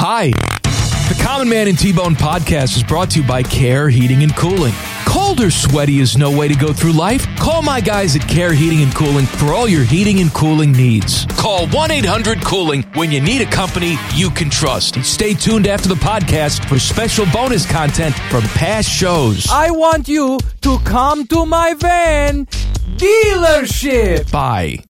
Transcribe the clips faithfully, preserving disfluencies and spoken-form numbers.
Hi. The Common Man and T-Bone podcast is brought to you by Care Heating and Cooling. Cold or sweaty is no way to go through life. Call my guys at Care Heating and Cooling for all your heating and cooling needs. Call one eight hundred cooling when you need a company you can trust. And stay tuned after the podcast for special bonus content from past shows. I want you to come to my van dealership. Bye.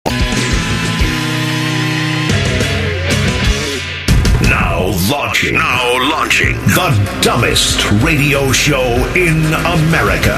Now launching, now launching the dumbest radio show in America.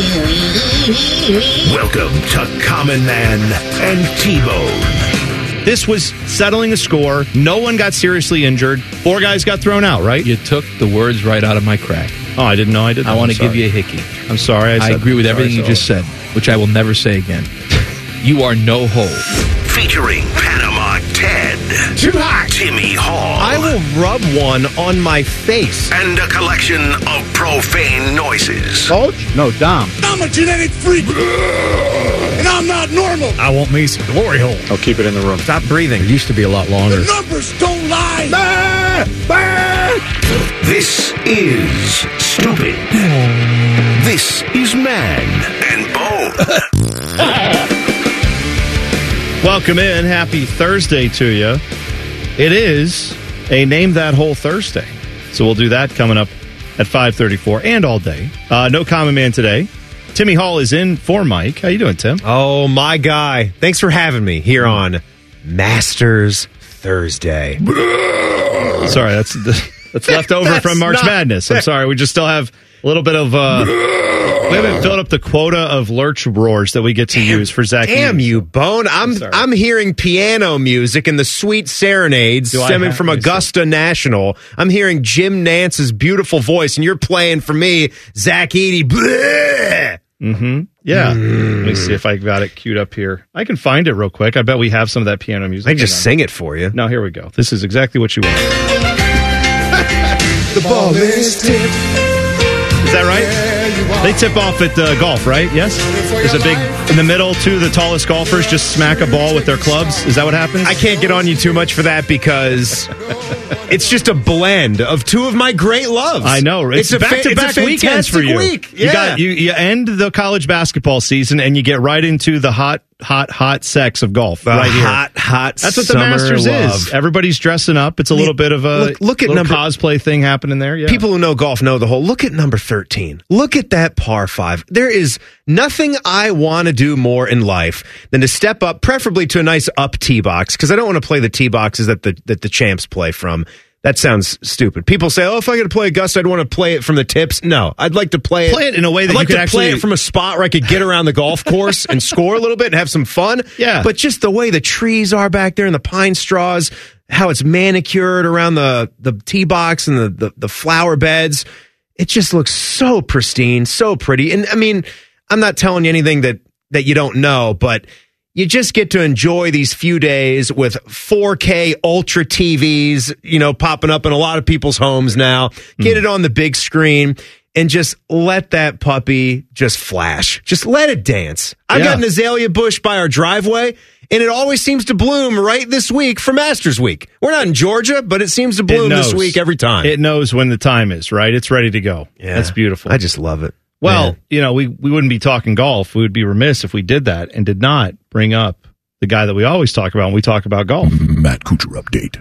Welcome to Common Man and T-Bone. This was settling a score. No one got seriously injured. Four guys got thrown out, right? You took the words right out of my crack. Oh, I didn't know I did that. I want I'm to give sorry. you a hickey. I'm sorry. I, I said agree with that. everything Sorry, you just so- said, which I will never say again. You are no hole. Featuring Panama Ted. Too hot. Timmy Hall. I will rub one on my face. And a collection of profane noises. Coach? No, Dom. I'm a genetic freak. And I'm not normal. I want me some glory hole. I'll keep it in the room. Stop breathing. It used to be a lot longer. The numbers don't lie. Bah! Bah! This is Stupid. This is Man and Bone. Welcome in. Happy Thursday to you. It is a Name That Hole Thursday. So we'll do that coming up at five thirty-four and all day. Uh, no Common Man today. Timmy Hall is in for Mike. How you doing, Tim? Oh, my guy. Thanks for having me here on Masters Thursday. Sorry, that's that's left over That's from March not- Madness. I'm sorry. We just still have a little bit of... Uh, we haven't filled up the quota of lurch roars that we get to use for Zach. Damn Hughes. you, Bone. I'm sorry. I'm hearing piano music and the sweet serenades Do I stemming have- from let me see. Augusta National. I'm hearing Jim Nance's beautiful voice, and you're playing for me, Zach Eady. Bleh! Mm-hmm. Yeah. Let me see if I got it queued up here. I can find it real quick. I bet we have some of that piano music. I can just Hang on. sing it for you. No, here we go. This is exactly what you want. The ball is tipped. Is that right? They tip off at uh, golf, right? Yes? There's a big, in the middle, two of the tallest golfers just smack a ball with their clubs. Is that what happens? I can't get on you too much for that because it's just a blend of two of my great loves. I know. It's, a fa- back-to-back it's a weekends for fantastic you. Week. You, Yeah. got, you, you end the college basketball season and you get right into the hot, hot, hot sex of golf The right here. hot, hot That's what the summer Masters love. is. Everybody's dressing up. It's a little bit of a Look- look at little number- cosplay thing happening there. Yeah. People who know golf know the whole. Look at number thirteen. Look at that par five. There is nothing I want to do more in life than to step up, preferably to a nice up tee box, because I don't want to play the tee boxes that the that the champs play from. That sounds stupid. People say, "Oh, if I got to play Augusta, I'd want to play it from the tips." No, I'd like to play it. Play it in a way that I'd you like could to actually- play it from a spot where I could get around the golf course and score a little bit and have some fun. Yeah. But just the way the trees are back there and the pine straws, how it's manicured around the the tee box and the the, the flower beds, it just looks so pristine, so pretty. And I mean, I'm not telling you anything that that you don't know, but you just get to enjoy these few days with four K ultra T Vs, you know, popping up in a lot of people's homes now. Get it on the big screen and just let that puppy just flash. Just let it dance. I've Yeah. got an azalea bush by our driveway, and it always seems to bloom right this week for Masters Week. We're not in Georgia, but it seems to It bloom this knows. week every time. It knows when the time is, right? It's ready to go. Yeah. That's beautiful. I just love it. Well, Man. you know, we, we wouldn't be talking golf. We would be remiss if we did that and did not bring up the guy that we always talk about when we talk about golf. Matt Kuchar update.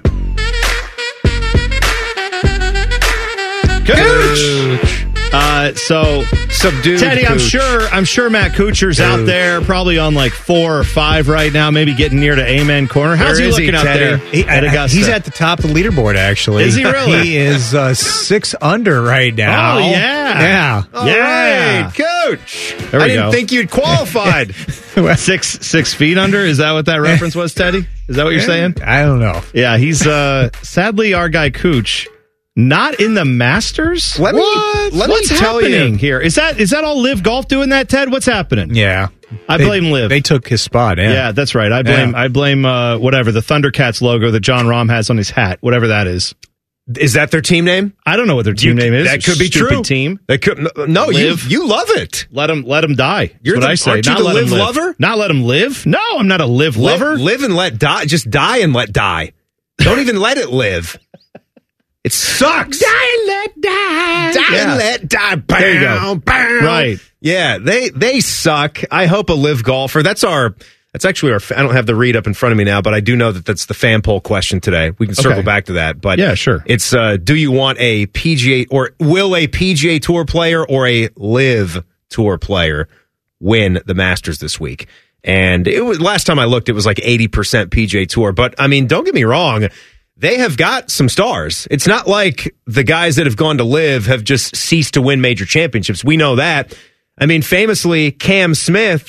Cooch! Uh, so, Subdued Teddy, I'm Cooch. sure I'm sure Matt Kuchar's out Cooch. there, probably on like four or five right now, maybe getting near to Amen Corner. How's Where he is he, looking out Teddy? there He- at Augusta? he's at the top of the leaderboard, actually. Is he really? He is uh, six under right now. Oh, yeah. Yeah. All Yeah. right, Coach. There we I didn't go. think you'd qualified. six six feet under. Is that what that reference was, Teddy? Is that what you're saying? I don't know. Yeah, he's uh sadly our guy Cooch. Not in the Masters? Let me- What? let me What's tell happening you. here? Is that is that all Live Golf doing that, Ted? What's happening? Yeah. I They- blame Liv. They took his spot. Yeah. Yeah, that's right. I blame Yeah. I blame uh, whatever the Thundercats logo that John Rahm has on his hat, whatever that is. Is that their team name? I don't know what their team You- name is. That could be Stupid true. Team. That could no. no you Live. you love it. Let them let them die. That's You're what the- I say. aren't you Not the let 'em live live. lover? Not let them live. No, I'm not a live lover. Live, live and let die. Just die and let die. Don't even let it live. It sucks. Die and let die. Die Yeah. and let die. Bow, There you go. bow. Right. Yeah, they they suck. I hope a live golfer. That's our. That's actually our. I don't have the read up in front of me now, but I do know that that's the fan poll question today. We can circle Okay. back to that. But Yeah, sure. It's uh, do you want a P G A or will a P G A Tour player or a live Tour player win the Masters this week? And it was last time I looked, it was like eighty percent P G A Tour. But I mean, don't get me wrong. They have got some stars. It's not like the guys that have gone to live have just ceased to win major championships. We know that. I mean, famously, Cam Smith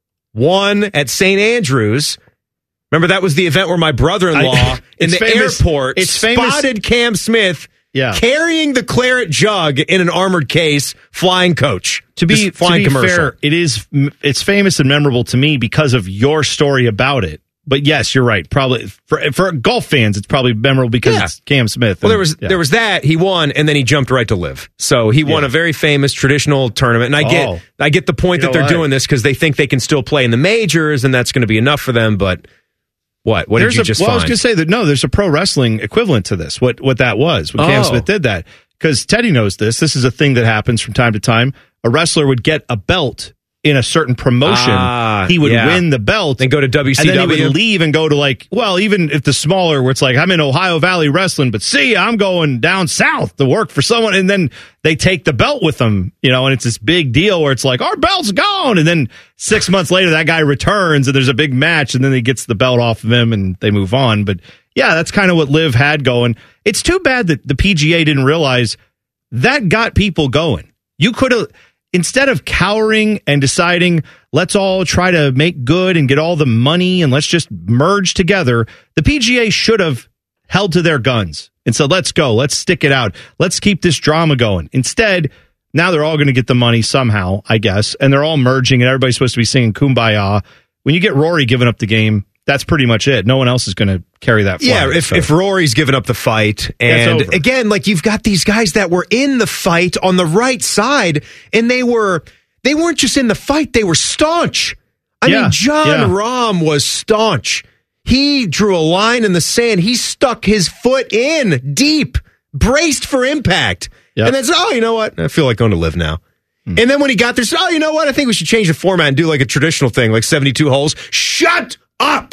won at Saint Andrews. Remember, that was the event where my brother-in-law I- in it's the famous- airport it's famous- spotted Cam Smith Yeah. carrying the claret jug in an armored case, flying coach. To be, Just flying to be commercial. fair, it is it's famous and memorable to me because of your story about it. But yes, you're right. Probably for for golf fans, it's probably memorable because Yeah. it's Cam Smith. Well, and- there was yeah. there was that he won, and then he jumped right to live. So he won Yeah. a very famous traditional tournament. And I get Oh. I get the point You that know they're what? doing this because they think they can still play in the majors, and that's going to be enough for them. But what? What There's did you a, just well, find? I was going to say that no, there's a pro wrestling equivalent to this. What what that was when Cam Oh. Smith did that because Teddy knows this. This is a thing that happens from time to time. A wrestler would get a belt in a certain promotion. Ah, he would yeah. win the belt, Then go to W C and W. then he would leave and go to like, well, even if the smaller, where it's like I'm in Ohio Valley Wrestling, but see, I'm going down south to work for someone, and then they take the belt with them, you know, and it's this big deal where it's like our belt's gone, and then six months later that guy returns and there's a big match, and then he gets the belt off of him and they move on. But yeah, that's kind of what Liv had going. It's too bad that the P G A didn't realize that got people going. You could have. Instead of cowering and deciding, let's all try to make good and get all the money and let's just merge together, the P G A should have held to their guns and said, let's go, let's stick it out, let's keep this drama going. Instead, now they're all going to get the money somehow, I guess, and they're all merging and everybody's supposed to be singing Kumbaya. When you get Rory giving up the game, that's pretty much it. No one else is going to carry that flag. Yeah, if, so. if Rory's given up the fight, and over. again, like you've got these guys that were in the fight on the right side, and they were they weren't just in the fight; they were staunch. I Yeah, mean, John yeah. Rahm was staunch. He drew a line in the sand. He stuck his foot in deep, braced for impact, Yep. and then said, "Oh, you know what? I feel like going to live now." And then when he got there, said, "Oh, you know what? I think we should change the format and do like a traditional thing, like seventy-two holes." Shut up!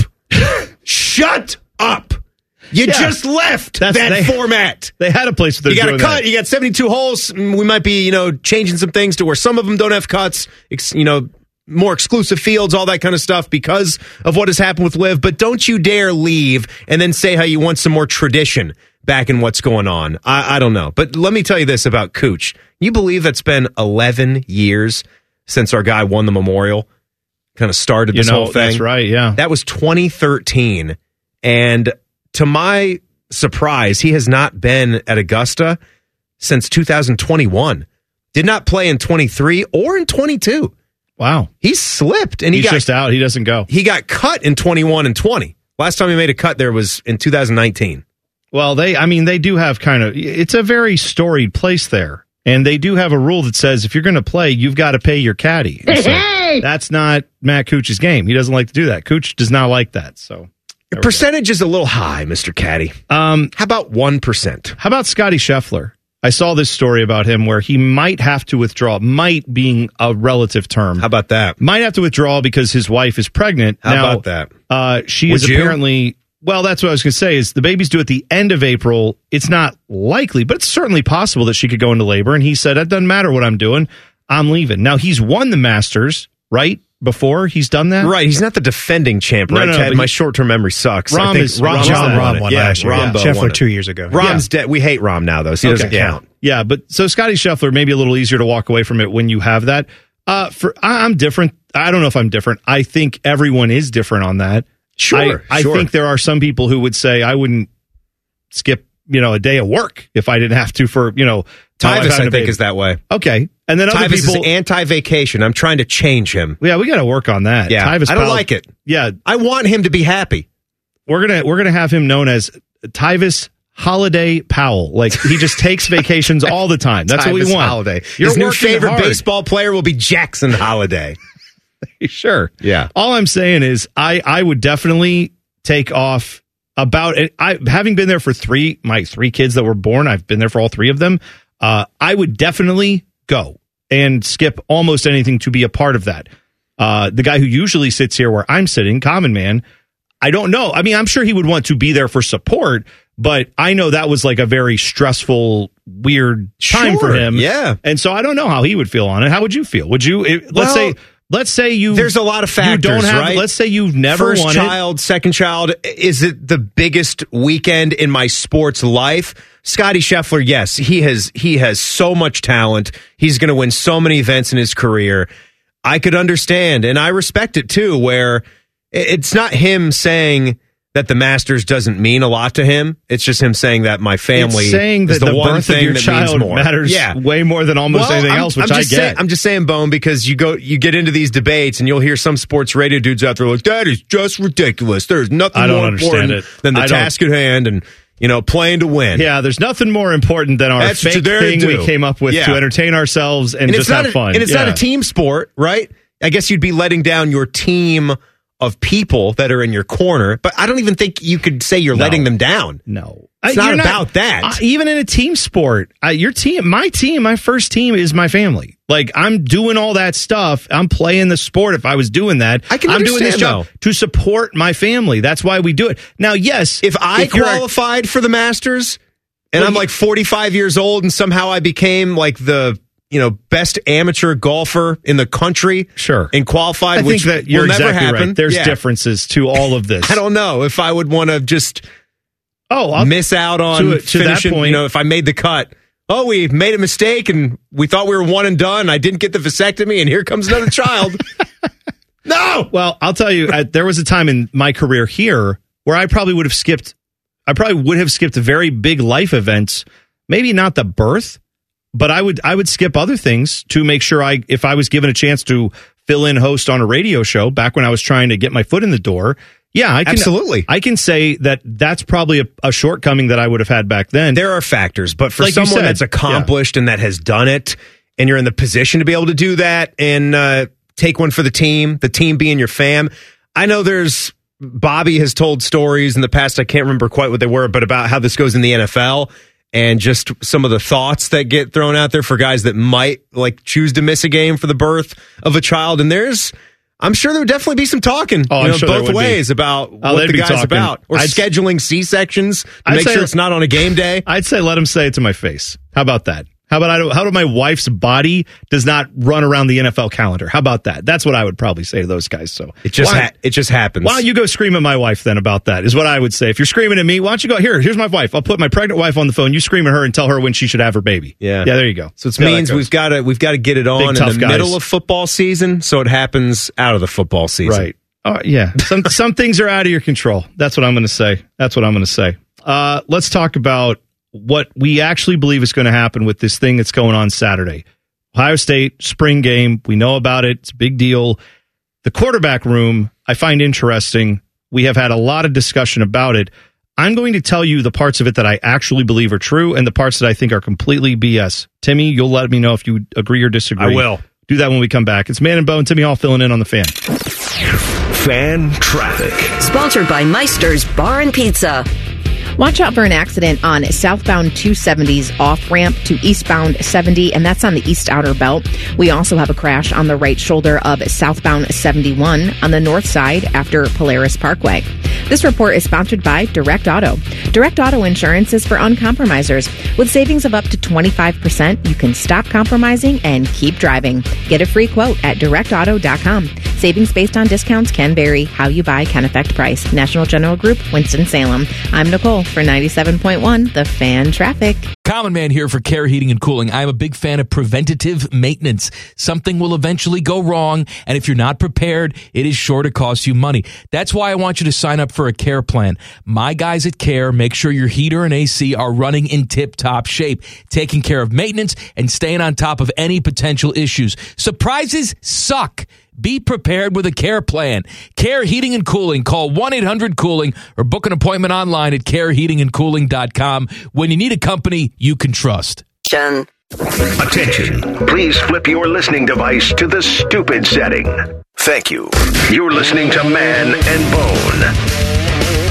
Shut up! You Yeah. just left That's- that they- format. they had a place where You they're got to doing cut. that. You got seventy-two holes. We might be, you know, changing some things to where some of them don't have cuts. Ex- you know, more exclusive fields, all that kind of stuff because of what has happened with Liv. But don't you dare leave and then say how you want some more tradition back in what's going on. I, I don't know. But let me tell you this about Cooch. You believe that's been eleven years since our guy won the Memorial? Kind of started You this know, whole thing. that's right, yeah. That was twenty thirteen. And to my surprise, he has not been at Augusta since two thousand twenty-one. Did not play in twenty-three or in twenty-two. Wow. He slipped and he He's got just out. He doesn't go. he got cut in twenty-one and twenty. Last time he made a cut there was in two thousand nineteen. Well, they, I mean, they do have kind of, it's a very storied place there. And they do have a rule that says if you're going to play, you've got to pay your caddy. And so that's not Matt Cooch's game. He doesn't like to do that. Cooch does not like that. So The percentage is a little high, Mister Caddy. Um, How about one percent? How about Scotty Scheffler? I saw this story about him where he might have to withdraw, might being a relative term. How about that? Might have to withdraw because his wife is pregnant. How Now, about that? Uh, she Would is you? apparently, well, that's what I was going to say is the baby's due at the end of April. It's not likely, but it's certainly possible that she could go into labor. And he said, it doesn't matter what I'm doing. I'm leaving. Now, he's won the Masters, right? Before he's done that? Right. He's not the defending champ, No, right, no, no, Ted? but My he- short-term memory sucks. I Rahm think is- Rahm John won Rahm it. won yeah, last year. Rahm Yeah. won Scheffler it. two years ago. Rahm's dead. We hate Rahm now, though, so he doesn't Okay. count. Yeah, but so Scotty Scheffler, maybe a little easier to walk away from it when you have that. Uh, for I, I'm different. I don't know if I'm different. I think everyone is different on that. Sure, I, I sure. think there are some people who would say I wouldn't skip, you know, a day of work if I didn't have to for, you know, my wife Tyvus, having I a think, baby. is that way. Okay. And then other Tyvus people, is anti-vacation. I'm trying to change him. yeah, we got to work on that. Yeah, Tyvus I don't Powell- like it. Yeah, I want him to be happy. we're gonna we're gonna have him known as Tyvus Holiday Powell. Like he just takes vacations all the time. That's what we Tyvus want. Holiday. You're His new working favorite hard. baseball player will be Jackson Holiday. Sure. Yeah. All I'm saying is I, I would definitely take off about it. I having been there for three, my three kids that were born, I've been there for all three of them. Uh, I would definitely go and skip almost anything to be a part of that. Uh, the guy who usually sits here where I'm sitting, Common Man, I don't know. I mean, I'm sure he would want to be there for support, but I know that was like a very stressful, weird time Sure, for him. yeah. And so I don't know how he would feel on it. How would you feel? Would you, it, let's Well, say, let's say you, There's a lot of factors, you don't have, right? let's say you've never First wanted. child, second child. Is it the biggest weekend in my sports life? Scotty Scheffler, yes, he has he has so much talent. He's going to win so many events in his career. I could understand, and I respect it too, where it's not him saying that the Masters doesn't mean a lot to him. It's just him saying that my family It's saying is that the, the one birth thing of your that child means more. matters yeah. way more than almost Well, anything I'm- else, which I'm I just get. Saying, I'm just saying, Bone, because you go, you get into these debates, and you'll hear some sports radio dudes out there like, "That is just ridiculous. There's nothing I don't more understand important it. than the I don't- task at hand, and you know, playing to win." Yeah, there's nothing more important than our That's what fake you're there to thing we do. came up with Yeah. to entertain ourselves and, and just it's not have a, fun. And it's Yeah. not a team sport, right? I guess you'd be letting down your team of people that are in your corner, but I don't even think you could say you're No. letting them down. No. It's Uh, not you're about that. Uh, even in a team sport, uh, your team, my team, my first team is my family. Like, I'm doing all that stuff. I'm playing the sport. If I was doing that, I can I'm doing this understand, job though. to support my family. That's why we do it. Now, yes, If I if you're a- qualified for the Masters and Well, I'm you- like forty-five years old and somehow I became like the, you know, best amateur golfer in the country, Sure. and qualified, I which think that you're will never exactly happen. right. There's Yeah. differences to all of this. I don't know if I would want to just oh, I'll, miss out on to- to that finishing. point- You know, if I made the cut, oh, we made a mistake and we thought we were one and done. I didn't get the vasectomy, and here comes another child. No. Well, I'll tell you, I, there was a time in my career here where I probably would have skipped, I probably would have skipped very big life events, maybe not the birth, but I would, I would skip other things to make sure I, if I was given a chance to fill in host on a radio show back when I was trying to get my foot in the door. Yeah, I can, Absolutely. I can say that that's probably a, a shortcoming that I would have had back then. There are factors, but for Like you someone said, that's accomplished and that has done it, and you're in the position to be able to do that and uh, take one for the team, the team being your fam. I know there's Bobby has told stories in the past. I can't remember quite what they were, but about how this goes in the N F L and just some of the thoughts that get thrown out there for guys that might like choose to miss a game for the birth of a child. And there's, I'm sure there would definitely be some talking Oh, you I'm know, sure there both would be. ways about Oh, what they'd the be guy's talking. about, or I'd- scheduling C-sections to I'd make say- sure it's not on a game day. I'd say let him say it to my face. How about that? How about I don't, how do my wife's body does not run around the N F L calendar? How about that? That's what I would probably say to those guys. So It just why, ha- it just happens. why don't you go scream at my wife then about that? Is what I would say. If you're screaming at me, why don't you go here? Here's my wife. I'll put my pregnant wife on the phone. You scream at her and tell her when she should have her baby. Yeah, yeah. There you go. So it See how that means goes. we've got to we've got to get it on Big, in tough the guys. middle of football season, so it happens out of the football season. Right. Oh, yeah. Some some things are out of your control. That's what I'm going to say. That's what I'm going to say. Uh, let's talk about what we actually believe is going to happen with this thing that's going on Saturday. Ohio State spring game. We know about it. It's a big deal. The quarterback room, I find interesting. We have had a lot of discussion about it. I'm going to tell you the parts of it that I actually believe are true and the parts that I think are completely B S. Timmy, you'll let me know if you agree or disagree. I will. Do that when we come back. It's Man and Bone. Timmy Hall filling in on the Fan. Fan traffic. Sponsored by Meister's Bar and Pizza. Watch out for an accident on southbound two seventy's off-ramp to eastbound seventy, and that's on the east outer belt. We also have a crash on the right shoulder of southbound seventy-one on the north side after Polaris Parkway. This report is sponsored by Direct Auto. Direct Auto Insurance is for uncompromisers. With savings of up to twenty-five percent, you can stop compromising and keep driving. Get a free quote at direct auto dot com. Savings based on discounts can vary. How you buy can affect price. National General Group, Winston-Salem. I'm Nicole for ninety-seven point one, The Fan Traffic. Common Man here for Care Heating and Cooling. I'm a big fan of preventative maintenance. Something will eventually go wrong, and if you're not prepared, it is sure to cost you money. That's why I want you to sign up for a Care plan. My guys at Care make sure your heater and A C are running in tip-top shape, taking care of maintenance and staying on top of any potential issues. Surprises suck. Be prepared with a Care plan. Care Heating and Cooling. Call one eight hundred cooling or book an appointment online at care heating and cooling dot com when you need a company you can trust. Attention. Please flip your listening device to the stupid setting. Thank you. You're listening to Man and Bone.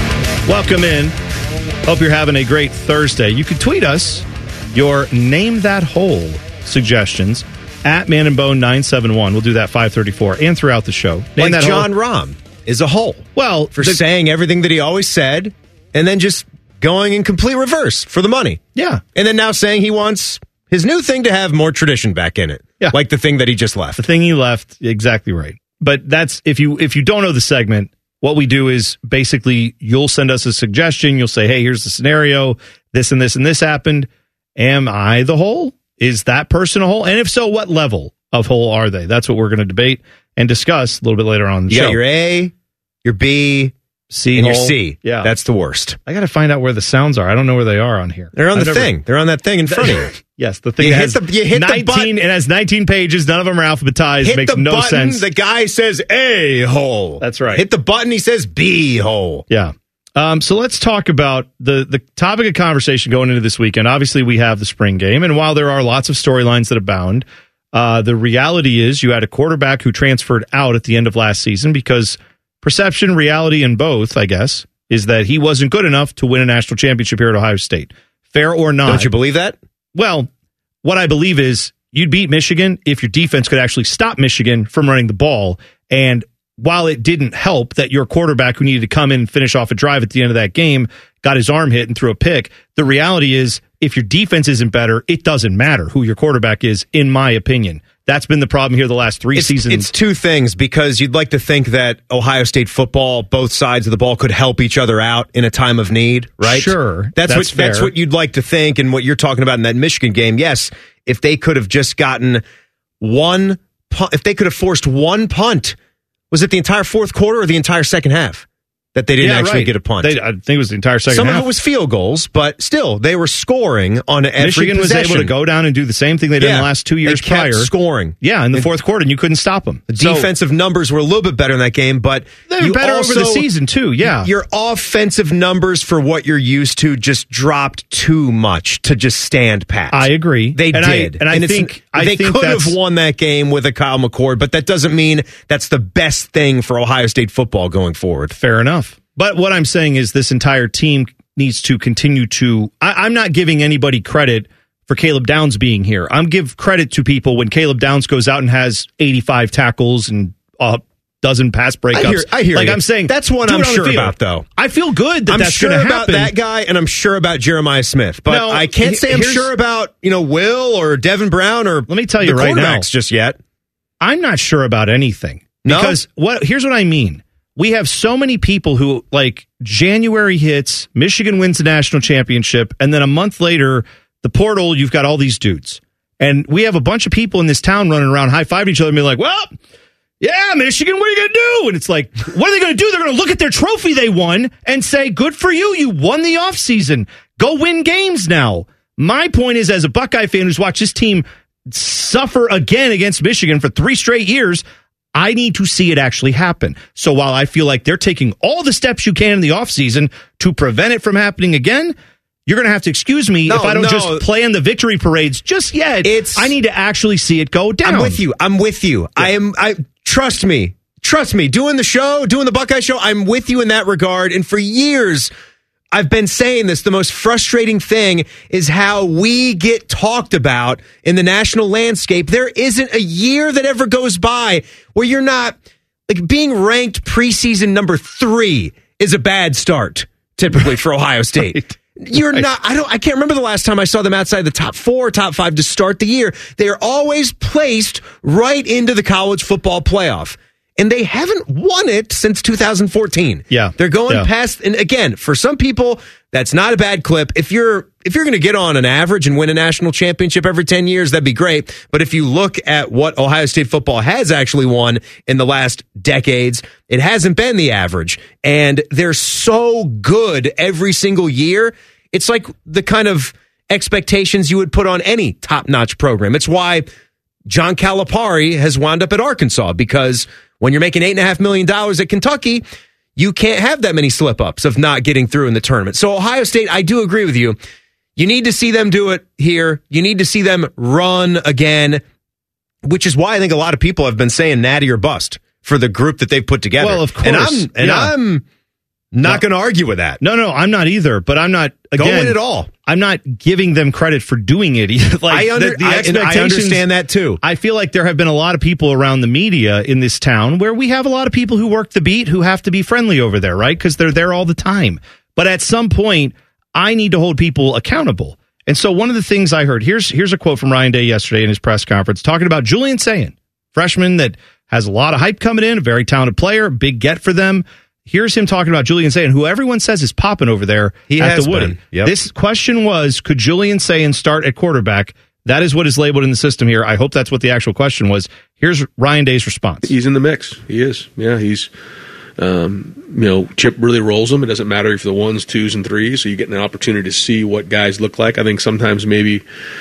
Welcome in. Hope you're having a great Thursday. You can tweet us your Name That Hole suggestions at Man and Bone nine seven one. We'll do that five thirty-four and throughout the show. like Name that John hole. Rahm is a hole. Well, for the, saying everything that he always said and then just going in complete reverse for the money. Yeah. And then now saying he wants his new thing to have more tradition back in it. Yeah. Like the thing that he just left. The thing he left, exactly right. But that's, if you if you don't know the segment, what we do is basically you'll send us a suggestion. You'll say, hey, here's the scenario. This and this and this happened. Am I the hole? Is that person a hole? And if so, what level of hole are they? That's what we're going to debate and discuss a little bit later on in the you show. got your A, your B, C, and hole. your C. Yeah. That's the worst. I got to find out where the sounds are. I don't know where they are on here. They're on I've the never- thing. They're on that thing in front of you. Yes, the thing You that hit has the- you hit the nineteen. button. It has nineteen pages. None of them are alphabetized. Hit Makes the no button, sense. the guy says A hole. That's right. Hit the button, he says B hole. Yeah. Um, so let's talk about the, the topic of conversation going into this weekend. Obviously, we have the spring game, and while there are lots of storylines that abound, uh, the reality is you had a quarterback who transferred out at the end of last season because perception, reality, and both, I guess, is that he wasn't good enough to win a national championship here at Ohio State. Fair or not. Don't you believe that? Well, what I believe is you'd beat Michigan if your defense could actually stop Michigan from running the ball. And while it didn't help that your quarterback who needed to come in and finish off a drive at the end of that game got his arm hit and threw a pick, the reality is if your defense isn't better, it doesn't matter who your quarterback is, in my opinion. That's been the problem here the last three it's, seasons. It's two things, because you'd like to think that Ohio State football, both sides of the ball, could help each other out in a time of need, right? Sure. That's, That's what that's fair. what you'd like to think, and what you're talking about in that Michigan game. Yes, if they could have just gotten one punt, if they could have forced one punt, was it the entire fourth quarter or the entire second half that they didn't Yeah, actually right. get a punt? They, I think it was the entire second Some half. of it was field goals, but still, they were scoring on every Michigan was possession. able to go down and do the same thing they did in Yeah. the last two years They kept prior. scoring. Yeah, in the And- fourth quarter, and you couldn't stop them. The defensive numbers were a little bit better in that game, but They were you better also, over the season, too, yeah. Your offensive numbers for what you're used to just dropped too much to just stand pat. I agree. They And I- did. and I it's- think- I they think could have that's- won that game with a Kyle McCord, but that doesn't mean that's the best thing for Ohio State football going forward. Fair enough. But what I'm saying is this entire team needs to continue to... I, I'm not giving anybody credit for Caleb Downs being here. I'm give credit to people when Caleb Downs goes out and has eighty-five tackles and a dozen pass breakups. I hear, I hear like you. I'm saying, that's one do I'm it on the sure field. about, though. I feel good that I'm that's sure going to about happen. that guy, and I'm sure about Jeremiah Smith, but No, I can't say I'm here's- sure about you know Will or Devin Brown or Let me tell you the right now. quarterbacks just yet. I'm not sure about anything. No? Because what here's what I mean. We have so many people who, like, January hits, Michigan wins the national championship, and then a month later, the portal, you've got all these dudes. And we have a bunch of people in this town running around high-fiving each other and being like, well, yeah, Michigan, what are you going to do? And it's like, what are they going to do? They're going to look at their trophy they won and say, good for you. You won the offseason. Go win games now. My point is, as a Buckeye fan who's watched this team suffer again against Michigan for three straight years, I need to see it actually happen. So while I feel like they're taking all the steps you can in the offseason to prevent it from happening again, you're going to have to excuse me No, if I don't no. just plan the victory parades just yet. It's- I need to actually see it go down. I'm with you. I'm with you. I am. I trust me. Trust me. Doing the show, doing the Buckeye show, I'm with you in that regard. And for years, I've been saying this. The most frustrating thing is how we get talked about in the national landscape. There isn't a year that ever goes by where you're not like being ranked preseason number three is a bad start typically for Ohio State. Right. You're right. not, I don't, I can't remember the last time I saw them outside the top four, top five to start the year. They are always placed right into the college football playoff. And they haven't won it since two thousand fourteen. Yeah. They're going Yeah. past, and again, for some people, that's not a bad clip. If you're, if you're going to get on an average and win a national championship every ten years, that'd be great. But if you look at what Ohio State football has actually won in the last decades, it hasn't been the average. And they're so good every single year. It's like the kind of expectations you would put on any top-notch program. It's why John Calipari has wound up at Arkansas, because when you're making eight and a half million dollars at Kentucky, you can't have that many slip-ups of not getting through in the tournament. So Ohio State, I do agree with you. You need to see them do it here. You need to see them run again, which is why I think a lot of people have been saying natty or bust for the group that they've put together. Well, of course. And I'm, and Yeah. I'm Not No. going to argue with that. No, no, I'm not either. But I'm not again. Don't win it all. I'm not giving them credit for doing it. like I, under, the, the I, and I expectations- understand that too. I feel like there have been a lot of people around the media in this town where we have a lot of people who work the beat who have to be friendly over there, right? Because they're there all the time. But at some point, I need to hold people accountable. And so one of the things I heard, here's here's a quote from Ryan Day yesterday in his press conference talking about Julian Sayin, freshman that has a lot of hype coming in, a very talented player, big get for them. Here's him talking about Julian Sayin, who everyone says is popping over there He at has the Woody. been. Yep. This question was, could Julian Sayin start at quarterback? That is what is labeled in the system here. I hope that's what the actual question was. Here's Ryan Day's response. He's in the mix. He is. Yeah, he's, um, you know, Chip really rolls them. It doesn't matter if the ones, twos, and threes. So you get an opportunity to see what guys look like. I think sometimes maybe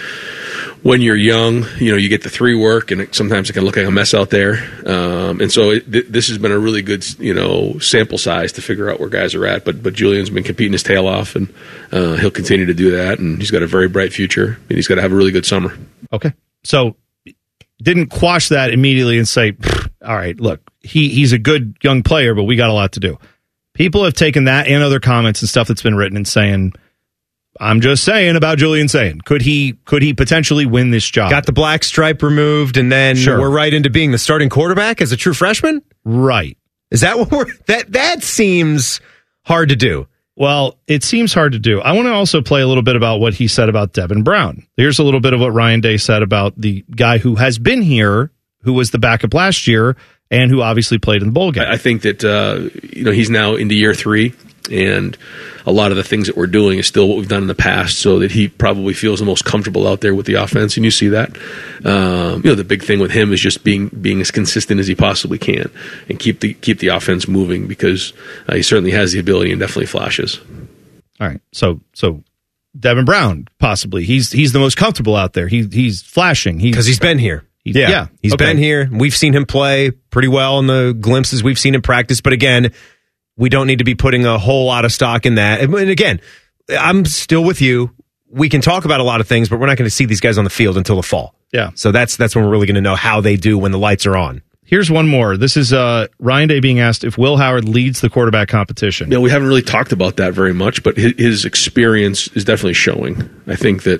when you're young, you know, you get the three work, and it, sometimes it can look like a mess out there. Um, and so it, th- this has been a really good, you know, sample size to figure out where guys are at. But but Julian's been competing his tail off, and uh, he'll continue to do that. And he's got a very bright future, and he's got to have a really good summer. Okay. So didn't quash that immediately and say, all right, look, he he's a good young player, but we got a lot to do. People have taken that and other comments and stuff that's been written and saying, I'm just saying about Julian Sayin. Could he could he potentially win this job? Got the black stripe removed, and then Sure. we're right into being the starting quarterback as a true freshman? Right. Is that what we're that that seems hard to do? Well, it seems hard to do. I want to also play a little bit about what he said about Devin Brown. Here's a little bit of what Ryan Day said about the guy who has been here, who was the backup last year, and who obviously played in the bowl game. I I think that uh, you know he's now into year three, and a lot of the things that we're doing is still what we've done in the past, so that he probably feels the most comfortable out there with the offense, and you see that. Um, you know, the big thing with him is just being being as consistent as he possibly can and keep the keep the offense moving, because uh, he certainly has the ability and definitely flashes. All right, so so Devin Brown possibly he's he's the most comfortable out there. He he's flashing Because he's been here. He, Yeah, yeah, he's okay. been here. We've seen him play pretty well in the glimpses we've seen in practice. But again, we don't need to be putting a whole lot of stock in that. And again, I'm still with you. We can talk about a lot of things, but we're not going to see these guys on the field until the fall. Yeah. So that's that's when we're really going to know how they do when the lights are on. Here's one more. This is uh, Ryan Day being asked if Will Howard leads the quarterback competition. You know, we haven't really talked about that very much, but his, his experience is definitely showing. I think that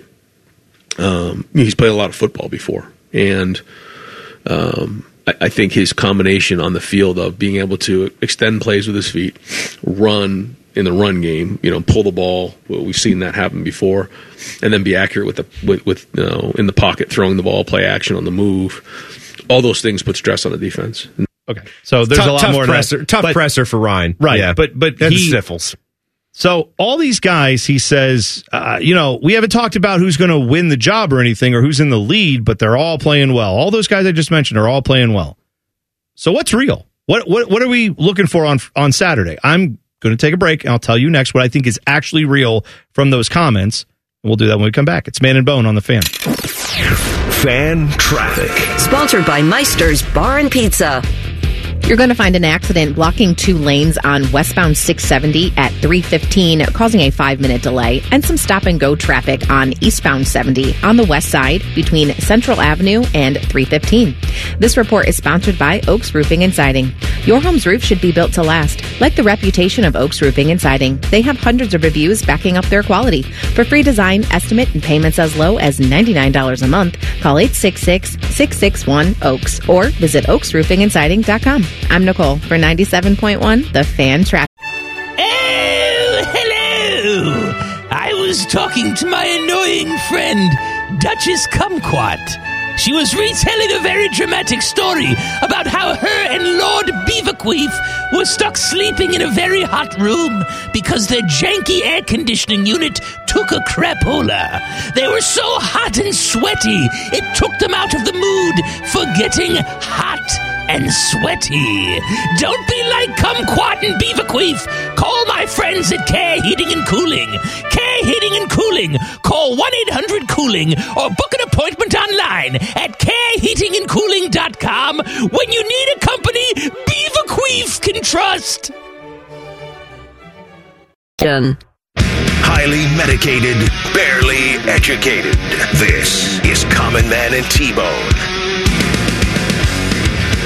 um, he's played a lot of football before, and um, I, I think his combination on the field of being able to extend plays with his feet, run in the run game, you know, pull the ball. Well, we've seen that happen before, and then be accurate with the with, with you know in the pocket, throwing the ball, play action on the move. All those things put stress on the defense. Okay, so there's tough, a lot tough more presser, to that. tough But- presser for Ryan, right? Yeah, But but that's he, Stifles. So all these guys, he says, uh, you know, we haven't talked about who's going to win the job or anything or who's in the lead, but they're all playing well. All those guys I just mentioned are all playing well. So what's real? What what what are we looking for on on Saturday? I'm going to take a break, and I'll tell you next what I think is actually real from those comments. And we'll do that when we come back. It's Man and Bone on the Fan. Fan traffic. Sponsored by Meister's Bar and Pizza. You're going to find an accident blocking two lanes on westbound six seventy at three fifteen, causing a five-minute delay, and some stop-and-go traffic on eastbound seventy on the west side between Central Avenue and three fifteen. This report is sponsored by Oaks Roofing and Siding. Your home's roof should be built to last. Like the reputation of Oaks Roofing and Siding, they have hundreds of reviews backing up their quality. For free design, estimate, and payments as low as ninety-nine dollars a month, call eight six six, six six one, OAKS or visit oaks roofing and siding dot com. I'm Nicole for ninety-seven point one, The Fan Traffic. Oh, hello! I was talking to my annoying friend, Duchess Kumquat. She was retelling a very dramatic story about how her and Lord Beaverqueef were stuck sleeping in a very hot room because their janky air conditioning unit took a crapola. They were so hot and sweaty, it took them out of the mood for getting hot and sweaty. Don't be like Kumquat and Beaverqueef. Call my friends at Care Heating and Cooling. Care Heating and Cooling. Call one eight hundred cooling or book an appointment online at care heating and cooling dot com when you need a company Beaverqueef can trust. Done. Highly medicated, barely educated. This is Common Man and T-Bone.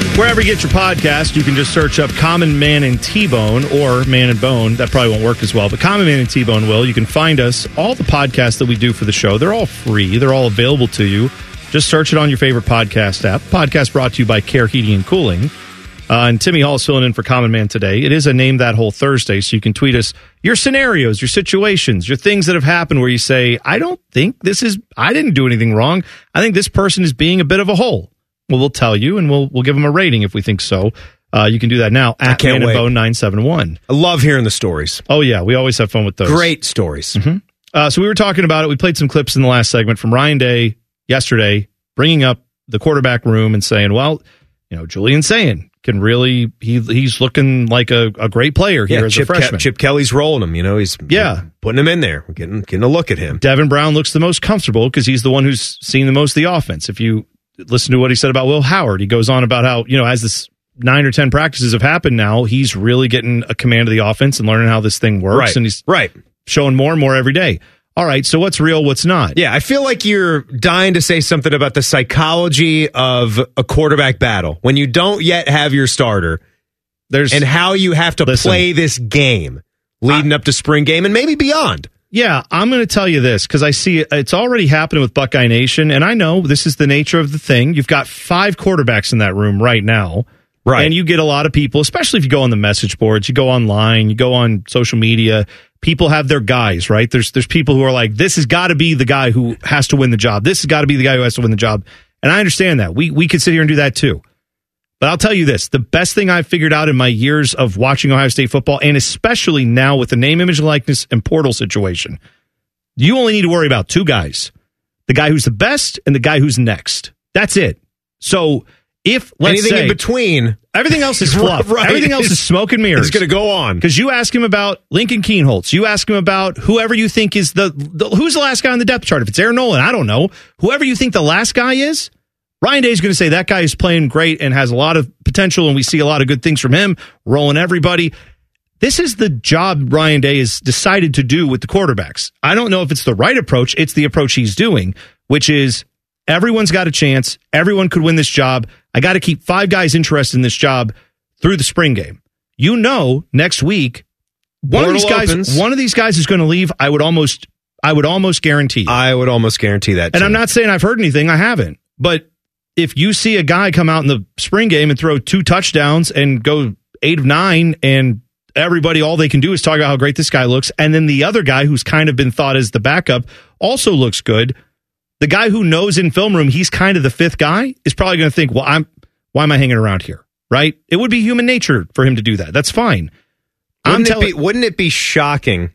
Wherever you get your podcast, you can just search up Common Man and T-Bone or Man and Bone. That probably won't work as well, but Common Man and T-Bone will. You can find us, all the podcasts that we do for the show. They're all free. They're all available to you. Just search it on your favorite podcast app. Podcast brought to you by Care Heating and Cooling. Uh, and Timmy Hall is filling in for Common Man today. It is a Name That Whole Thursday, so you can tweet us your scenarios, your situations, your things that have happened where you say, I don't think this is, I didn't do anything wrong. I think this person is being a bit of a hole. Well, we'll tell you, and we'll we'll give them a rating if we think so. Uh, you can do that now at Man and Bone nine seven one. I love hearing the stories. Oh, yeah. We always have fun with those. Great stories. Mm-hmm. Uh, so we were talking about it. We played some clips in the last segment from Ryan Day yesterday, bringing up the quarterback room and saying, well, you know, Julian Sayin can really, he he's looking like a, a great player here yeah, as Chip a freshman. Ke- Chip Kelly's rolling him. You know, he's yeah. putting him in there, getting, getting a look at him. Devin Brown looks the most comfortable because he's the one who's seen the most of the offense. If you listen to what he said about Will Howard, he goes on about how, you know, as this nine or ten practices have happened now, he's really getting a command of the offense and learning how this thing works. Right. And he's right. showing more and more every day. All right, so what's real, what's not? Yeah, I feel like you're dying to say something about the psychology of a quarterback battle when you don't yet have your starter. There's and how you have to listen, play this game leading I, up to spring game and maybe beyond. Yeah, I'm going to tell you this because I see it, it's already happening with Buckeye Nation, and I know this is the nature of the thing. You've got five quarterbacks in that room right now. Right. And you get a lot of people, especially if you go on the message boards, you go online, you go on social media, people have their guys, right? There's there's people who are like, this has got to be the guy who has to win the job. This has got to be the guy who has to win the job. And I understand that. We we could sit here and do that too. But I'll tell you this, the best thing I've figured out in my years of watching Ohio State football, and especially now with the name, image, likeness, and portal situation, you only need to worry about two guys. The guy who's the best and the guy who's next. That's it. So if, let's anything say, in between, everything else is fluff. Right. Everything else is smoke and mirrors. It's going to go on. Because you ask him about Lincoln Kienholz. You ask him about whoever you think is the, the, who's the last guy on the depth chart. If it's Aaron Nolan, I don't know. Whoever you think the last guy is, Ryan Day is going to say that guy is playing great and has a lot of potential, and we see a lot of good things from him, rolling everybody. This is the job Ryan Day has decided to do with the quarterbacks. I don't know if it's the right approach. It's the approach he's doing, which is everyone's got a chance. Everyone could win this job. I got to keep five guys interested in this job through the spring game. You know, next week, one Portal of these guys, opens. one of these guys is going to leave. I would almost, I would almost guarantee. I would almost guarantee that. And too. I'm not saying I've heard anything. I haven't. But if you see a guy come out in the spring game and throw two touchdowns and go eight of nine, and everybody, all they can do is talk about how great this guy looks, and then the other guy who's kind of been thought as the backup also looks good, the guy who knows in film room he's kind of the fifth guy is probably going to think, well, I'm why am I hanging around here? Right? It would be human nature for him to do that. That's fine. Wouldn't, I'm it be, wouldn't it be shocking?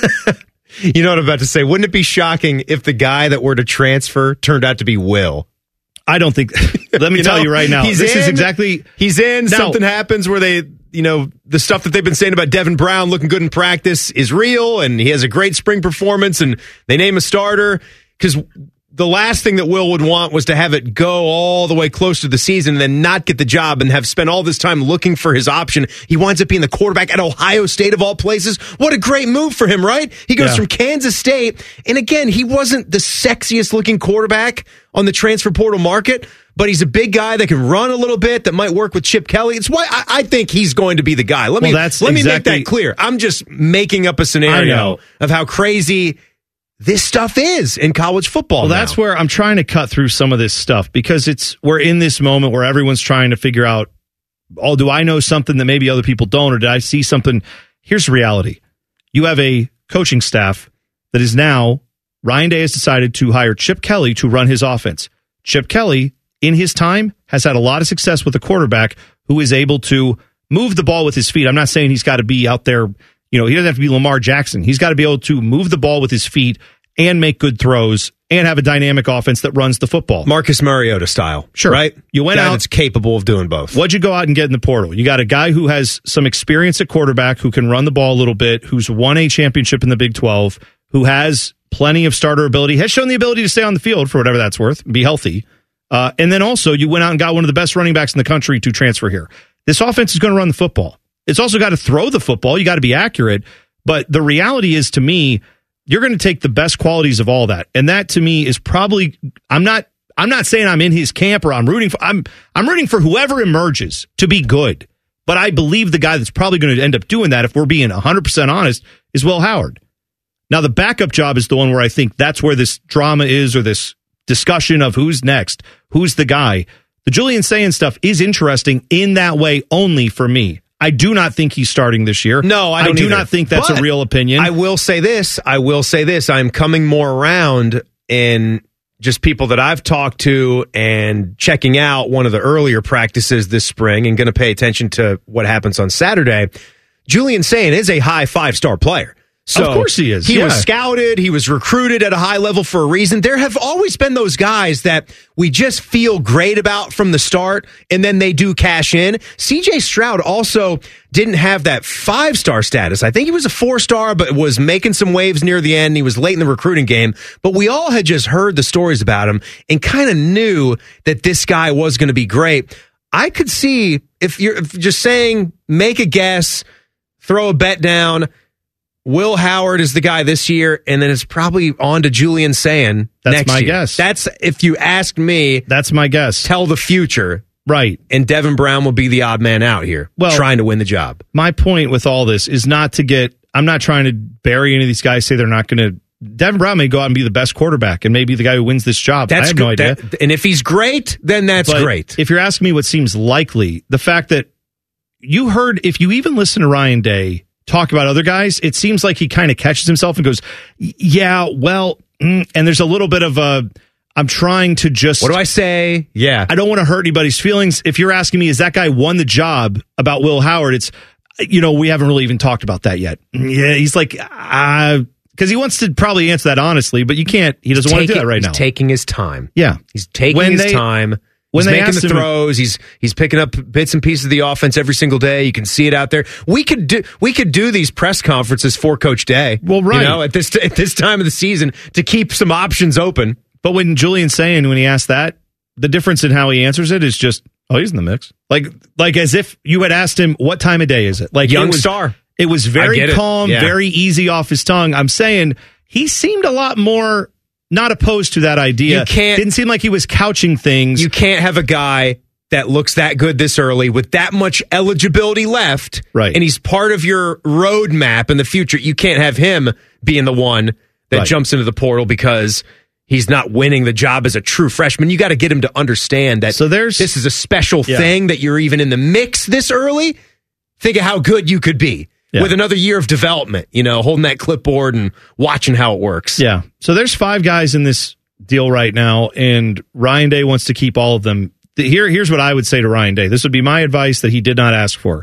You know what I'm about to say? Wouldn't it be shocking if the guy that were to transfer turned out to be Will? I don't think. Let me you tell know, you right now. He's this in, is exactly. He's in. Now, something happens where they, you know, the stuff that they've been saying about Devin Brown looking good in practice is real, and he has a great spring performance, and they name a starter because the last thing that Will would want was to have it go all the way close to the season and then not get the job and have spent all this time looking for his option. He winds up being the quarterback at Ohio State of all places. What a great move for him, right? He goes Yeah. from Kansas State, and again, he wasn't the sexiest looking quarterback on the transfer portal market, but he's a big guy that can run a little bit, that might work with Chip Kelly. It's why I, I think he's going to be the guy. Let Well, me that's let exactly- me make that clear. I'm just making up a I scenario know. of how crazy this stuff is in college football. Well, now. that's where I'm trying to cut through some of this stuff because it's we're in this moment where everyone's trying to figure out, oh, do I know something that maybe other people don't, or did I see something? Here's the reality. You have a coaching staff that is now, Ryan Day has decided to hire Chip Kelly to run his offense. Chip Kelly, in his time, has had a lot of success with a quarterback who is able to move the ball with his feet. I'm not saying he's got to be out there, you know, he doesn't have to be Lamar Jackson. He's got to be able to move the ball with his feet and make good throws and have a dynamic offense that runs the football. Marcus Mariota style. Sure. Right? You went Guy out. that's capable of doing both. What'd you go out and get in the portal? You got a guy who has some experience at quarterback, who can run the ball a little bit, who's won a championship in the Big twelve, who has plenty of starter ability, has shown the ability to stay on the field for whatever that's worth, be healthy. Uh, and then also you went out and got one of the best running backs in the country to transfer here. This offense is going to run the football. It's also got to throw the football. You got to be accurate. But the reality is, to me, you're going to take the best qualities of all that. And that, to me, is probably, I'm not, I'm not saying I'm in his camp or I'm rooting for I'm I'm rooting for whoever emerges to be good. But I believe the guy that's probably going to end up doing that, if we're being one hundred percent honest, is Will Howard. Now, the backup job is the one where I think that's where this drama is, or this discussion of who's next, who's the guy. The Julian Sayin stuff is interesting in that way only for me. I do not think he's starting this year. No, I, don't I do either. not think that's But a real opinion. I will say this. I will say this. I'm coming more around in just people that I've talked to and checking out one of the earlier practices this spring and going to pay attention to what happens on Saturday. Julian Sayin is a high five-star player. So of course he is. He yeah. was scouted. He was recruited at a high level for a reason. There have always been those guys that we just feel great about from the start, and then they do cash in. C J Stroud also didn't have that five-star status. I think he was a four-star, but was making some waves near the end. He was late in the recruiting game. But we all had just heard the stories about him and kind of knew that this guy was going to be great. I could see, if you're if just saying, make a guess, throw a bet down, Will Howard is the guy this year, and then it's probably on to Julian Sayin That's next my year. guess. That's, if you asked me, that's my guess. Tell the future. Right. And Devin Brown will be the odd man out here, well, trying to win the job. My point with all this is not to get, I'm not trying to bury any of these guys, say they're not going to. Devin Brown may go out and be the best quarterback and maybe the guy who wins this job. That's I have good. no idea. That, and if he's great, then that's but great. If you're asking me what seems likely, the fact that you heard, if you even listen to Ryan Day talk about other guys, it seems like he kind of catches himself and goes, yeah, well, mm, and there's a little bit of a, I'm trying to just. What do I say? Yeah. I don't want to hurt anybody's feelings. If you're asking me, is that guy won the job about Will Howard? It's, you know, we haven't really even talked about that yet. Yeah, he's like, uh, because he wants to probably answer that honestly, but you can't, he doesn't He's want taking, to do that right he's now. He's taking his time. Yeah. He's taking when his they, time. When he's they making the him, throws, he's he's picking up bits and pieces of the offense every single day. You can see it out there. We could do we could do these press conferences for Coach Day. Well, right, you know, at this at this time of the season to keep some options open. But when Julian's saying, when he asked that, the difference in how he answers it is just, oh, he's in the mix. Like like as if you had asked him, what time of day is it? Like young it was, star. It was very it. calm, yeah. very easy off his tongue. I'm saying he seemed a lot more not opposed to that idea. You can't, Didn't seem like he was couching things. You can't have a guy that looks that good this early with that much eligibility left. Right. And he's part of your roadmap in the future. You can't have him being the one that right. jumps into the portal because he's not winning the job as a true freshman. You got to get him to understand that so there's, this is a special yeah. thing, that you're even in the mix this early. Think of how good you could be. Yeah. With another year of development, you know, holding that clipboard and watching how it works. Yeah. So there's five guys in this deal right now, and Ryan Day wants to keep all of them. Here, here's what I would say to Ryan Day. This would be my advice that he did not ask for.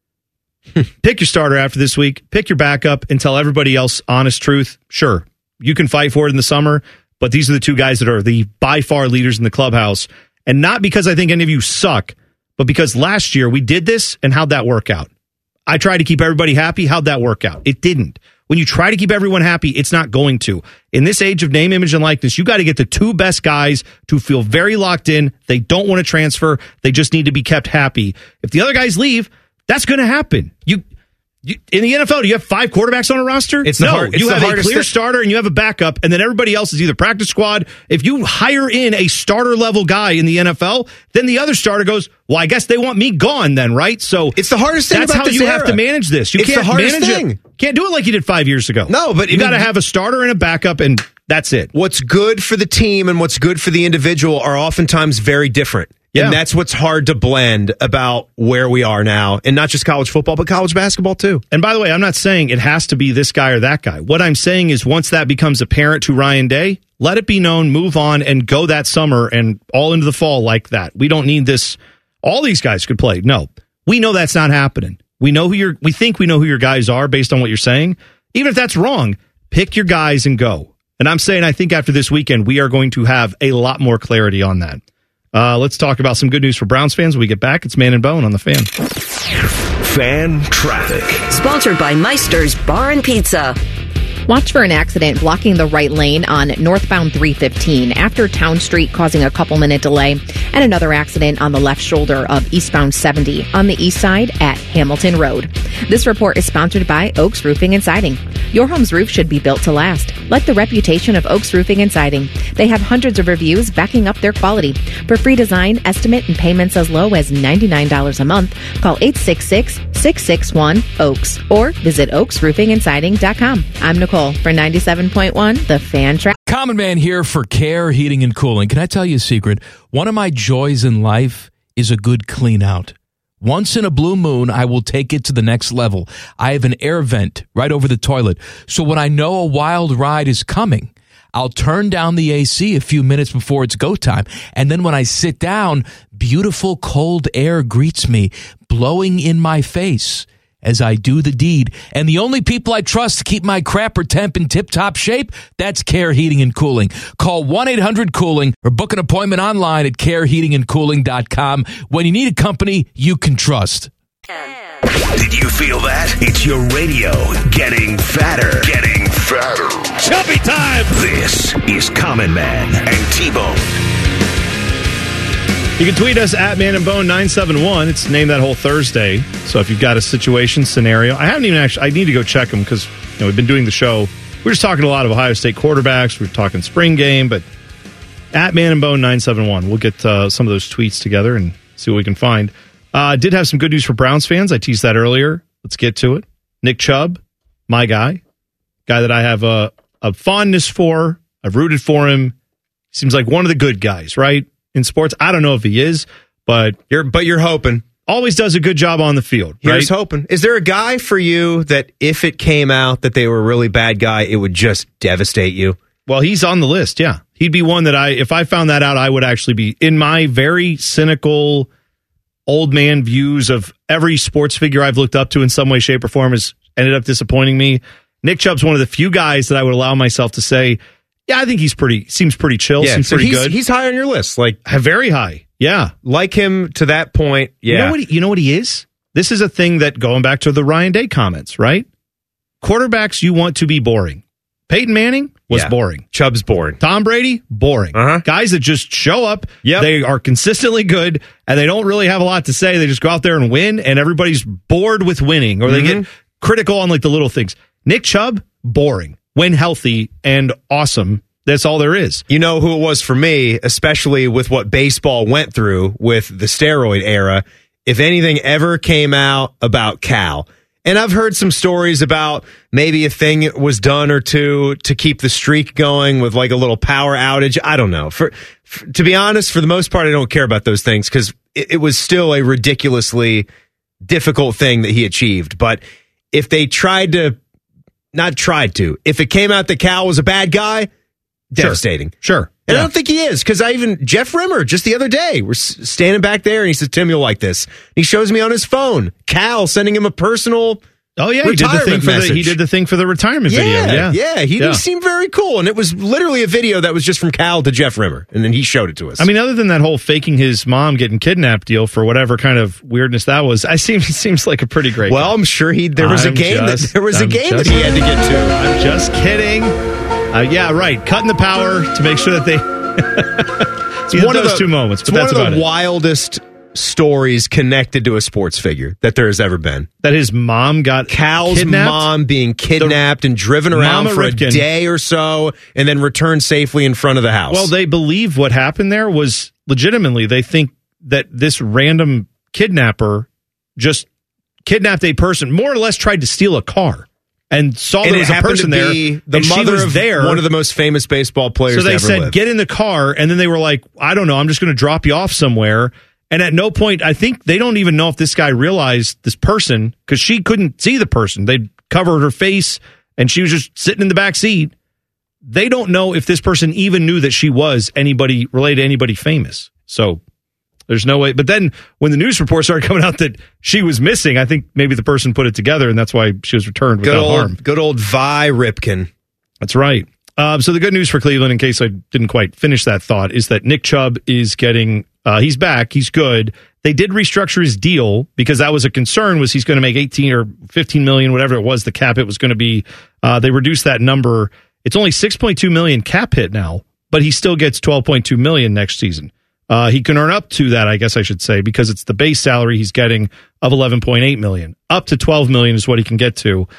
Pick your starter after this week. Pick your backup and tell everybody else honest truth. Sure, you can fight for it in the summer, but these are the two guys that are the by far leaders in the clubhouse. And not because I think any of you suck, but because last year we did this, and how'd that work out? I tried to keep everybody happy. How'd that work out? It didn't. When you try to keep everyone happy, it's not going to. In this age of name, image, and likeness, you got to get the two best guys to feel very locked in. They don't want to transfer. They just need to be kept happy. If the other guys leave, that's going to happen. You, you in the N F L, do you have five quarterbacks on a roster? It's the no. hard, it's you the have a clear th- starter and you have a backup, and then everybody else is either practice squad. If you hire in a starter level guy in the N F L, then the other starter goes, well, I guess they want me gone then, right? So it's the hardest thing that's about how this you era. have to manage this. You it's can't the hardest manage thing. it. Can't do it like you did five years ago. No, but you I got to mean, have a starter and a backup, and that's it. What's good for the team and what's good for the individual are oftentimes very different. Yeah. And that's what's hard to blend about where we are now. And not just college football, but college basketball too. And by the way, I'm not saying it has to be this guy or that guy. What I'm saying is once that becomes apparent to Ryan Day, let it be known, move on, and go that summer and all into the fall like that. We don't need this. All these guys could play. No, we know that's not happening. We know who your, we think we know who your guys are based on what you're saying. Even if that's wrong, pick your guys and go. And I'm saying I think after this weekend, we are going to have a lot more clarity on that. Uh, let's talk about some good news for Browns fans when we get back. It's Man and Bone on the Fan. Fan traffic. Sponsored by Meister's Bar and Pizza. Watch for an accident blocking the right lane on northbound three fifteen after Town Street, causing a couple minute delay, and another accident on the left shoulder of eastbound seventy on the east side at Hamilton Road. This report is sponsored by Oaks Roofing and Siding. Your home's roof should be built to last. like the reputation of Oaks Roofing and Siding. They have hundreds of reviews backing up their quality. For free design, estimate, and payments as low as ninety-nine dollars a month, call eight six six, six six one, OAKS or visit oaks roofing and siding dot com. I'm Nicole for ninety-seven point one, The Fan Track. Common Man here for Care Heating and Cooling. Can I tell you a secret? One of my joys in life is a good clean out. Once in a blue moon, I will take it to the next level. I have an air vent right over the toilet. So when I know a wild ride is coming, I'll turn down the A C a few minutes before it's go time. And then when I sit down, beautiful cold air greets me, blowing in my face as I do the deed. And the only people I trust to keep my crapper temp in tip-top shape, that's Care Heating and Cooling. Call one eight hundred cooling or book an appointment online at care heating and cooling dot com when you need a company you can trust. Did you feel that? It's your radio getting fatter. Getting fatter. Chubby time! This is Common Man and T-Bone. You can tweet us at Man and Bone nine seven one. It's Name That Whole Thursday. So if you've got a situation, scenario, I haven't even actually, I need to go check them because you know, we've been doing the show. We're just talking a lot of Ohio State quarterbacks. We're talking spring game, but at Man and Bone nine seven one, we'll get uh, some of those tweets together and see what we can find. Uh, did have some good news for Browns fans. I teased that earlier. Let's get to it. Nick Chubb, my guy, guy that I have a, a fondness for. I've rooted for him. Seems like one of the good guys, right? In sports, I don't know if he is, but you're but you're hoping. Always does a good job on the field. Here's right? hoping. Is there a guy for you that if it came out that they were a really bad guy, it would just devastate you? Well, he's on the list. Yeah, he'd be one that I, if I found that out, I would actually be in my very cynical old man views of every sports figure I've looked up to in some way, shape, or form has ended up disappointing me. Nick Chubb's one of the few guys that I would allow myself to say, yeah, I think he's pretty, seems pretty chill, yeah, seems so pretty he's, good. He's high on your list, like very high. Yeah. Like him to that point. Yeah. You know what he, you know what he is? This is a thing that, going back to the Ryan Day comments, right? Quarterbacks you want to be boring. Peyton Manning was yeah. boring. Chubb's boring. Tom Brady, boring. Uh-huh. Guys that just show up, yep. they are consistently good, and they don't really have a lot to say. They just go out there and win, and everybody's bored with winning, or mm-hmm. they get critical on like the little things. Nick Chubb, boring. When healthy and awesome. That's all there is. You know who it was for me, especially with what baseball went through with the steroid era. If anything ever came out about Cal, and I've heard some stories about maybe a thing was done or two to keep the streak going with like a little power outage. I don't know. For, for to be honest, for the most part, I don't care about those things because it, it was still a ridiculously difficult thing that he achieved. But if they tried to, not tried to, if it came out that Cal was a bad guy, devastating. Sure. sure. And yeah. I don't think he is, because I even, Jeff Rimmer, just the other day, we're standing back there, and he says, Tim, you'll like this. He shows me on his phone, Cal sending him a personal Oh, yeah, he did, the thing for the, he did the thing for the retirement yeah, video. Yeah, yeah, he, yeah. he seemed very cool, and it was literally a video that was just from Cal to Jeff Rimmer, and then he showed it to us. I mean, other than that whole faking his mom getting kidnapped deal for whatever kind of weirdness that was, I seem seems like a pretty great Well, guy. I'm sure he there was I'm a game just, that there was I'm a game just, that he had to get to. I'm just kidding. Uh, yeah, right. Cutting the power to make sure that they. it's one of those the, two moments, but it's that's one of about the it. wildest stories connected to a sports figure that there has ever been. That his mom got Cal's kidnapped? mom being kidnapped the, and driven around Mama for Ripken. a day or so, and then returned safely in front of the house. Well, they believe what happened there was legitimately. They think that this random kidnapper just kidnapped a person, more or less tried to steal a car. And saw and there was a person there. The and mother she was of there. one of the most famous baseball players. So they to ever said, live. "Get in the car," and then they were like, "I don't know. I'm just going to drop you off somewhere." And at no point, I think they don't even know if this guy realized this person because she couldn't see the person. They covered her face, and she was just sitting in the back seat. They don't know if this person even knew that she was anybody related to anybody famous. So there's no way. But then when the news reports started coming out that she was missing, I think maybe the person put it together, and that's why she was returned good without old, harm. Good old Vi Ripken. That's right. Um, so the good news for Cleveland, in case I didn't quite finish that thought, is that Nick Chubb is getting, uh, he's back, he's good. They did restructure his deal because that was a concern, was he's going to make eighteen or fifteen million, whatever it was, the cap hit was going to be. Uh, they reduced that number. It's only six point two million cap hit now, but he still gets twelve point two million next season. Uh, he can earn up to that, I guess I should say, because it's the base salary he's getting of eleven point eight million. Up to twelve million is what he can get to.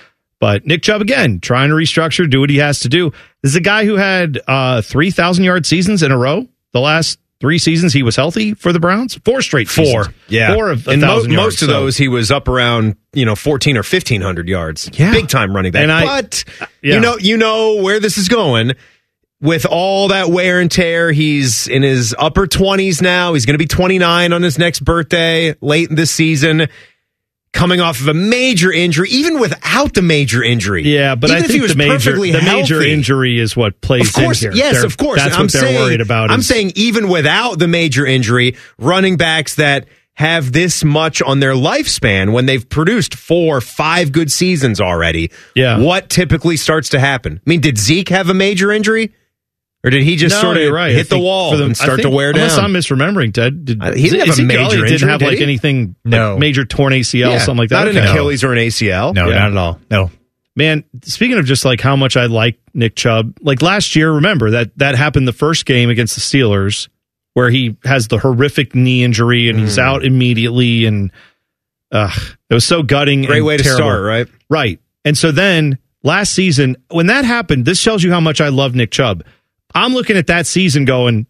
But Nick Chubb, again, trying to restructure, do what he has to do. This is a guy who had uh, three thousand yard seasons in a row. The last three seasons he was healthy for the Browns. Four straight seasons. Four. Yeah. Four of a and mo- thousand yards. most of so. those, he was up around, you know, fourteen or fifteen hundred yards. Yeah. Big time running back. And I, but yeah. you know, you know where this is going. With all that wear and tear, he's in his upper twenties now. He's going to be twenty-nine on his next birthday late in this season. Coming off of a major injury, even without the major injury. Yeah, but even I if think he was the major the major healthy, injury is what plays of course, in here. yes, They're, of course. That's I'm what they're saying, worried about. I'm is, saying even without the major injury, running backs that have this much on their lifespan when they've produced four, five good seasons already. Yeah. What typically starts to happen? I mean, did Zeke have a major injury? Or did he just no, sort of you're right. hit the wall them, and start think, to wear down? Unless I'm misremembering, Ted. Did, Uh, he didn't have a major Elliott injury, didn't have did like he? anything, No. like major torn A C L, Yeah, something like that. Not an Okay. Achilles or an A C L. No, Yeah. not at all. No. Man, speaking of just like how much I like Nick Chubb, like last year, remember that that happened the first game against the Steelers where he has the horrific knee injury and he's Mm. out immediately. And uh, it was so gutting. Great and way to terrible. start, right? Right. And so then last season, when that happened, this tells you how much I love Nick Chubb. I'm looking at that season going,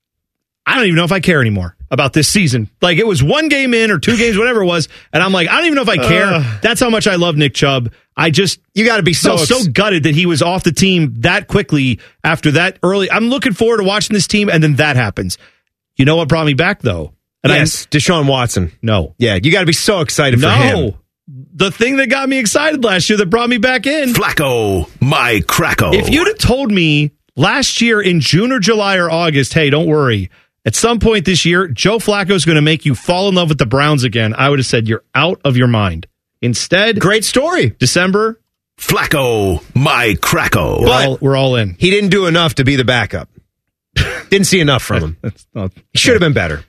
I don't even know if I care anymore about this season. Like it was one game in or two games, whatever it was. And I'm like, I don't even know if I care. Uh, That's how much I love Nick Chubb. I just, you got to be so, felt so ex- gutted that he was off the team that quickly after that early. I'm looking forward to watching this team. And then that happens. You know what brought me back though? And yes, I, Deshaun Watson. No. Yeah, you got to be so excited no. for him. The thing that got me excited last year that brought me back in. Flacco, my Cracko. If you'd have told me last year in June or July or August, hey, don't worry. At some point this year, Joe Flacco is going to make you fall in love with the Browns again, I would have said you're out of your mind. Instead, great story. December, Flacco, my Cracko. We're, but all, we're all in. He didn't do enough to be the backup. Didn't see enough from him. That's not, he should have been better.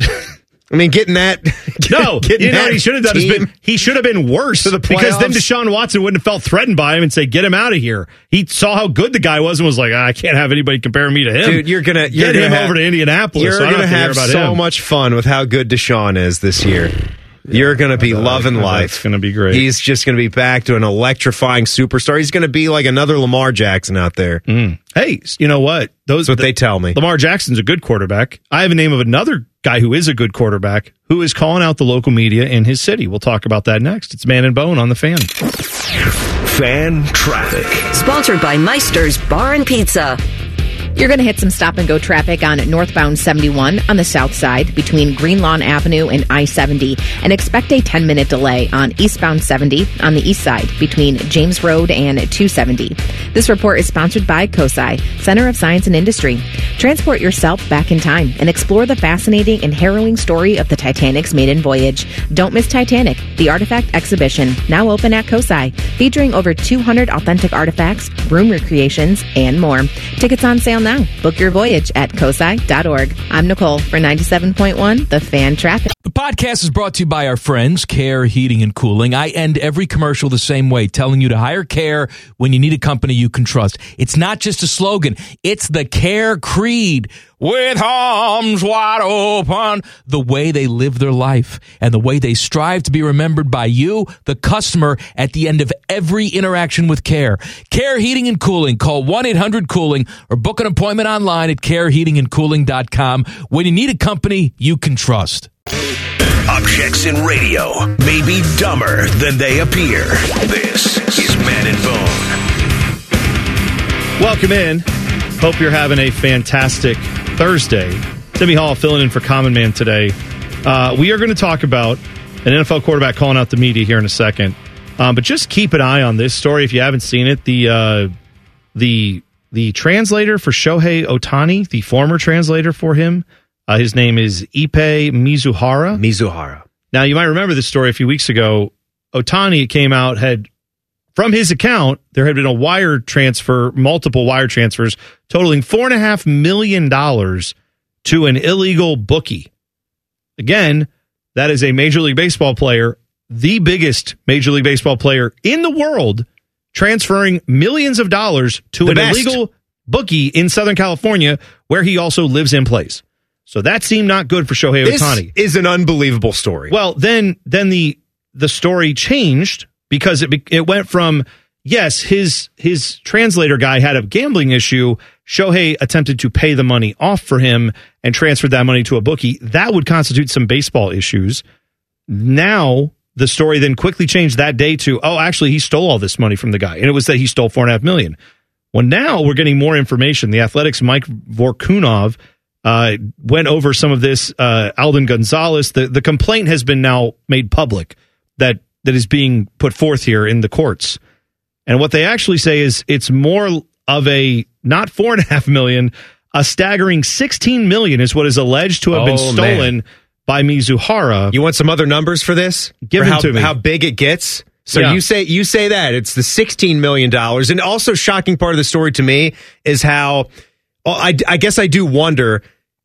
I mean, getting that. No, getting you know that what he should have done? Is been, he should have been worse to the because then Deshaun Watson wouldn't have felt threatened by him and say, "Get him out of here." He saw how good the guy was and was like, "I can't have anybody comparing me to him." Dude, you're gonna you're get gonna him have, over to Indianapolis. You're so gonna have, have so him. much fun with how good Deshaun is this year. You're going to be uh, loving life. It's going to be great. He's just going to be back to an electrifying superstar. He's going to be like another Lamar Jackson out there. Mm. Hey, you know what? Those That's what the, they tell me. Lamar Jackson's a good quarterback. I have a name of another guy who is a good quarterback who is calling out the local media in his city. We'll talk about that next. It's Man and Bone on the Fan. Fan Traffic. Sponsored by Meister's Bar and Pizza. You're going to hit some stop-and-go traffic on northbound seventy-one on the south side between Green Lawn Avenue and I seventy, and expect a ten-minute delay on eastbound seventy on the east side between James Road and two seventy. This report is sponsored by COSI, Center of Science and Industry. Transport yourself back in time and explore the fascinating and harrowing story of the Titanic's maiden voyage. Don't miss Titanic, the Artifact Exhibition, now open at COSI, featuring over two hundred authentic artifacts, room recreations, and more. Tickets on sale now. Book your voyage at cosi dot org. I'm Nicole for ninety-seven point one, The Fan Traffic. The podcast is brought to you by our friends, Care Heating and Cooling. I end every commercial the same way, telling you to hire Care when you need a company you can trust. It's not just a slogan. It's the Care creed. With arms wide open, the way they live their life and the way they strive to be remembered by you, the customer, at the end of every interaction with Care. Care Heating and Cooling. Call one eight hundred cooling or book an appointment online at care heating and cooling dot com when you need a company you can trust. Objects in radio may be dumber than they appear. This is Man and Bone. Welcome in. Hope you're having a fantastic Thursday. Timmy Hall filling in for Common Man today. Uh, we are going to talk about an N F L quarterback calling out the media here in a second. Um, but just keep an eye on this story if you haven't seen it. The uh, the the translator for Shohei Ohtani, the former translator for him, uh, his name is Ippei Mizuhara. Mizuhara. Now, you might remember this story a few weeks ago. Ohtani came out, had from his account, there had been a wire transfer, multiple wire transfers, totaling four and a half million dollars to an illegal bookie. Again, that is a Major League Baseball player, the biggest Major League Baseball player in the world, transferring millions of dollars to the an best. illegal bookie in Southern California, where he also lives and plays. So that seemed not good for Shohei Ohtani. This is an unbelievable story. Well, then, then the the story changed. Because it it went from yes, his his translator guy had a gambling issue. Shohei attempted to pay the money off for him and transferred that money to a bookie. That would constitute some baseball issues. Now, the story then quickly changed that day to, oh, actually, he stole all this money from the guy. And it was that he stole four and a half million. Well, now we're getting more information. The Athletics' Mike Vorkunov uh, went over some of this. Uh, Alden Gonzalez, the, the complaint has been now made public that that is being put forth here in the courts. And what they actually say is it's more of a, not four and a half million, a staggering sixteen million is what is alleged to have Oh, been stolen man. by Mizuhara. You want some other numbers for this? Give for them how, to me. how big it gets? So Yeah. you say you say that it's the sixteen million dollars. And also shocking part of the story to me is how, oh, I, I guess I do wonder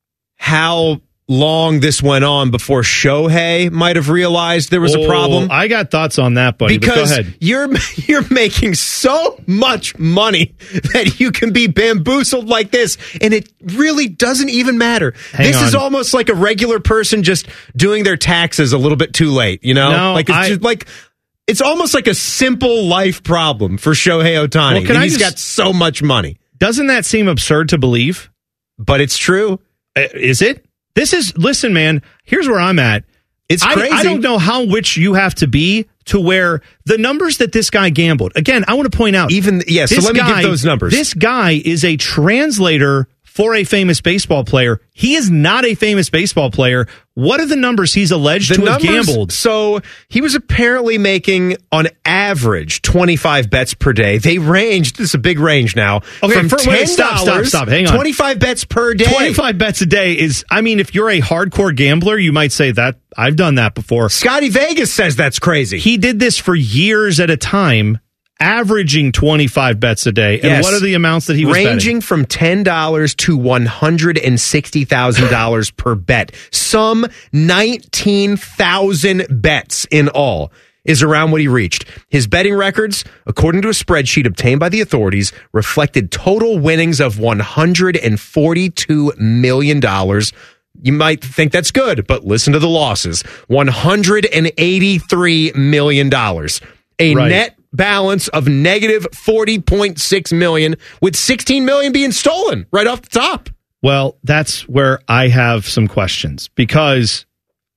how long this went on before Shohei might have realized there was Oh, a problem. I got thoughts on that, buddy. But go Because ahead. you're you're making so much money that you can be bamboozled like this, and it really doesn't even matter. Hang this is on. almost like a regular person just doing their taxes a little bit too late. You know, No, like it's I- just like it's almost like a simple life problem for Shohei Ohtani. Well, can and I he's just- got so much money, Doesn't that seem absurd to believe? but it's true. Uh, Is it? This is, listen, man, here's where I'm at. It's I, crazy. I don't know how rich you have to be to where the numbers that this guy gambled. Again, I want to point out. Even yeah. So this let me guy- give those numbers. This guy is a translator for a famous baseball player. He is not a famous baseball player. What are the numbers he's alleged The to have numbers- gambled? So he was apparently making, on average, twenty-five bets per day. They ranged, this is a big range now, Okay, from for- ten wait, dollars, stop, stop, stop. Hang on. twenty-five bets per day. twenty-five bets a day is, I mean, if you're a hardcore gambler, you might say that. I've done that before. Scotty Vegas says that's crazy. He did this for years at a time, averaging twenty-five bets a day. And Yes. what are the amounts that he was Ranging betting? from ten dollars to one hundred sixty thousand dollars per bet. Some nineteen thousand bets in all is around what he reached. His betting records, according to a spreadsheet obtained by the authorities, reflected total winnings of one hundred forty-two million dollars. You might think that's good, but listen to the losses. one hundred eighty-three million dollars. A Right. net balance of negative forty point six million dollars, with sixteen million dollars being stolen right off the top. Well, that's where I have some questions because,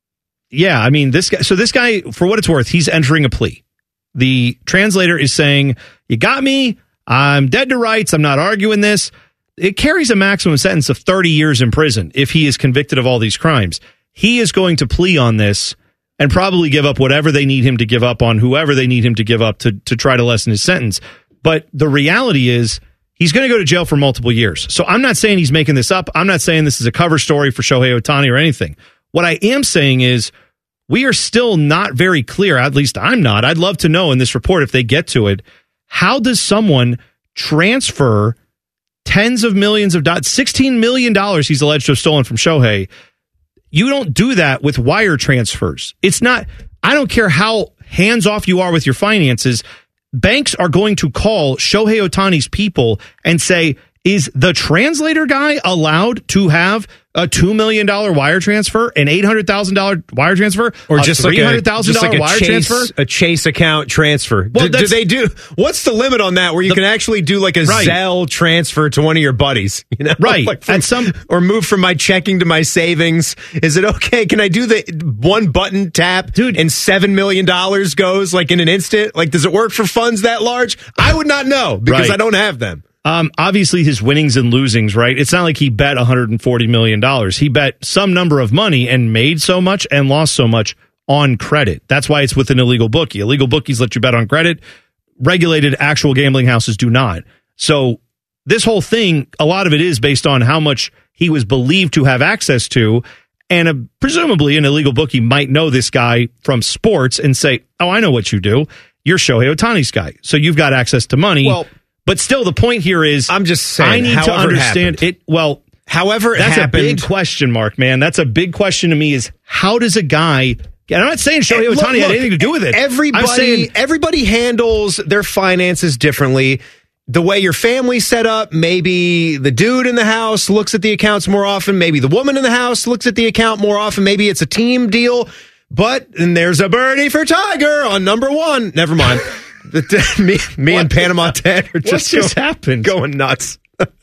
yeah, I mean, this guy, so this guy, for what it's worth, he's entering a plea. The translator is saying, you got me. I'm dead to rights. I'm not arguing this. It carries a maximum sentence of thirty years in prison if he is convicted of all these crimes. He is going to plea on this and probably give up whatever they need him to give up on whoever they need him to give up to, to try to lessen his sentence. But the reality is he's going to go to jail for multiple years. So I'm not saying he's making this up. I'm not saying this is a cover story for Shohei Ohtani or anything. What I am saying is we are still not very clear, at least I'm not. I'd love to know in this report, if they get to it, how does someone transfer tens of millions of dollars, sixteen million dollars he's alleged to have stolen from Shohei? You don't do that with wire transfers. It's not, I don't care how hands off you are with your finances. Banks are going to call Shohei Ohtani's people and say, is the translator guy allowed to have a two million dollars wire transfer, an eight hundred thousand dollars wire transfer, Or a just like three a, hundred thousand just dollars like a wire Chase, transfer? a Chase account transfer. Well, do, do that's- they do? What's the limit on that? Where you The- can actually do like a Right. Zelle transfer to one of your buddies, you know, Right. Like from, And some- or move from my checking to my savings. Is it okay? Can I do the one button tap, Dude. and seven million dollars goes like in an instant? Like, does it work for funds that large? I would not know because Right. I don't have them. Um, obviously, his winnings and losings, right? It's not like he bet one hundred forty million dollars. He bet some number of money and made so much and lost so much on credit. That's why it's with an illegal bookie. Illegal bookies let you bet on credit. Regulated actual gambling houses do not. So this whole thing, a lot of it is based on how much he was believed to have access to. And uh, presumably an illegal bookie might know this guy from sports and say, oh, I know what you do. You're Shohei Ohtani's guy. So you've got access to money. Well, but still, the point here is, I'm just saying, I need to however it understand happened. it. Well, However, it that's happened. a big question mark, man. That's a big question to me. Is how does a guy? And I'm not saying Shohei Look, Ohtani had look, anything to do with it. Everybody, I'm saying, everybody handles their finances differently. The way your family's set up, maybe the dude in the house looks at the accounts more often. Maybe the woman in the house looks at the account more often. Maybe it's a team deal. But and there's a birdie for Tiger on number one. Never mind. me, me and Panama Ted are just, just go, happened? going nuts.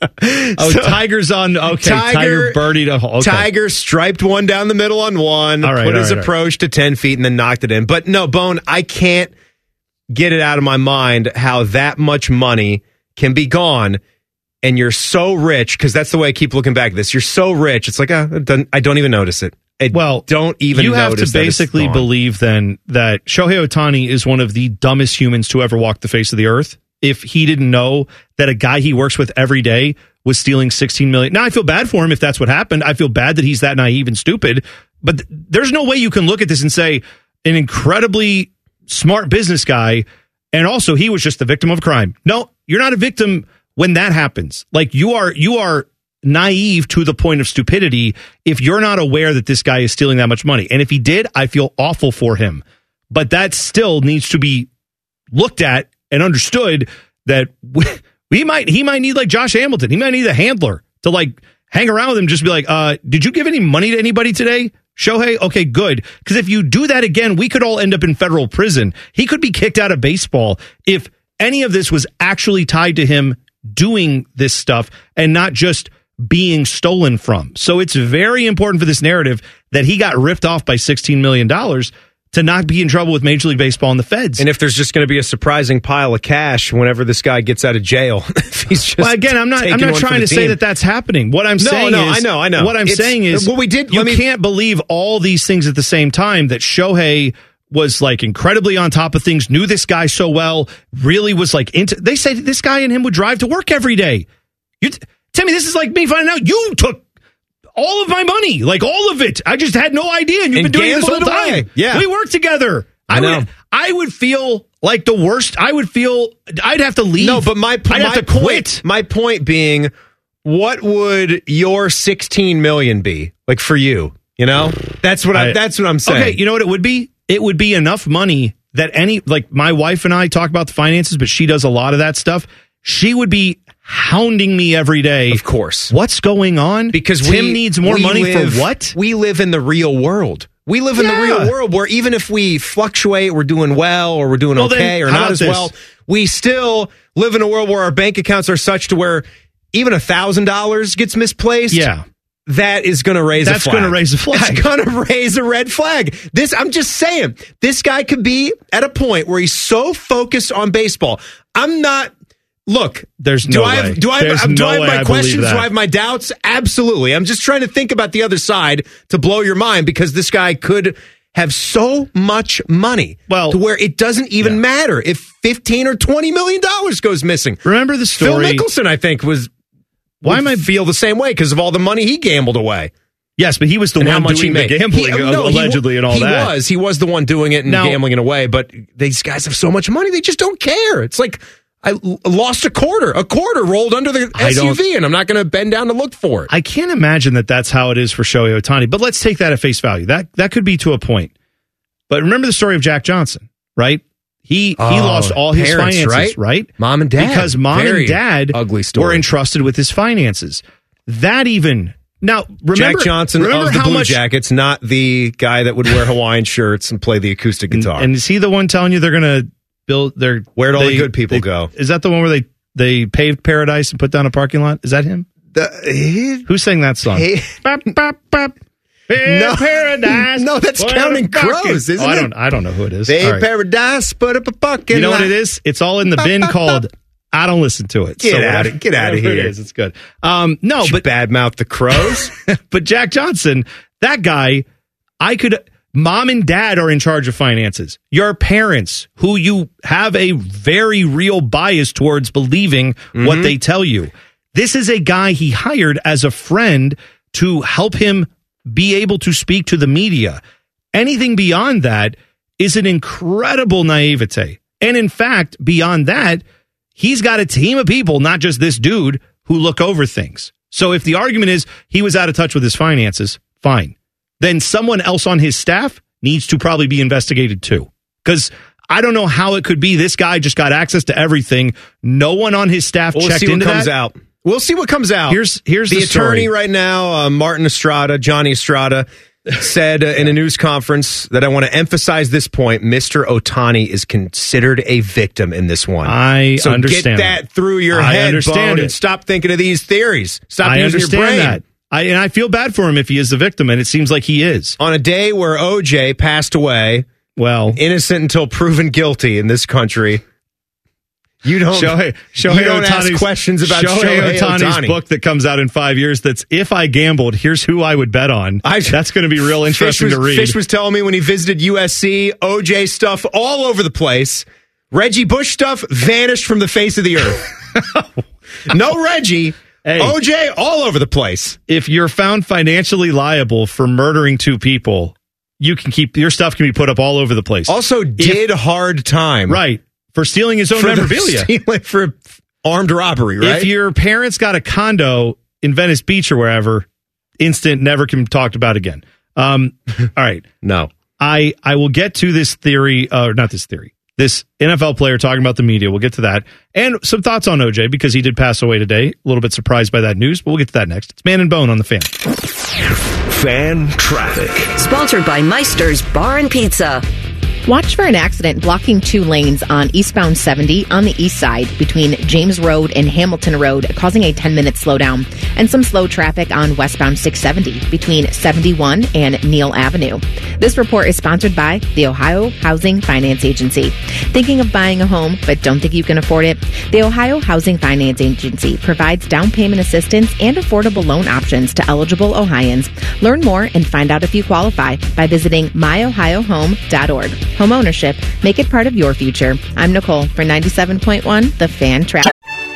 Oh, So, Tiger's on. Okay, Tiger, Tiger birdied a hole. Okay. Tiger striped one down the middle on one, All right, put all his right, all approach to ten feet, and then knocked it in. But no, Bone, I can't get it out of my mind how that much money can be gone, and you're so rich, because that's the way I keep looking back at this. You're so rich, it's like, uh, it doesn't- I don't even notice it. I Well, don't even You have notice to that it's basically gone. believe then that Shohei Ohtani is one of the dumbest humans to ever walk the face of the earth. If he didn't know that a guy he works with every day was stealing sixteen million dollars. Now, I feel bad for him if that's what happened. I feel bad that he's that naive and stupid. But th- there's no way you can look at this and say an incredibly smart business guy, and also he was just the victim of a crime. No, you're not a victim when that happens. Like you are, you are naive to the point of stupidity if you're not aware that this guy is stealing that much money. And if he did, I feel awful for him. But that still needs to be looked at and understood that we, we might he might need like Josh Hamilton. He might need a handler to like hang around with him, just be like, uh, did you give any money to anybody today, Shohei? Okay, good. Because if you do that again, we could all end up in federal prison. He could be kicked out of baseball if any of this was actually tied to him doing this stuff and not just being stolen from. So it's very important for this narrative that he got ripped off by sixteen million dollars to not be in trouble with Major League Baseball and the feds. And if there's just going to be a surprising pile of cash whenever this guy gets out of jail, if he's just well, again, I'm not. I'm taking not one for trying the to say team. that that's happening. What I'm No, saying no, is, I know, I know. What I'm It's- saying is, well, we did- You let me- can't believe all these things at the same time. That Shohei was like incredibly on top of things, knew this guy so well, really was like into. They said this guy and him would drive to work every day. You t- tell me this is like me finding out you took all of my money, like all of it. I just had no idea, and you've And been doing this whole gambled it away. time. Yeah. We work together. I know. Would, I would feel like the worst. I would feel. I'd have to leave. No, but my I'd my have to point, quit. My point being, what would your sixteen million be like for you? You know, that's what I, I- that's what I'm saying. Okay, you know what it would be? It would be enough money that any, like my wife and I talk about the finances, but she does a lot of that stuff. She would be hounding me every day. Of course. What's going on? Because Tim we, needs more we money live- for what? We live in the real world. We live in Yeah. the real world where even if we fluctuate, we're doing well or we're doing Well, then, okay or how not about as this? well, we still live in a world where our bank accounts are such to where even a thousand dollars gets misplaced. Yeah. That is going to raise That's a flag. gonna raise a flag. It's going to raise a red flag. This, I'm just saying, this guy could be at a point where he's so focused on baseball. I'm not. Look, There's do no I have, way. do I There's have, do no I have way my I believe questions? that. Do I have my doubts? Absolutely. I'm just trying to think about the other side to blow your mind because this guy could have so much money Well, to where it doesn't even yeah. matter if fifteen or twenty million dollars goes missing. Remember the story? Phil Mickelson, I think, was. Why would am I- feel the same way because of all the money he gambled away? Yes, but he was the And one how much doing he the made. gambling, He- uh, no, he- allegedly, and all he that. was. He was the one doing it and Now- gambling it away. But these guys have so much money, they just don't care. It's like I l- lost a quarter. A quarter rolled under the I S U V, don't- and I'm not going to bend down to look for it. I can't imagine that that's how it is for Shohei Ohtani, but let's take that at face value. That that could be to a point. But remember the story of Jack Johnson, right? He he Oh, lost all his parents, finances, right? right? Mom and dad. Because mom Very and dad ugly story. were entrusted with his finances. That even now remember Jack Johnson remember of the how Blue much, Jackets, not the guy that would wear Hawaiian shirts and play the acoustic guitar. And is he the one telling you they're going to build their Where'd all they- the good people they- go? Is that the one where they they paved paradise and put down a parking lot? Is that him? The, Who sang that song? Hey. Bop, bop, bop. Paved No. paradise. No, that's Put Counting a bucket. Crows, isn't oh, I it? don't. I don't know who it is. They All right. paradise, put up a bucket. You know what it is? It's all in the bin called. I don't listen to it. Get So outta- whatever- get outta whatever here. It is, it's good. Um, no, but badmouth the Crows. but Jack Johnson, that guy, I could. Mom and dad are in charge of finances. Your parents, who you have a very real bias towards believing Mm-hmm. what they tell you. This is a guy he hired as a friend to help him be able to speak to the media. Anything beyond that is an incredible naivete. And in fact, beyond that, he's got a team of people, not just this dude, who look over things. So if the argument is he was out of touch with his finances, fine. Then someone else on his staff needs to probably be investigated too. Because I don't know how it could be this guy just got access to everything. No one on his staff We'll checked see what into comes that. out. We'll see what comes out. Here's here's the, the attorney story. right now, uh, Martin Estrada, Johnny Estrada. said uh, in a news conference that I want to emphasize this point. Mister Ohtani is considered a victim in this one. I so understand get that it. through your I head, understand Bone, it. and stop thinking of these theories. Stop I using understand your brain. that. I, and I feel bad for him if he is the victim, and it seems like he is. On a day where O J passed away, well, innocent until proven guilty in this country, you don't, Shohei, Shohei you don't ask Ohtani's- questions about Shohei Shohei Ohtani's Ohtani. book that comes out in five years. That's if I gambled, here's who I would bet on. I, that's going to be real interesting Fish was, to read. Fish was telling me when he visited U S C, O J stuff all over the place. Reggie Bush stuff vanished from the face of the earth. No Reggie. Hey. O J all over the place. If you're found financially liable for murdering two people, you can keep your stuff can be put up all over the place. Also, did if, hard time. Right. For stealing his own for memorabilia. Stealing for armed robbery, right? If your parents got a condo in Venice Beach or wherever, instant, never can be talked about again. Um, all right. No. I, I will get to this theory, or uh, not this theory, this N F L player talking about the media. We'll get to that. And some thoughts on O J because he did pass away today. A little bit surprised by that news, but we'll get to that next. It's Man and Bone on the Fan. Fan Traffic. Sponsored by Meister's Bar and Pizza. Watch for an accident blocking two lanes on eastbound seventy on the east side between James Road and Hamilton Road, causing a ten-minute slowdown, and some slow traffic on westbound six seventy between seventy-one and Neal Avenue. This report is sponsored by the Ohio Housing Finance Agency. Thinking of buying a home but don't think you can afford it? The Ohio Housing Finance Agency provides down payment assistance and affordable loan options to eligible Ohioans. Learn more and find out if you qualify by visiting my ohio home dot org. Home ownership. Make it part of your future. I'm Nicole for ninety-seven point one The Fan Traffic.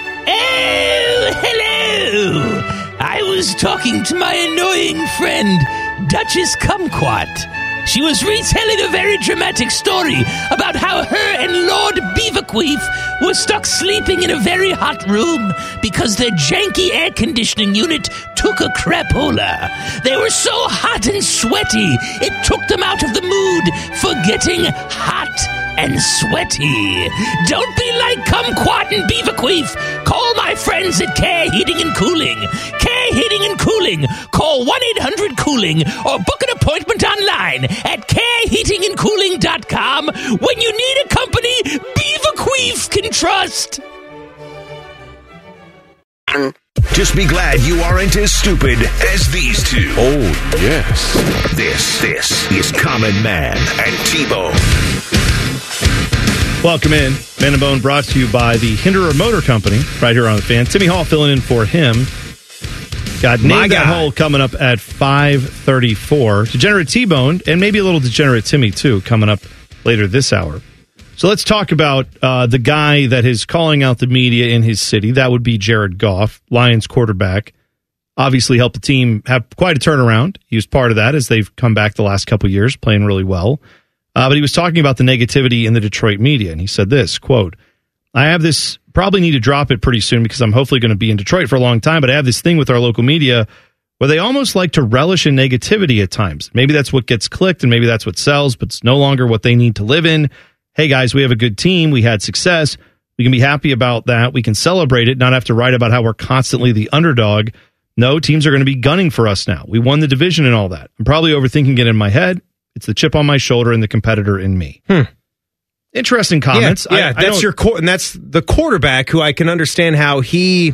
Oh, hello! I was talking to my annoying friend, Duchess Kumquat. She was retelling a very dramatic story about how her and Lord Beaverqueef were stuck sleeping in a very hot room because their janky air conditioning unit took a crapola. They were so hot and sweaty, it took them out of the mood for getting hot and sweaty. Don't be like Kumquat and Beaverqueef. Call my friends at Care Heating and Cooling. Care Heating and Cooling. Call one eight hundred cooling or book an appointment online at care heating and cooling dot com when you need a company Beaverqueef can trust. Just be glad you aren't as stupid as these two. Oh, yes. This, this is Common Man and T-Bone. Welcome in. Man and Bone brought to you by the Hinderer Motor Company right here on the Fan. Timmy Hall filling in for him. Got My Name That guy. Hole coming up at five thirty-four. Degenerate T-Bone and maybe a little Degenerate Timmy too coming up later this hour. So let's talk about uh, the guy that is calling out the media in his city. That would be Jared Goff, Lions quarterback. Obviously helped the team have quite a turnaround. He was part of that as they've come back the last couple of years, playing really well. Uh, but he was talking about the negativity in the Detroit media, and he said this, quote, I have this, probably need to drop it pretty soon because I'm hopefully going to be in Detroit for a long time, but I have this thing with our local media where they almost like to relish in negativity at times. Maybe that's what gets clicked and maybe that's what sells, but it's no longer what they need to live in. Hey, guys, we have a good team. We had success. We can be happy about that. We can celebrate it, not have to write about how we're constantly the underdog. No, teams are going to be gunning for us now. We won the division and all that. I'm probably overthinking it in my head. It's the chip on my shoulder and the competitor in me. Hmm. Interesting comments. Yeah, yeah I, I that's your qu- and that's the quarterback who I can understand how he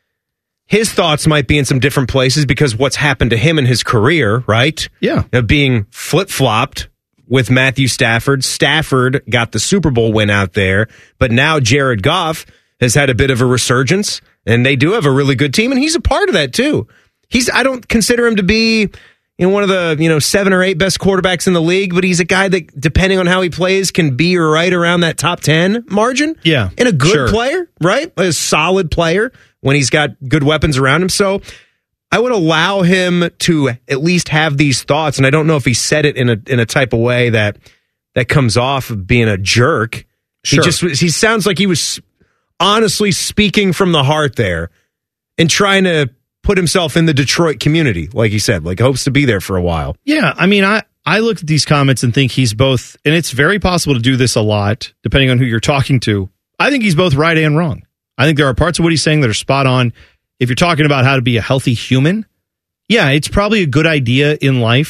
his thoughts might be in some different places because what's happened to him in his career, right? Yeah, of being flip flopped with Matthew Stafford. Stafford got the Super Bowl win out there, but now Jared Goff has had a bit of a resurgence, and they do have a really good team, and he's a part of that too. He's I don't consider him to be you know, one of the you know seven or eight best quarterbacks in the league, but he's a guy that, depending on how he plays, can be right around that top ten margin. Yeah, and a good sure. player, right? A solid player when he's got good weapons around him. So I would allow him to at least have these thoughts, and I don't know if he said it in a in a type of way that that comes off of being a jerk. Sure. He just he sounds like he was honestly speaking from the heart there and trying to put himself in the Detroit community, like he said, like hopes to be there for a while. Yeah, I mean, I, I look at these comments and think he's both, and it's very possible to do this a lot, depending on who you're talking to. I think he's both right and wrong. I think there are parts of what he's saying that are spot on. If you're talking about how to be a healthy human, yeah, it's probably a good idea in life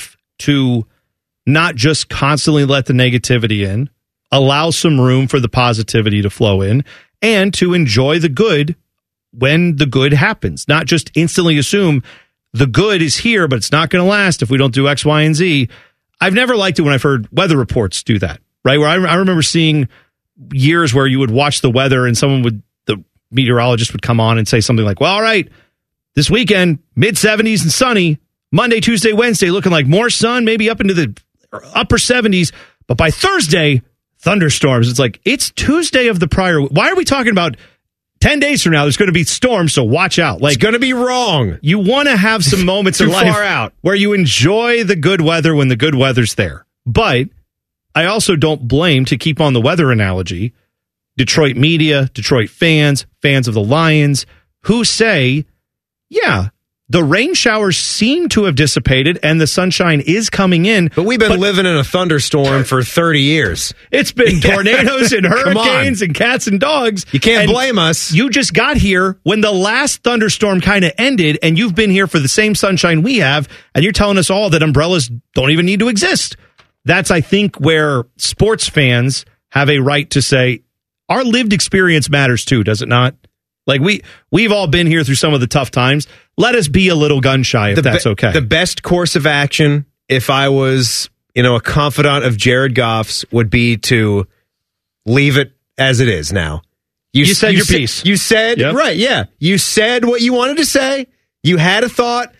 to not just constantly let the negativity in, allow some room for the positivity to flow in, and to enjoy the good when the good happens. Not just instantly assume the good is here, but it's not going to last if we don't do X, Y, and Z. I've never liked it when I've heard weather reports do that, right? Where I, I remember seeing years where you would watch the weather and someone would, the meteorologist would come on and say something like, well, all right, this weekend, mid seventies and sunny, Monday, Tuesday, Wednesday, looking like more sun, maybe up into the upper seventies, but by Thursday, thunderstorms. It's like, it's Tuesday of the prior. Why are we talking about ten days from now, there's going to be storms, so watch out. Like, it's going to be wrong. You want to have some moments in life far out. where you enjoy the good weather when the good weather's there. But I also don't blame, to keep on the weather analogy, Detroit media, Detroit fans, fans of the Lions, who say, yeah, the rain showers seem to have dissipated and the sunshine is coming in. But we've been but, living in a thunderstorm for thirty years. It's been tornadoes and hurricanes and cats and dogs. You can't blame us. You just got here when the last thunderstorm kind of ended, and you've been here for the same sunshine we have, and you're telling us all that umbrellas don't even need to exist. That's, I think, where sports fans have a right to say, our lived experience matters too, does it not? Like, we, we've all been here through some of the tough times. Let us be a little gun shy if the that's be- okay. The best course of action, if I was, you know, a confidant of Jared Goff's, would be to leave it as it is now. You, you said you your sa- piece. You said, yep. right, yeah. You said what you wanted to say. You had a thought.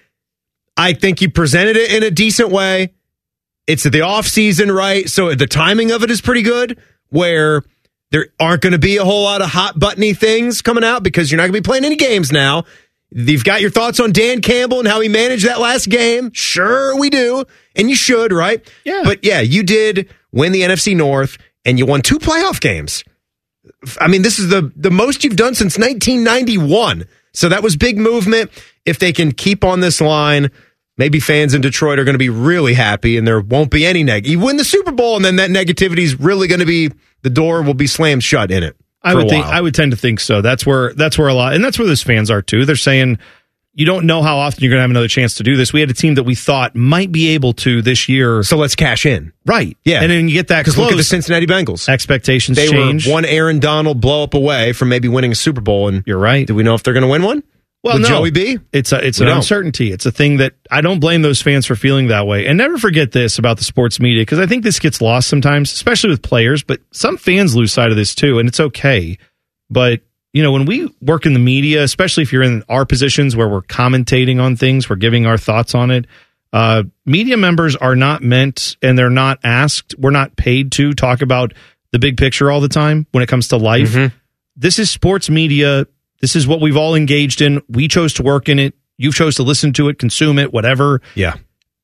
I think you presented it in a decent way. It's the off season, right? So the timing of it is pretty good, where there aren't going to be a whole lot of hot buttony things coming out because you're not going to be playing any games now. You've got your thoughts on Dan Campbell and how he managed that last game. Sure, we do. And you should, right? Yeah. But yeah, you did win the N F C North and you won two playoff games. I mean, this is the, the most you've done since nineteen ninety-one. So that was big movement. If they can keep on this line, maybe fans in Detroit are going to be really happy and there won't be any neg. You win the Super Bowl and then that negativity is really going to be, the door will be slammed shut in it. I would think, I would tend to think so. That's where, that's where a lot, and that's where those fans are too. They're saying, you don't know how often you're going to have another chance to do this. We had a team that we thought might be able to this year. So let's cash in. Right. Yeah. And then you get that because look at the Cincinnati Bengals. Expectations they change. They were one Aaron Donald blow up away from maybe winning a Super Bowl. And you're right. Do we know if they're going to win one? Well, With no. Joey B? It's a, it's we an don't. uncertainty. It's a thing that I don't blame those fans for feeling that way. And never forget this about the sports media, because I think this gets lost sometimes, especially with players, but some fans lose sight of this too, and it's okay. But, you know, when we work in the media, especially if you're in our positions where we're commentating on things, we're giving our thoughts on it, uh, media members are not meant, and they're not asked, we're not paid to talk about the big picture all the time when it comes to life. Mm-hmm. This is sports media. This is what we've all engaged in. We chose to work in it. You chose to listen to it, consume it, whatever. Yeah.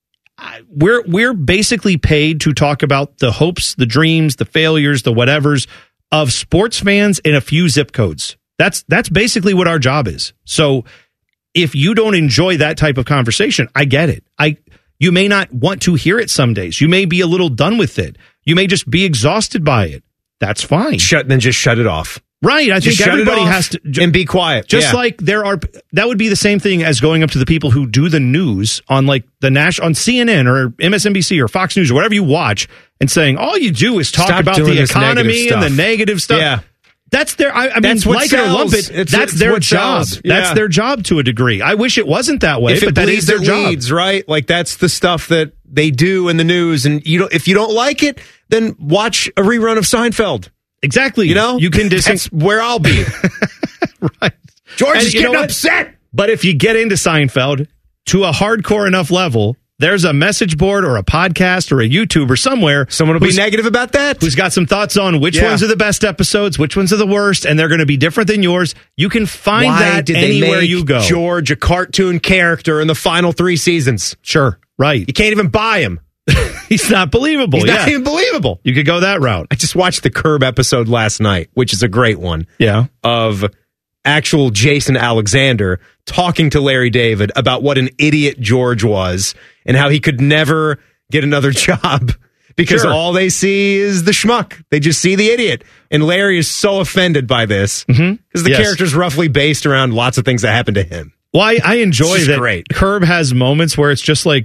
We're we're basically paid to talk about the hopes, the dreams, the failures, the whatevers of sports fans in a few zip codes. That's that's basically what our job is. So if you don't enjoy that type of conversation, I get it. I you may not want to hear it some days. You may be a little done with it. You may just be exhausted by it. That's fine. Shut then just shut it off. Right. I Just think shut it everybody off has to and be quiet. Just Yeah. like there are, that would be the same thing as going up to the people who do the news on like the Nash on C N N or M S N B C or Fox News or whatever you watch and saying all you do is talk Stop about doing the this negative economy and the stuff. negative stuff. Yeah. That's their, I, I mean, That's what like it or lump sells. it, It's- that's it's their what job. sells. That's Yeah. their job to a degree. I wish it wasn't that way, If it but that bleeds, is their it job. leads, right? Like that's the stuff that they do in the news. And you don't, if you don't like it, then watch a rerun of Seinfeld. Exactly. You know, you can dis- that's where I'll be. Right. George And is you know getting what? upset. But if you get into Seinfeld to a hardcore enough level, there's a message board or a podcast or a YouTube or somewhere. Someone will be who's- negative about that. Who's got some thoughts on which Yeah. ones are the best episodes, which ones are the worst, and they're going to be different than yours. You can find Why that did anywhere they make you go. George a cartoon character in the final three seasons? Sure. Right. You can't even buy him. He's not believable. He's yeah. not even believable. You could go that route. I just watched the Curb episode last night, which is a great one. Yeah. Of actual Jason Alexander talking to Larry David about what an idiot George was and how he could never get another job because Sure. all they see is the schmuck. They just see the idiot. And Larry is so offended by this because Mm-hmm. the Yes. character's roughly based around lots of things that happened to him. Well, I, I enjoy It's just that great. Curb has moments where it's just like,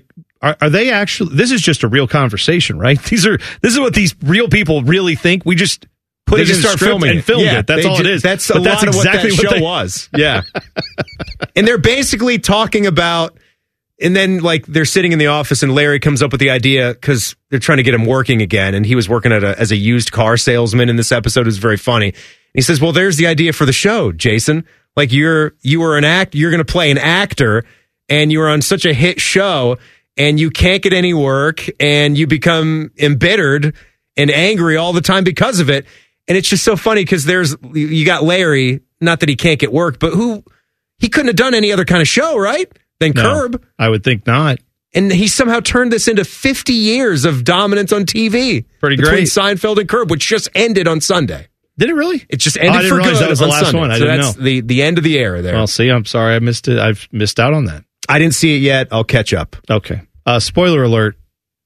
Are, are they actually? This is just a real conversation, right? These are. This is what these real people really think. We just put They it just in the start script filming and it. filmed Yeah, it. That's they all ju- it is. That's But a lot of what that show they- was. Yeah. And they're basically talking about, and then like they're sitting in the office and Larry comes up with the idea because they're trying to get him working again. And he was working at a, as a used car salesman in this episode. It was very funny. And he says, well, there's the idea for the show, Jason. Like you're, you were an act, you're going to play an actor and you were on such a hit show and you can't get any work and you become embittered and angry all the time because of it. And it's just so funny because there's, you got Larry, not that he can't get work, but who, he couldn't have done any other kind of show, right? Than No, Curb. I would think not. And he somehow turned this into fifty years of dominance on T V. Pretty between great. Seinfeld and Curb, which just ended on Sunday. Did it really? It just Oh, I ended didn't for realize good that was the on last Sunday. one. I so didn't that's know. the the end of the era there. Well, see, I'm sorry, I missed it. I've missed out on that. I didn't see it yet. I'll catch up. Okay. Uh, spoiler alert.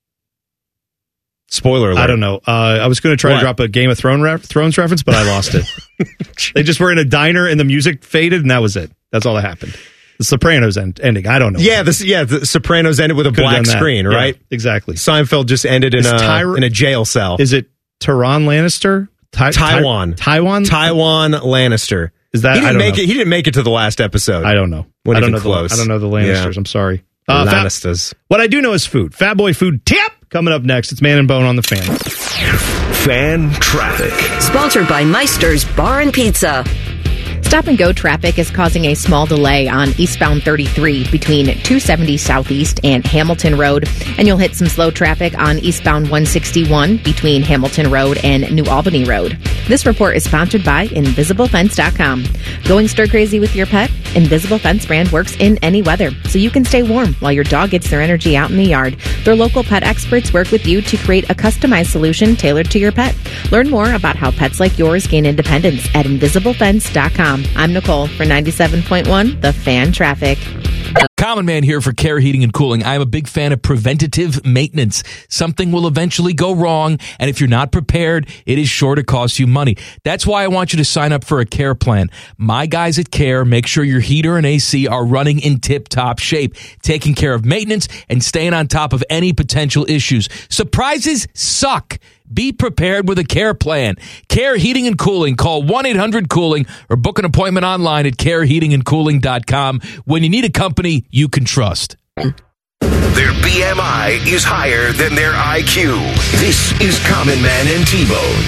Spoiler alert. I don't know. Uh, I was going to try What? to drop a Game of Thrones, ref- Thrones reference, but I lost it. They just were in a diner and the music faded, and that was it. That's all that happened. The Sopranos end- ending. I don't know. Yeah, this yeah, the Sopranos ended with a Could've black done that. screen, Yeah, right? exactly. Seinfeld just ended in Is a Tyra- in a jail cell. Is it Tyron Lannister? Ty- Taiwan. Ty- Taiwan? Taiwan Lannister. Is that? He I didn't don't make know. it. He didn't make it to the last episode. I don't know. When I don't even know. close. The, I don't know the Lannisters. Yeah. I'm sorry. The Uh, Fat- Lannisters. what I do know is food. Fat Boy Food Tip coming up next. It's Man and Bone on the Fan. Fan traffic. Sponsored by Meister's Bar and Pizza. Stop and go traffic is causing a small delay on eastbound thirty-three between two seventy Southeast and Hamilton Road. And you'll hit some slow traffic on eastbound one sixty-one between Hamilton Road and New Albany Road. This report is sponsored by Invisible Fence dot com. Going stir crazy with your pet? Invisible Fence brand works in any weather, so you can stay warm while your dog gets their energy out in the yard. Their local pet experts work with you to create a customized solution tailored to your pet. Learn more about how pets like yours gain independence at Invisible Fence dot com. I'm Nicole for ninety-seven point one, The Fan Traffic. Common Man here for Care Heating and Cooling. I'm a big fan of preventative maintenance. Something will eventually go wrong, and if you're not prepared, it is sure to cost you money. That's why I want you to sign up for a Care plan. My guys at Care make sure your heater and A C are running in tip-top shape, taking care of maintenance and staying on top of any potential issues. Surprises suck. Be prepared with a Care plan. Care Heating and Cooling. Call one eight hundred cooling or book an appointment online at care heating and cooling dot com when you need a company you can trust. Their B M I is higher than their I Q. This is Common Man and T-Bone.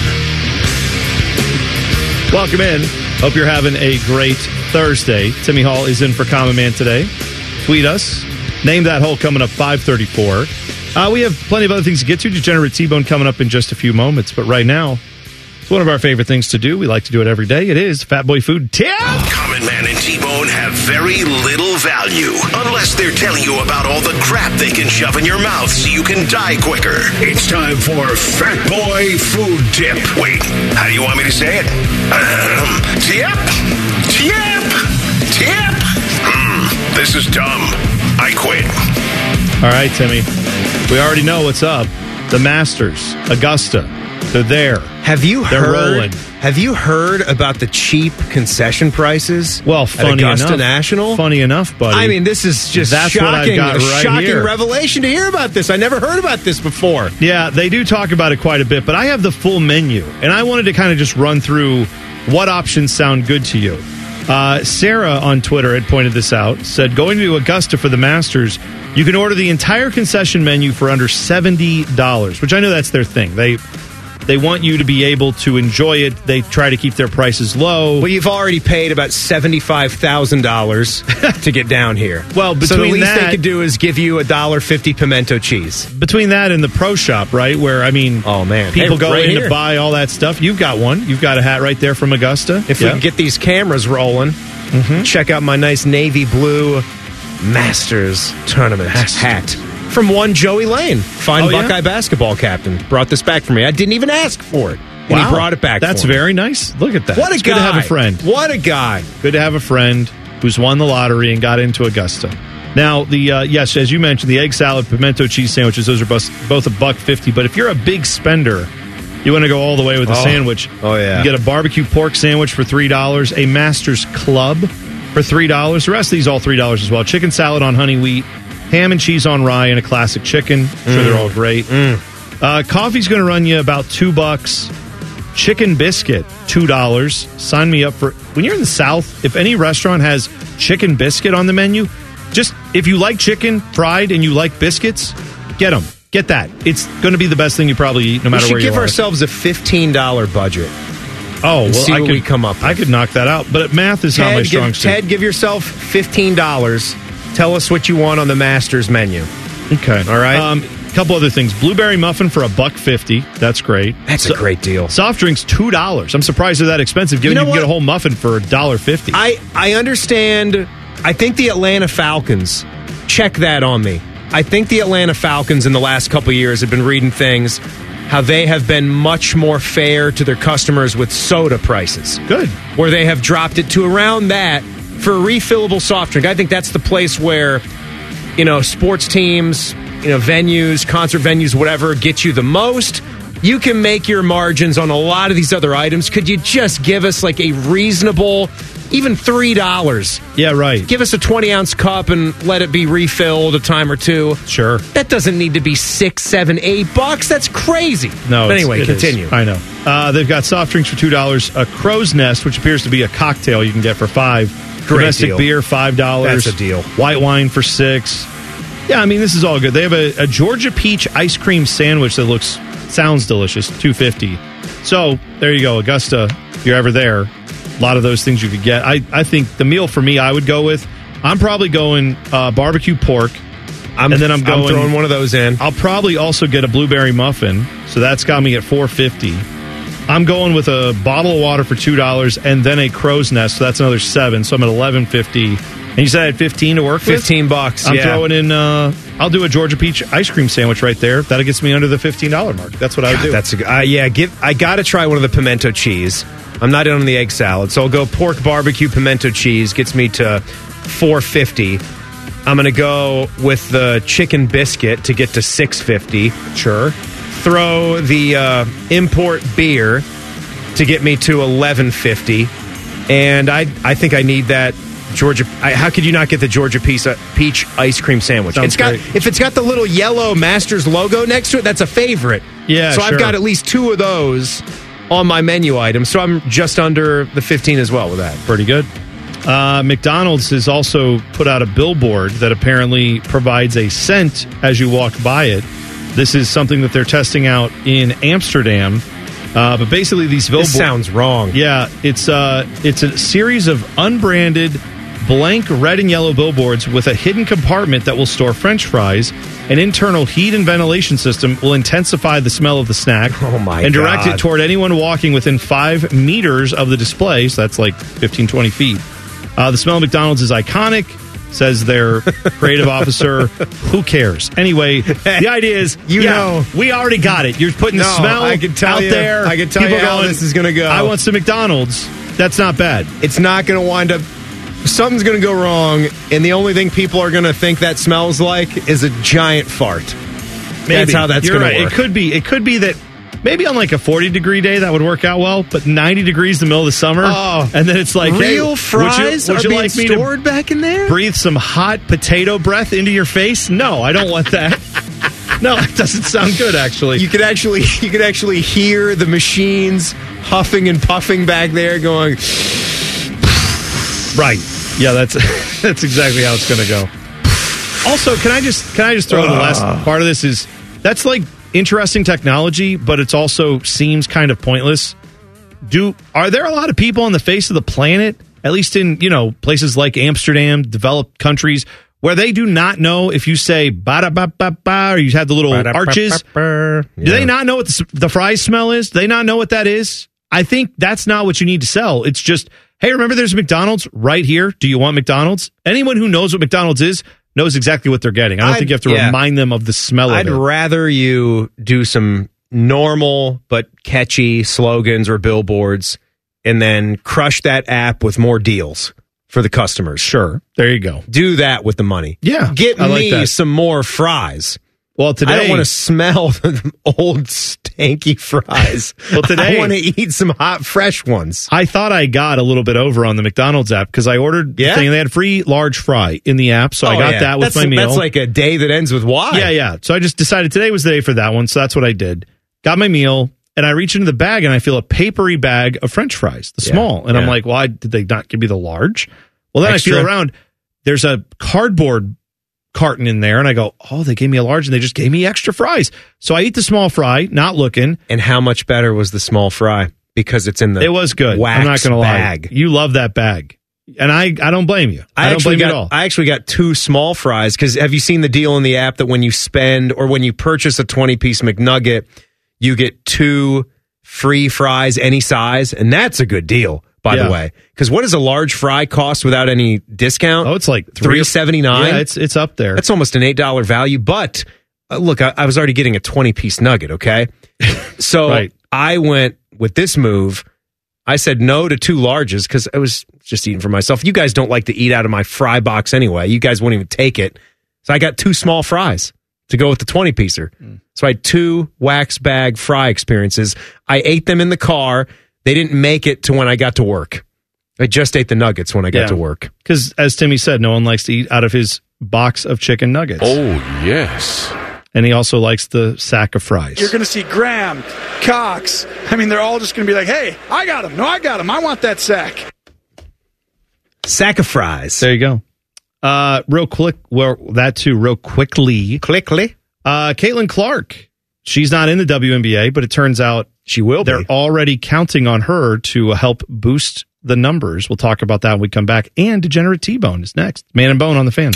Welcome in. Hope you're having a great Thursday. Timmy Hall is in for Common Man today. Tweet us. Name that hole coming up five thirty-four. Uh, we have plenty of other things to get to. Degenerate T-Bone coming up in just a few moments. But right now, it's one of our favorite things to do. We like to do it every day. It is Fat Boy Food Tip. Common Man and T-Bone have very little value unless they're telling you about all the crap they can shove in your mouth so you can die quicker. It's time for Fat Boy Food Tip. Wait, how do you want me to say it? Um, tip? Tip? Tip? Hmm, this is dumb. I quit. All right, Timmy. We already know what's up. The Masters, Augusta, they're there. Have you They're heard? rolling. Have you heard about the cheap concession prices? Well, funny at Augusta enough, National. Funny enough, buddy. I mean, this is just That's shocking. what I've got a right shocking here. revelation to hear about this. I never heard about this before. Yeah, they do talk about it quite a bit, but I have the full menu, and I wanted to kind of just run through what options sound good to you. Uh, Sarah on Twitter had pointed this out, said, going to Augusta for the Masters, you can order the entire concession menu for under seventy dollars, which I know that's their thing. They they want you to be able to enjoy it. They try to keep their prices low. Well, you've already paid about seventy-five thousand dollars to get down here. Well, between so the least that, they could do is give you a one dollar fifty pimento cheese. Between that and the pro shop, right, where, I mean, oh man, people hey, go right in here. to buy all that stuff. You've got one. You've got a hat right there from Augusta. If yeah. we can get these cameras rolling, mm-hmm. check out my nice navy blue Masters tournament hat from one Joey Lane, fine Oh, yeah? Buckeye basketball captain. Brought this back for me. I didn't even ask for it. And Wow. he brought it back. That's for me. very nice. Look at that. What a it's guy. Good to have a friend. What a guy. Good to have a friend who's won the lottery and got into Augusta. Now, the uh, yes, as you mentioned, the egg salad, pimento cheese sandwiches, those are both, both a buck fifty. But if you're a big spender, you want to go all the way with a Oh. sandwich. Oh, yeah. You get a barbecue pork sandwich for three dollars, a Master's Club for three dollars. The rest of these all three dollars as well. Chicken salad on honey wheat, ham and cheese on rye, and a classic chicken. I'm sure Mm. they're all great. Mm. Uh, coffee's going to run you about two bucks. Chicken biscuit, two dollars. Sign me up for when you're in the South. If any restaurant has chicken biscuit on the menu, just if you like chicken fried and you like biscuits, get them. Get that. It's going to be the best thing you probably eat, no matter we where should you give are. ourselves a fifteen dollars budget. Oh, and well, see I what could we come up with. I could knock that out, but math is Ted, not my give, strong suit. Ted, give yourself fifteen dollars. Tell us what you want on the Masters menu. Okay. All right. Um, couple other things. Blueberry muffin for a buck fifty. That's great. That's So- a great deal. Soft drinks, two dollars. I'm surprised they're that expensive, given You you, know can get a what? whole muffin for a dollar fifty. I, I understand. I think the Atlanta Falcons, check that on me. I think the Atlanta Falcons in the last couple of years have been reading things, how they have been much more fair to their customers with soda prices. Good. Where they have dropped it to around that for a refillable soft drink. I think that's the place where, you know, sports teams, you know, venues, concert venues, whatever, get you the most. You can make your margins on a lot of these other items. Could you just give us like a reasonable, even three dollars? Yeah, right. Give us a twenty-ounce cup and let it be refilled a time or two. Sure. That doesn't need to be six, seven, eight bucks. That's crazy. No, But it's- anyway, it is. continue. I know. Uh, they've got soft drinks for two dollars. A Crow's Nest, which appears to be a cocktail you can get for five. Great Domestic deal. beer, five dollars. That's a deal. White wine for six. Yeah, I mean, this is all good. They have a, a Georgia peach ice cream sandwich that looks, sounds delicious, two fifty. So, there you go, Augusta, if you're ever there, a lot of those things you could get. I, I think the meal for me I would go with, I'm probably going uh, barbecue pork. I'm, and then I'm going I'm throwing one of those in. I'll probably also get a blueberry muffin, so that's got me at four fifty. I'm going with a bottle of water for two dollars and then a Crow's Nest, so that's another seven, so I'm at eleven fifty. And you said I had fifteen to work with? fifteen bucks, I'm yeah. throwing in, uh, I'll do a Georgia peach ice cream sandwich right there. That gets me under the fifteen dollars mark. That's what I would God, do. That's a, good- uh, yeah. Give I got to try one of the pimento cheese. I'm not in on the egg salad, so I'll go pork barbecue pimento cheese. Gets me to four fifty. I'm going to go with the chicken biscuit to get to six fifty. Sure. Throw the uh, import beer to get me to eleven fifty, and I I think I need that Georgia. I, how could you not get the Georgia peach, uh, peach ice cream sandwich? Sounds It's got great. if it's got the little yellow Masters logo next to it, that's a favorite. Yeah, so sure. I've got at least two of those on my menu item, so I'm just under the fifteen as well with that. Pretty good. Uh, McDonald's has also put out a billboard that apparently provides a scent as you walk by it. This is something that they're testing out in Amsterdam. Uh, but basically, these billboards. This sounds wrong. Yeah, it's uh, it's a series of unbranded, blank red and yellow billboards with a hidden compartment that will store French fries. An internal heat and ventilation system will intensify the smell of the snack. Oh my And direct God. it toward anyone walking within five meters of the display. So that's like fifteen, twenty feet. Uh, the smell of McDonald's is iconic, says their creative officer. Who cares? Anyway, the idea is, You yeah, know. we already got it. You're putting the No, smell I can tell out you- there. I can tell People you how going, this is gonna go. I want some McDonald's. That's not bad. It's not going to wind up. Something's going to go wrong, and the only thing people are going to think that smells like is a giant fart. Maybe. That's how that's You're going right. to work. It could be. It could be that maybe on like a forty degree day that would work out well, but ninety degrees in the middle of the summer, Oh. and then it's like, hey, Real would you- fries would are you, being like me stored back in there? to breathe some hot potato breath into your face? No, I don't want that. No, it doesn't sound good. Actually, You could actually, you could actually hear the machines huffing and puffing back there, going. right? Yeah, that's that's exactly how it's going to go. Also, can I just can I just throw in the last part of this is that's like interesting technology, but it's also seems kind of pointless. Do are there a lot of people on the face of the planet, at least in, you know, places like Amsterdam, developed countries, where they do not know if you say ba da ba ba ba or you have the little arches? Do they not know what the, the fries smell is? Do they not know what that is? I think that's not what you need to sell. It's just, hey, remember there's a McDonald's right here. Do you want McDonald's? Anyone who knows what McDonald's is knows exactly what they're getting. I don't I'd- think you have to yeah. remind them of the smell I'd of it. rather you do some normal but catchy slogans or billboards, and then crush that app with more deals for the customers. Sure. There you go. Do that with the money. Yeah, Get I like me that. some more fries. Well, today I don't want to smell the old stanky fries. Well, today I want to eat some hot, fresh ones. I thought I got a little bit over on the McDonald's app because I ordered Yeah? the thing. They had free large fry in the app, so I Oh, got yeah. that with that's, my meal. That's like a day that ends with Y. Yeah, yeah. So I just decided today was the day for that one, so that's what I did. Got my meal, and I reach into the bag, and I feel a papery bag of French fries, the Yeah, small. And I'm yeah. like, why did they not give me the large? Well, then Extra? I feel around. There's a cardboard carton in there, and I go, oh, they gave me a large, and they just gave me extra fries. So I eat the small fry, not looking. And how much better was the small fry? Because it's in the It was good. wax I'm not going to bag. lie. You love that bag. And I, I don't blame you. I, I, don't actually blame got you at all. I actually got two small fries because have you seen the deal in the app that when you spend or when you purchase a twenty piece McNugget, you get two free fries any size, and that's a good deal. By Yeah. the way, because what does a large fry cost without any discount? Oh, it's like three seventy nine. Yeah, it's it's up there. That's almost an eight dollar value. But uh, look, I, I was already getting a twenty piece nugget. Okay, so Right. I went with this move. I said no to two larges because I was just eating for myself. You guys don't like to eat out of my fry box anyway. You guys won't even take it. So I got two small fries to go with the twenty piecer. Mm. So I had two wax bag fry experiences. I ate them in the car. They didn't make it to when I got to work. I just ate the nuggets when I got Yeah. to work. Because, as Timmy said, no one likes to eat out of his box of chicken nuggets. Oh, yes. And he also likes the sack of fries. You're going to see Graham, Cox. I mean, they're all just going to be like, hey, I got him. No, I got him. I want that sack. Sack of fries. There you go. Uh, real quick, well, that too, real quickly. Quickly. Uh, Caitlin Clark. She's not in the W N B A, but it turns out she will they're be. already counting on her to help boost the numbers. We'll talk about that when we come back. And Degenerate T-Bone is next. Man and Bone on the Fan.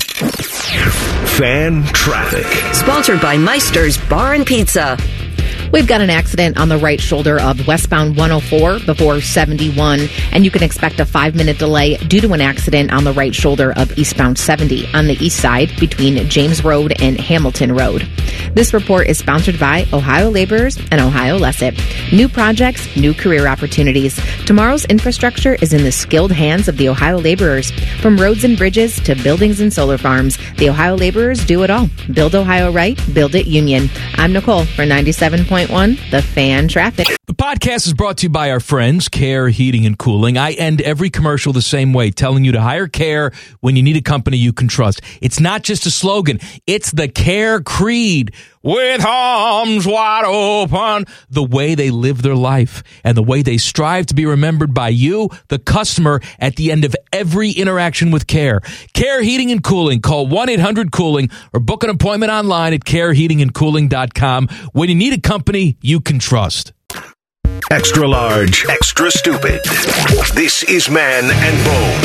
Fan traffic. Sponsored by Meister's Bar and Pizza. We've got an accident on the right shoulder of westbound one oh four before seventy-one, and you can expect a five-minute delay due to an accident on the right shoulder of eastbound seventy on the east side between James Road and Hamilton Road. This report is sponsored by Ohio Laborers and Ohio Lesset. New projects, new career opportunities. Tomorrow's infrastructure is in the skilled hands of the Ohio Laborers. From roads and bridges to buildings and solar farms, the Ohio Laborers do it all. Build Ohio right, build it Union. I'm Nicole for ninety-seven point one, The Fan Traffic. The podcast is brought to you by our friends, Care Heating and Cooling. I end every commercial the same way, telling you to hire Care when you need a company you can trust. It's not just a slogan. It's the Care creed. With arms wide open, the way they live their life and the way they strive to be remembered by you, the customer, at the end of every interaction with Care. Care Heating and Cooling. Call one eight hundred cooling or book an appointment online at care heating and cooling dot com when you need a company you can trust. Extra large, extra stupid. This is Man and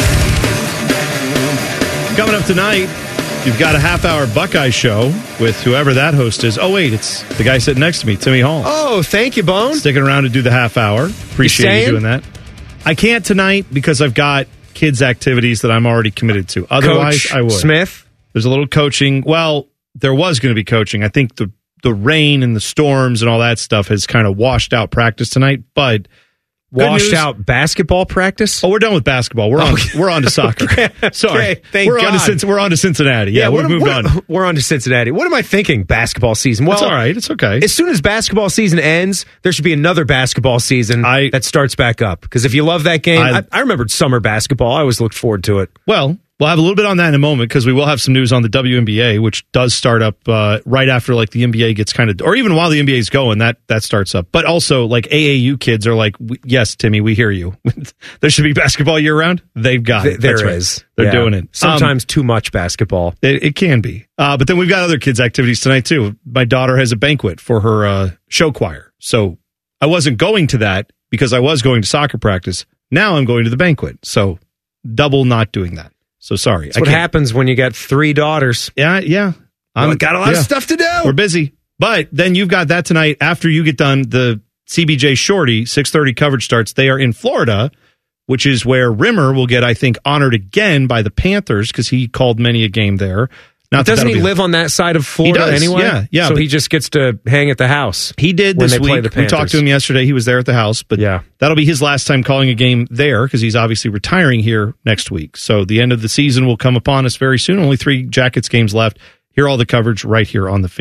Bone. Coming up tonight, you've got a half-hour Buckeye show with whoever that host is. Oh, wait, it's the guy sitting next to me, Timmy Hall. Oh, thank you, Bone. Sticking around to do the half hour. Appreciate you, staying? doing that. I can't tonight because I've got kids' activities that I'm already committed to. Otherwise, Coach I would. Smith? There's a little coaching. Well, there was going to be coaching. I think the the rain and the storms and all that stuff has kind of washed out practice tonight, but good Washed news- out basketball practice? Oh, we're done with basketball. We're on. We're on to soccer. Sorry, Okay, thank we're on to God. Cin- we're on to Cincinnati. Yeah, what we've am- moved what- on. We're on to Cincinnati. What am I thinking? Basketball season. Well, It's all right. It's okay. As soon as basketball season ends, there should be another basketball season I- that starts back up. Because if you love that game, I- I, I remembered summer basketball. I always looked forward to it. Well, we'll have a little bit on that in a moment because we will have some news on the W N B A, which does start up uh, right after like the N B A gets kind of, or even while the N B A is going, that that starts up. But also, like A A U kids are like, "We- yes, Timmy, we hear you. There should be basketball year round. They've got Th- it. there That's right. is. They're Yeah. doing it. Sometimes too much basketball. It, it can be. Uh, but then we've got other kids' activities tonight, too. My daughter has a banquet for her uh, show choir. So I wasn't going to that because I was going to soccer practice. Now I'm going to the banquet. So double not doing that. So sorry. That's what happens when you got three daughters. Yeah, yeah. Well, got a lot of stuff to do. We're busy. But then you've got that tonight after you get done. The C B J Shorty, six thirty coverage starts. They are in Florida, which is where Rimmer will get, I think, honored again by the Panthers because he called many a game there. Not that Doesn't that'll he be- live on that side of Florida He does, anyway? yeah, yeah, So but- he just gets to hang at the house. He did when this they play week. the We Panthers. talked to him yesterday. He was there at the house, but Yeah. that'll be his last time calling a game there because he's obviously retiring here next week. So the end of the season will come upon us very soon. Only three Jackets games left. Hear all the coverage right here on the Fan.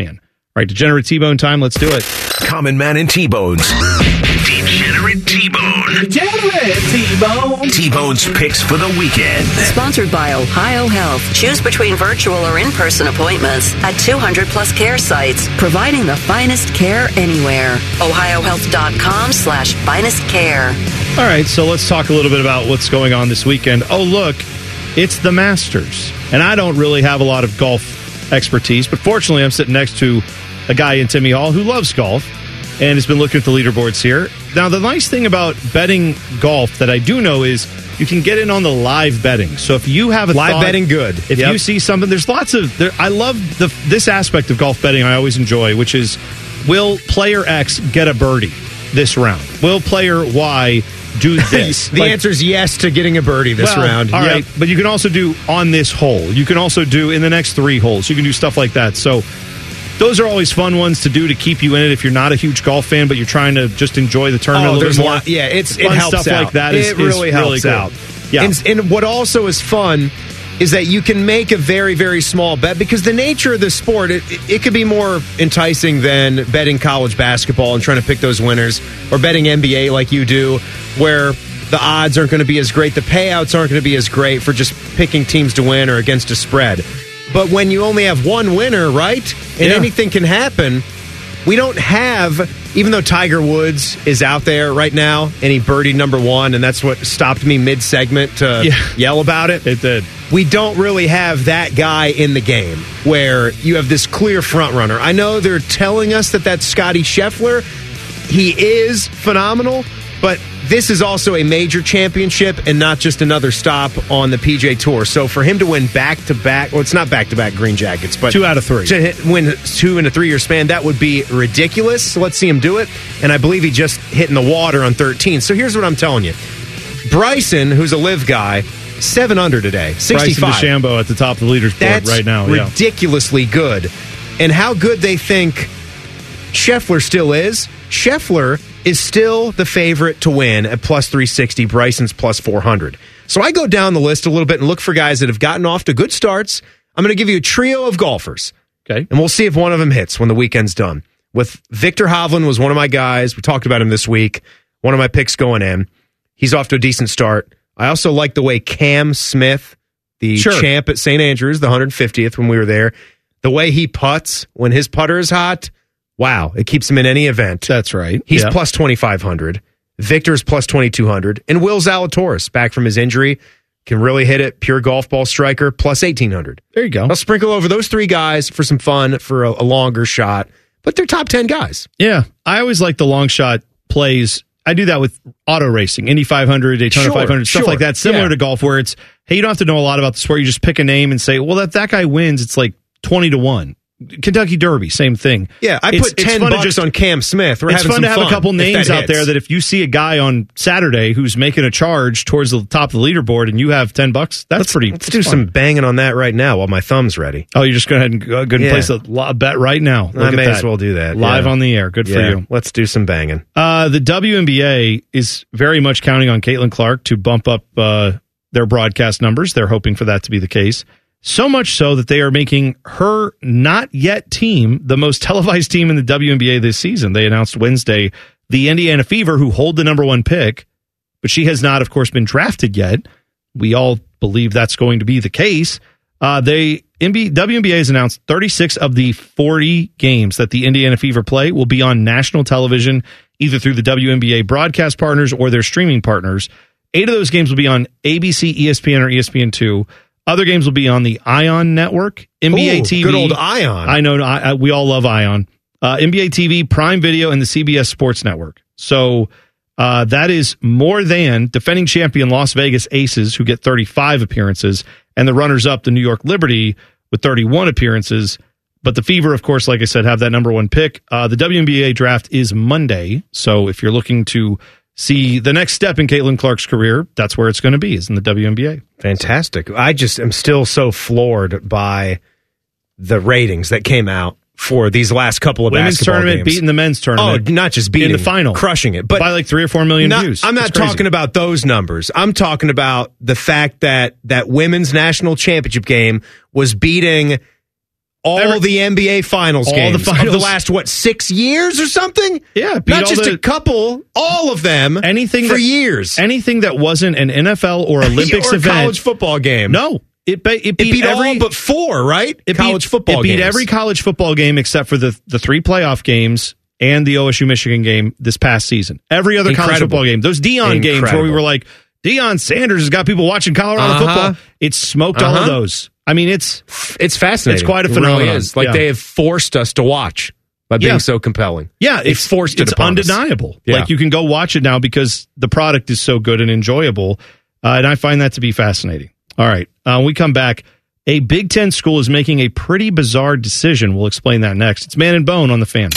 All right, Degenerate T-Bone time. Let's do it. Common Man and T-Bones. Degenerate T-Bone. Degenerate T-Bone. T-Bone's picks for the weekend. Sponsored by Ohio Health. Choose between virtual or in-person appointments at two hundred plus care sites, providing the finest care anywhere. ohiohealth.com slash finest care. All right, so let's talk a little bit about what's going on this weekend. Oh, look, it's the Masters. And I don't really have a lot of golf expertise, but fortunately I'm sitting next to a guy in Timmy Hall who loves golf and has been looking at the leaderboards here. Now, the nice thing about betting golf that I do know is you can get in on the live betting. So if you have a live thought, betting, good. If Yep. you see something, there's lots of. There, I love the this aspect of golf betting. I always enjoy, which is, will player X get a birdie this round? Will player Y do this? The Like- answer is yes to getting a birdie this well, round. All Yep. right, but you can also do on this hole. You can also do in the next three holes. You can do stuff like that. So those are always fun ones to do to keep you in it if you're not a huge golf fan, but you're trying to just enjoy the tournament Oh, a little there's bit a more. lot. Yeah, it's it Fun helps stuff out. like that. Is, it really is helps really good. out. Yeah. And, and what also is fun is that you can make a very, very small bet because the nature of the sport, it, it, it could be more enticing than betting college basketball and trying to pick those winners, or betting N B A like you do, where the odds aren't going to be as great, the payouts aren't going to be as great for just picking teams to win or against a spread. But when you only have one winner, right, and Yeah. anything can happen, we don't have, even though Tiger Woods is out there right now and he birdied number one, and that's what stopped me mid-segment to Yeah. yell about it. It did. We don't really have that guy in the game where you have this clear front runner. I know they're telling us that that's Scotty Scheffler. He is phenomenal, but this is also a major championship and not just another stop on the P G A Tour. So for him to win back-to-back, well, it's not back-to-back green jackets, but Two out of three. to hit, win two in a three-year span, that would be ridiculous. So let's see him do it. And I believe he just hit in the water on thirteen. So here's what I'm telling you. Bryson, who's a live guy, seven under today, sixty-five. Bryson DeChambeau at the top of the leaderboard That's right now. Yeah. ridiculously good. And how good they think Scheffler still is. Scheffler is still the favorite to win at plus three sixty. Bryson's plus four hundred. So I go down the list a little bit and look for guys that have gotten off to good starts. I'm going to give you a trio of golfers. Okay. And we'll see if one of them hits when the weekend's done. With Victor Hovland was one of my guys. We talked about him this week. One of my picks going in. He's off to a decent start. I also like the way Cam Smith, the Sure. champ at Saint Andrews, the one hundred fiftieth when we were there, the way he putts when his putter is hot, wow, it keeps him in any event. That's right. He's Yeah. plus twenty-five hundred. Victor's plus twenty-two hundred. And Will Zalatoris, back from his injury, can really hit it. Pure golf ball striker, plus eighteen hundred. There you go. I'll sprinkle over those three guys for some fun, for a, a longer shot. But they're top ten guys. Yeah. I always like the long shot plays. I do that with auto racing, Indy five hundred, Daytona Sure, five hundred, stuff sure. like that, similar Yeah. to golf, where it's, hey, you don't have to know a lot about the sport. You just pick a name and say, well, that, that guy wins. It's like twenty to one. Kentucky Derby, same thing. Yeah, I It's- put it's ten fun to bucks just- on Cam Smith. We're it's having fun some to have a couple if names that out there hits. that if you see a guy on Saturday who's making a charge towards the top of the leaderboard and you have ten bucks, that's let's, pretty. Let's that's do fun. some banging on that right now while my thumb's ready. Oh, you're just go ahead and go, go and Yeah. place a lo- bet right now. Look I at may that. as well do that. Live yeah. on the air. Good for Yeah, you. Let's do some banging. Uh, the W N B A is very much counting on Caitlin Clark to bump up uh, their broadcast numbers. They're hoping for that to be the case. So much so that they are making her not yet team the most televised team in the W N B A this season. They announced Wednesday the Indiana Fever, who hold the number one pick, but she has not, of course, been drafted yet. We all believe that's going to be the case. Uh, they N B A, W N B A has announced thirty-six of the forty games that the Indiana Fever play will be on national television, either through the W N B A broadcast partners or their streaming partners. Eight of those games will be on A B C, E S P N, or E S P N two. Other games will be on the Ion Network, N B A Ooh, T V. good old Ion. I know. I, I, we all love Ion. Uh, N B A T V, Prime Video, and the C B S Sports Network. So uh, that is more than defending champion Las Vegas Aces, who get thirty-five appearances, and the runners-up, the New York Liberty, with thirty-one appearances. But the Fever, of course, like I said, have that number one pick. Uh, the W N B A draft is Monday. So if you're looking to see the next step in Caitlin Clark's career, that's where it's going to be, is in the W N B A. Fantastic. I just am still so floored by the ratings that came out for these last couple of Women's basketball tournament games. beating the men's tournament. Oh, not just beating, in the final, crushing it, but by like three or four million not, views. I'm not It's crazy. talking about those numbers. I'm talking about the fact that that women's national championship game was beating all Every, the N B A Finals all games the finals. of the last, what, six years or something? Yeah. Not just the, a couple, all of them anything for that, years. Anything that wasn't an N F L or Olympics or event. college football game. No. It, it, beat, it beat every, all but four, right? It college beat, football It beat games. every college football game except for the, the three playoff games and the O S U-Michigan game this past season. Every other Incredible. college football game. Those Deion Incredible. games where we were like, Deion Sanders has got people watching Colorado Uh-huh. football. It smoked all Uh-huh. of those. I mean, it's it's fascinating. It's quite a It phenomenon. really is. Like Yeah. they have forced us to watch by being Yeah. so compelling. Yeah, They it's forced it It's upon us. undeniable. Yeah. Like you can go watch it now because the product is so good and enjoyable, uh, and I find that to be fascinating. All right, uh, when we come back, a Big Ten school is making a pretty bizarre decision. We'll explain that next. It's Man and Bone on the Fan.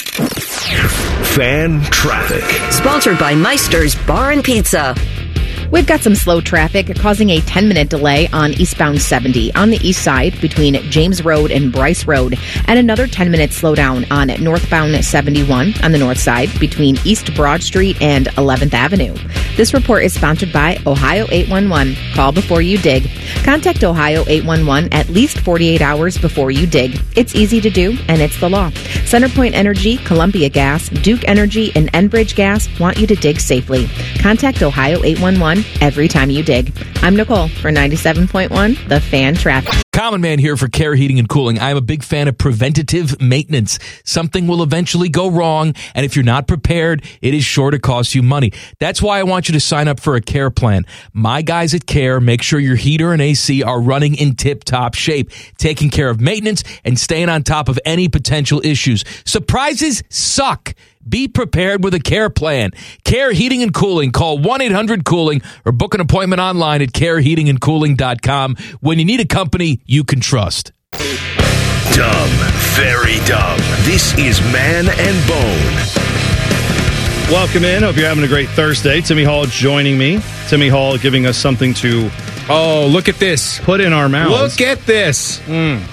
Fan traffic. Sponsored by Meister's Bar and Pizza. We've got some slow traffic causing a ten-minute delay on eastbound seventy on the east side between James Road and Bryce Road, and another ten-minute slowdown on northbound seventy-one on the north side between East Broad Street and eleventh Avenue. This report is sponsored by Ohio eight one one. Call before you dig. Contact Ohio eight one one at least forty-eight hours before you dig. It's easy to do, and it's the law. Centerpoint Energy, Columbia Gas, Duke Energy, and Enbridge Gas want you to dig safely. Contact Ohio eight one one every time you dig. I'm Nicole for ninety-seven point one, The Fan Traffic. Common Man here for Care Heating and Cooling. I'm a big fan of preventative maintenance. Something will eventually go wrong, and if you're not prepared, it is sure to cost you money. That's why I want you to sign up for a Care plan. My guys at Care make sure your heater and A C are running in tip-top shape, taking care of maintenance and staying on top of any potential issues. Surprises suck. Be prepared with a Care plan. Care Heating and Cooling. Call one eight hundred cooling or book an appointment online at care heating and cooling dot com when you need a company you can trust. Dumb. Very dumb. This is Man and Bone. Welcome in. Hope you're having a great Thursday. Timmy Hall joining me. Timmy Hall giving us something to Oh, look at this. put in our mouths. Look at this. Mm.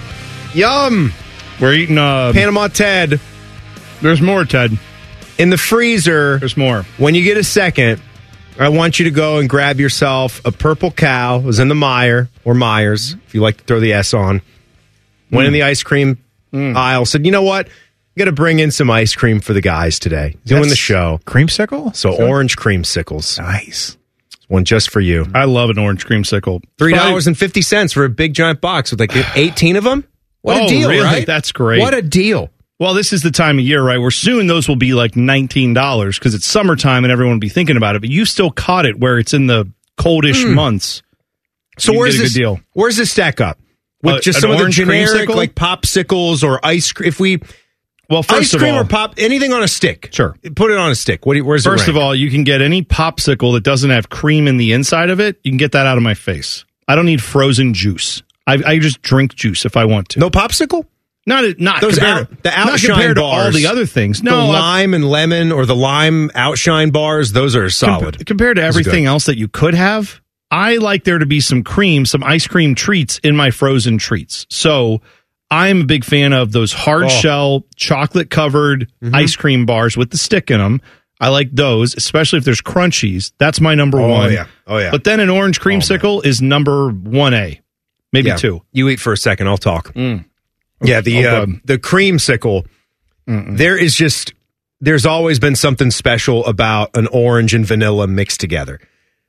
Yum. We're eating uh, Panama Ted. There's more, Ted. In the freezer, There's more. when you get a second, I want you to go and grab yourself a Purple Cow. It was in the Meyer or Myers, if you like to throw the S on. Went Mm. in the ice cream aisle, said, you know what? I'm going to bring in some ice cream for the guys today. Doing That's the show. Creamsicle? So orange creamsicles. Nice. One just for you. I love an orange creamsicle. three dollars and fifty cents for a big giant box with like eighteen of them. What Oh, a deal, really? right? That's great. What a deal. Well, this is the time of year, right, where soon those will be like nineteen dollars because it's summertime and everyone will be thinking about it. But you still caught it where it's in the coldish Mm. months. So You can where's get a this good deal. Where's this stack up? With Uh, just an some of the orange generic creamsicle? like popsicles or ice cream. If we Well, first ice of cream all, or pop anything on a stick. Sure. Put it on a stick. What do you, where's First the of all, you can get any popsicle that doesn't have cream in the inside of it. You can get that out of my face. I don't need frozen juice. I, I just drink juice if I want to. No popsicle? Not not Those compared, out, the not outshine compared to bars, all the other things. No, the uh, lime and lemon or the lime outshine bars, those are solid. Com- compared to Those are everything good. else that you could have, I like there to be some cream, some ice cream treats in my frozen treats. So I'm a big fan of those hard Oh. shell, chocolate covered Mhm. ice cream bars with the stick in them. I like those, especially if there's crunchies. That's my number Oh, one. yeah. Oh, yeah. But then an orange creamsicle is number one A, maybe Yeah. two. You eat for a second, I'll talk. Mm. Yeah, the Oh, uh, good. the creamsicle. There is just there's always been something special about an orange and vanilla mixed together.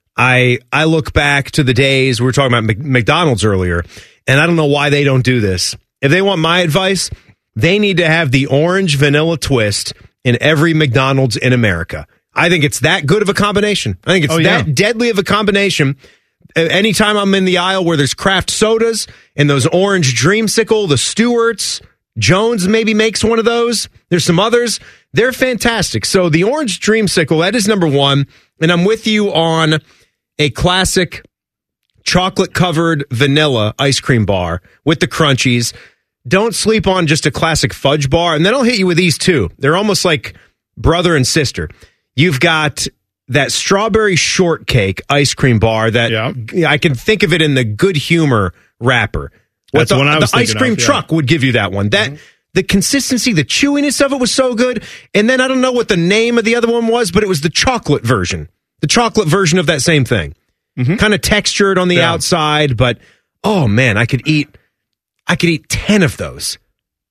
I I look back to the days we were talking about Mc- McDonald's earlier, and I don't know why they don't do this. If they want my advice, they need to have the orange vanilla twist in every McDonald's in America. I think it's that good of a combination. I think it's Oh, yeah. that deadly of a combination. Uh, Anytime I'm in the aisle where there's craft sodas and those orange dreamsicle, the Stewart's, Jones maybe makes one of those. There's some others. They're fantastic. So the orange dreamsicle, that is number one. And I'm with you on a classic chocolate covered vanilla ice cream bar with the crunchies. Don't sleep on just a classic fudge bar. And then I'll hit you with these two. They're almost like brother and sister. You've got that strawberry shortcake ice cream bar that Yeah. I can think of it in the Good Humor wrapper. What That's the, what I was the ice thinking cream of, yeah. truck would give you that one. That the consistency, the chewiness of it was so good. And then I don't know what the name of the other one was, but it was the chocolate version. The chocolate version of that same thing. Kind of textured on the Yeah. outside, but oh man, I could eat I could eat ten of those.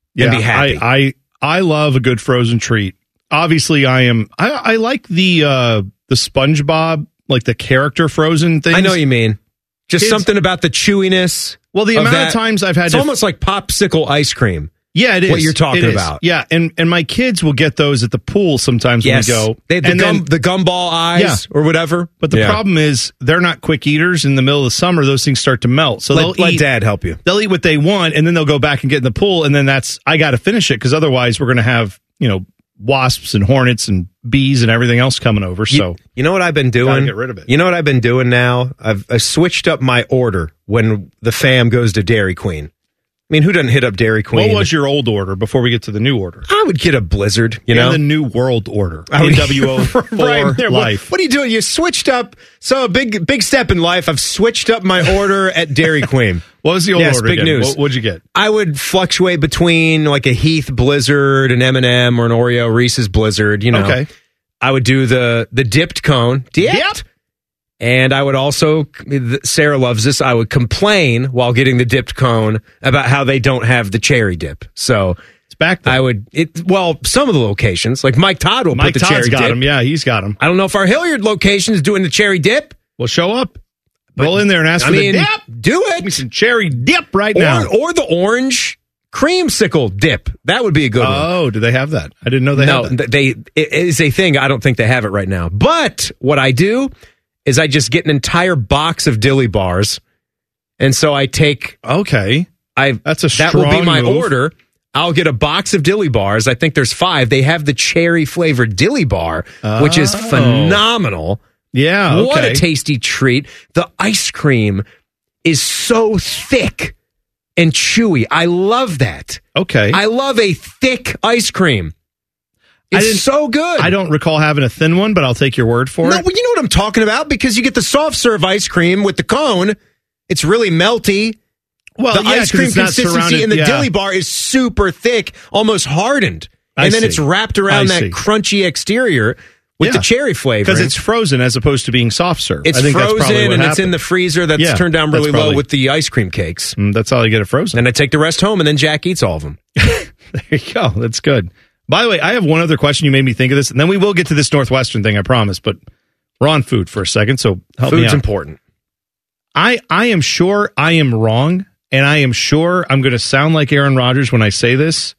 and be happy. I, I I love a good frozen treat. Obviously, I am. I, I like the uh, the SpongeBob, like the character frozen things. I know what you mean. Just Kids- something about the chewiness. Well, the of amount that- of times I've had it's to- almost like popsicle ice cream. Yeah, it is. What you're talking It is. about. Yeah, and and my kids will get those at the pool sometimes Yes. when we go. They have the and gum- then- the gumball eyes Yeah. or whatever. But the Yeah. problem is they're not quick eaters. In the middle of the summer, those things start to melt. So Let- they'll let eat, Dad help you. They'll eat what they want, and then they'll go back and get in the pool, and then that's I got to finish it because otherwise we're going to have you know wasps and hornets and bees and everything else coming over. So You, you know what I've been doing? Gotta get rid of it. You know what I've been doing now? I've, I've switched up my order when the fam goes to Dairy Queen. I mean, who doesn't hit up Dairy Queen? what was your old order before we get to the new order? I would get a Blizzard, you And know? the new world order. I would- N W O four Right there. What- life. What, are you doing? You switched up. So a big, big step in life. I've switched up my order at Dairy Queen. What was the old yes, order? big again? news. What, what'd you get? I would fluctuate between like a Heath Blizzard, an M and M, or an Oreo Reese's Blizzard. You know, Okay. I would do the the dipped cone, dipped, and I would also. Sarah loves this. I would complain while getting the dipped cone about how they don't have the cherry dip. So it's back there. I would. It well, some of the locations, like Mike Todd, will Mike put the Todd's cherry got dip. him. Yeah, he's got him. I don't know if our Hilliard location is doing the cherry dip. Well, show up. Roll in there and ask I for mean, the dip. do it. Give me some cherry dip right or, now. or the orange creamsicle dip. That would be a good one. Oh, do they have that? I didn't know they no, had that. they it is a thing. I don't think they have it right now. But what I do is I just get an entire box of dilly bars, and so I take. Okay, I that's a that will be strong my move. order. I'll get a box of dilly bars. I think there's five. They have the cherry flavored dilly bar, which is Oh. phenomenal. Yeah, okay. What a tasty treat. The ice cream is so thick and chewy. I love that. Okay. I love a thick ice cream. I It's didn't- so good. I don't recall having a thin one, but I'll take your word for No, it. well, you know what I'm talking about because you get the soft serve ice cream with the cone. It's really melty. Well, the yeah, ice 'cause cream it's not consistency surrounded- in the yeah. dilly bar is super thick, almost hardened. I And then see. it's wrapped around I that see. crunchy exterior with the cherry flavor. Because it's frozen as opposed to being soft serve. It's I think that's probably frozen what and it's happened. in the freezer that's Yeah, turned down that's really low probably- with the ice cream cakes. Mm, that's how you get it frozen. And I take the rest home, and then Jack eats all of them. There you go. That's good. By the way, I have one other question. You made me think of this, and then we will get to this Northwestern thing, I promise. But we're on food for a second, so help me Food's out. important. I, I am sure I am wrong, and I am sure I'm going to sound like Aaron Rodgers when I say this.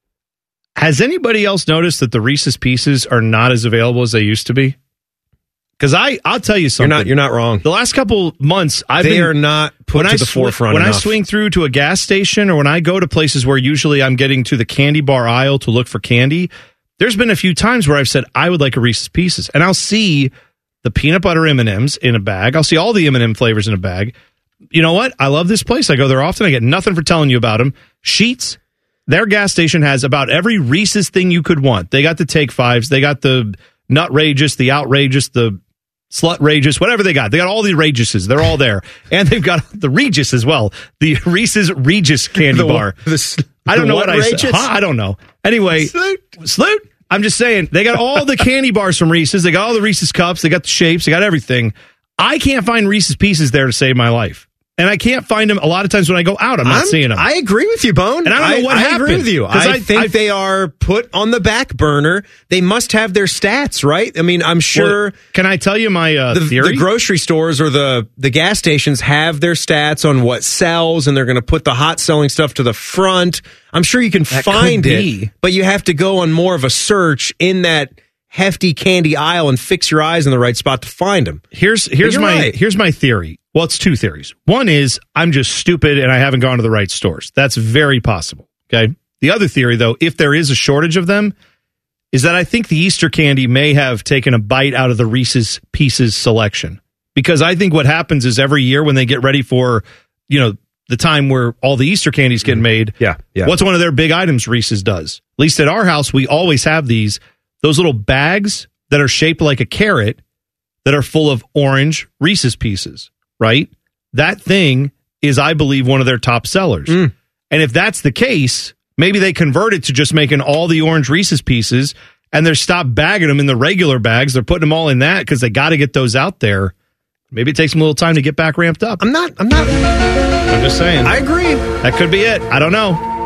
Has anybody else noticed that the Reese's Pieces are not as available as they used to be? Because I, I'll tell you You're something. not. You're not wrong. The last couple months, I've They been, are not put when to I the swi- forefront When I enough. swing through to a gas station or when I go to places where usually I'm getting to the candy bar aisle to look for candy, there's been a few times where I've said, I would like a Reese's Pieces. And I'll see the peanut butter M and M's in a bag. I'll see all the M and M flavors in a bag. You know what? I love this place. I go there often. I get nothing for telling you about them. Sheets, their gas station has about every Reese's thing you could want. They got the Take Fives. They got the Nutrageous, the Outrageous, the Slutrageous, whatever they got. They got all the Regises. They're all there. And they've got the Regis as well. The Reese's Regis candy The- bar. the- I don't the know what what, I said. Regis? Huh? I don't know. Anyway, Sloot. I'm just saying, they got all the candy bars from Reese's. They got all the Reese's cups. They got the shapes. They got everything. I can't find Reese's Pieces there to save my life. And I can't find them a lot of times when I go out. I'm not I'm- seeing them. I agree with you, Bone. And I don't know what I happened. agree with you. 'Cause I, I- think I- they are put on the back burner. They must have their stats, right? I mean, I'm sure. Well, can I tell you my uh, the, theory? the grocery stores or the, the gas stations have their stats on what sells, and they're going to put the hot selling stuff to the front. I'm sure you can That find could it, be. but you have to go on more of a search in that hefty candy aisle and fix your eyes in the right spot to find them. Here's here's you're my right. here's my theory. Well, it's two theories. One is I'm just stupid and I haven't gone to the right stores. That's very possible. Okay. The other theory, though, if there is a shortage of them, is that I think the Easter candy may have taken a bite out of the Reese's Pieces selection. Because I think what happens is every year when they get ready for, you know, the time where all the Easter candies get made, Yeah, yeah. what's one of their big items Reese's does? At least at our house, we always have these, those little bags that are shaped like a carrot that are full of orange Reese's Pieces, right? That thing is, I believe, one of their top sellers. Mm. And if that's the case, maybe they convert it to just making all the orange Reese's Pieces and they're stopped bagging them in the regular bags. They're putting them all in that because they got to get those out there. Maybe it takes them a little time to get back ramped up. I'm not, I'm not, I'm just saying. I agree. That could be it. I don't know.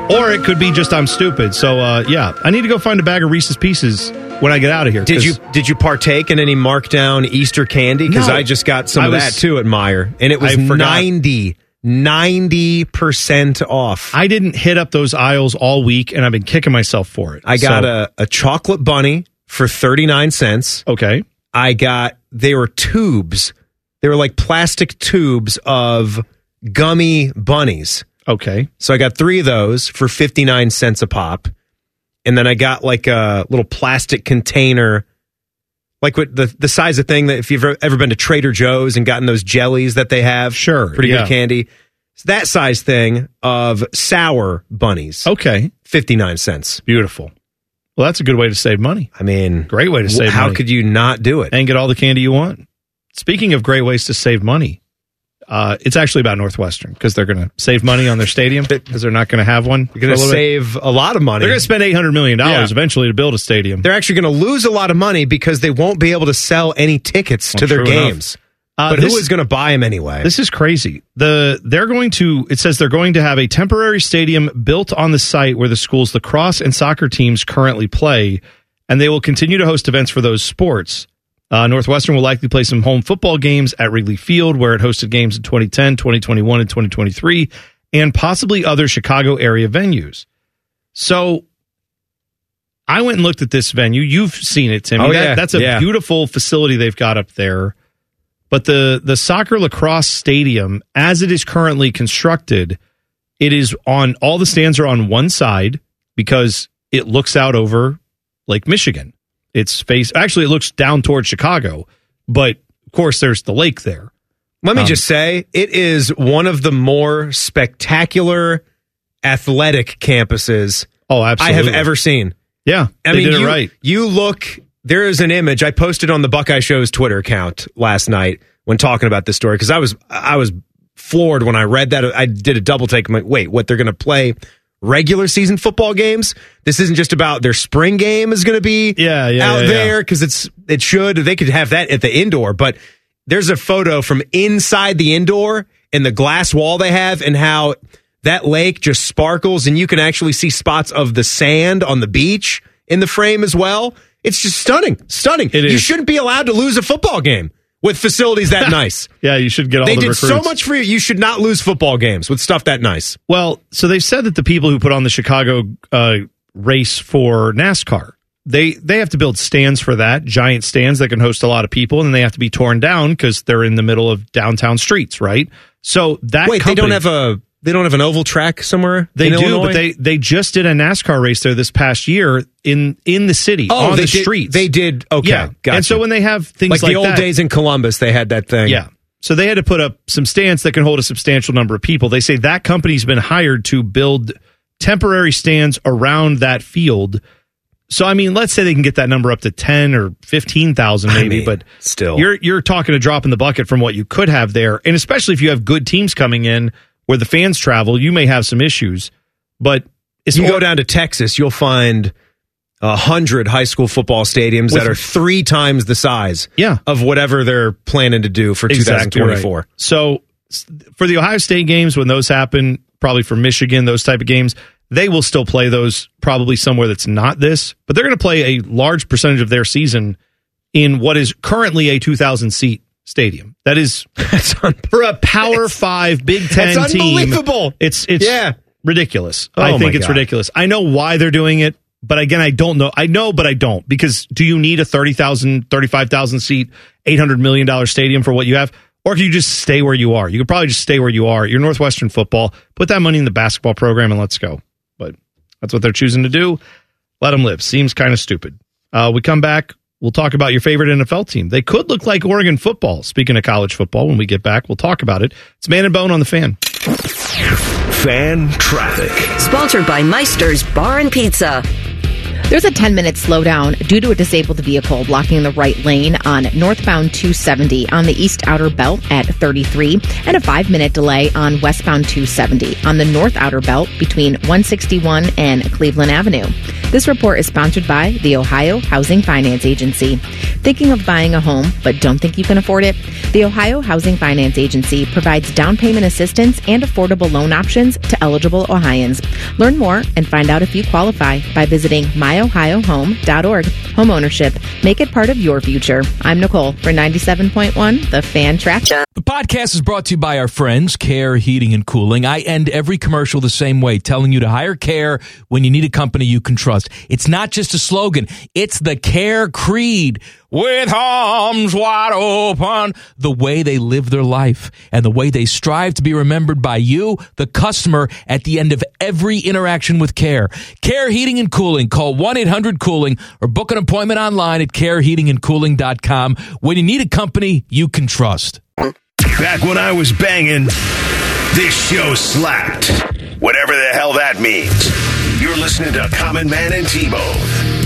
Or it could be just I'm stupid. So, uh, yeah, I need to go find a bag of Reese's Pieces when I get out of here. Did you did you partake in any markdown Easter candy? Because No. I just got some I of was- that too at Meijer, and it was I forgot. ninety ninety percent off. I didn't hit up those aisles all week, and I've been kicking myself for it. I got So- a, a chocolate bunny for thirty-nine cents. Okay. I got, they were tubes. They were like plastic tubes of gummy bunnies. Okay. So I got three of those for fifty-nine cents a pop. And then I got like a little plastic container, like what the, the size of thing that if you've ever, ever been to Trader Joe's and gotten those jellies that they have. Sure. Pretty yeah. good candy. It's that size thing of sour bunnies. Okay. fifty-nine cents. Beautiful. Well, that's a good way to save money. I mean, Great way to save how money. could you not do it? And get all the candy you want. Speaking of great ways to save money, uh, it's actually about Northwestern because they're going to save money on their stadium because they're not going to have one. You're going to save a lot of money. They're going to spend eight hundred million dollars Yeah. eventually to build a stadium. They're actually going to lose a lot of money because they won't be able to sell any tickets to Well, their true enough. games. Uh, but this- who is going to buy them anyway? This is crazy. The they're going to. It says they're going to have a temporary stadium built on the site where the school's lacrosse and soccer teams currently play, and they will continue to host events for those sports. Uh, Northwestern will likely play some home football games at Wrigley Field, where it hosted games in twenty ten, twenty twenty-one, and twenty twenty-three, and possibly other Chicago area venues. So I went and looked at this venue. You've seen it, Timmy. Oh, That- yeah. That's a Yeah. beautiful facility they've got up there. But the, the soccer lacrosse stadium, as it is currently constructed, it is on, all the stands are on one side because it looks out over Lake Michigan. It's face, actually, it looks down towards Chicago, but of course, there's the lake there. Let me Um, just say, it is one of the more spectacular athletic campuses oh, I absolutely. have ever seen. Yeah, I they mean, did it you, right. you look, there is an image I posted on the Buckeye Show's Twitter account last night when talking about this story because I was I was floored when I read that. I did a double take. I'm like, wait, what? They're going to play regular season football games? This isn't just about their spring game is going to be yeah, yeah, out yeah, there yeah. because it's it should. They could have that at the indoor, but there's a photo from inside the indoor and the glass wall they have and how that lake just sparkles and you can actually see spots of the sand on the beach in the frame as well. It's just stunning. Stunning. It You is. shouldn't be allowed to lose a football game with facilities that nice. Yeah, you should get all They the did recruits. so much for you. You should not lose football games with stuff that nice. Well, so they've said that the people who put on the Chicago uh, race for NASCAR, they they have to build stands for that, giant stands that can host a lot of people, and then they have to be torn down because they're in the middle of downtown streets, right? So that Wait, company, they don't have a they don't have an oval track somewhere? They in do, Illinois? but they they just did a NASCAR race there this past year in in the city oh, on they the did, streets. They did. Okay, yeah, gotcha. and so when they have things like, like, the old that, days in Columbus, they had that thing. yeah. So they had to put up some stands that can hold a substantial number of people. They say that company's been hired to build temporary stands around that field. So, I mean, let's say they can get that number up to ten or fifteen thousand I maybe, mean, but still. you're you're talking a drop in the bucket from what you could have there. And especially if you have good teams coming in where the fans travel, you may have some issues. But it's you more- go down to Texas, you'll find a hundred high school football stadiums With- that are three times the size Yeah. of whatever they're planning to do for Exactly twenty twenty-four. right. So s- for the Ohio State games, when those happen, probably for Michigan, those type of games, they will still play those probably somewhere that's not this, but they're going to play a large percentage of their season in what is currently a two thousand seat stadium. That is for a Power Five Big Ten That's team. unbelievable. It's it's Yeah. ridiculous. Oh I my think it's God. ridiculous. I know why they're doing it, but again, I don't know. I know, but I don't, because do you need a thirty thousand, thirty-five thousand seat, eight hundred million dollars stadium for what you have? Or can you just stay where you are? You could probably just stay where you are. You're Northwestern football. Put that money in the basketball program and let's go. But that's what they're choosing to do. Let them live. Seems kind of stupid. Uh, we come back. We'll talk about your favorite N F L team. They could look like Oregon football. Speaking of college football, when we get back, we'll talk about it. It's Man and Bone on the Fan. Fan traffic. Sponsored by Meister's Bar and Pizza. There's a ten-minute slowdown due to a disabled vehicle blocking the right lane on northbound two seventy on the east outer belt at thirty-three, and a five-minute delay on westbound two seventy on the north outer belt between one sixty-one and Cleveland Avenue. This report is sponsored by the Ohio Housing Finance Agency. Thinking of buying a home, but don't think you can afford it? The Ohio Housing Finance Agency provides down payment assistance and affordable loan options to eligible Ohioans. Learn more and find out if you qualify by visiting my ohio home dot org. Homeownership. Make it part of your future. I'm Nicole for ninety-seven point one, The Fan Traffic. The podcast is brought to you by our friends, Care Heating and Cooling. I end every commercial the same way, telling you to hire Care when you need a company you can trust. It's not just a slogan. It's the Care creed. With arms wide open, the way they live their life and the way they strive to be remembered by you, the customer, at the end of every interaction with Care. Care Heating and Cooling. Call one eight hundred cooling or book an appointment online at care heating and cooling dot com when you need a company you can trust. Back when I was banging, this show slapped. Whatever the hell that means. You're listening to Common Man and T-Bone.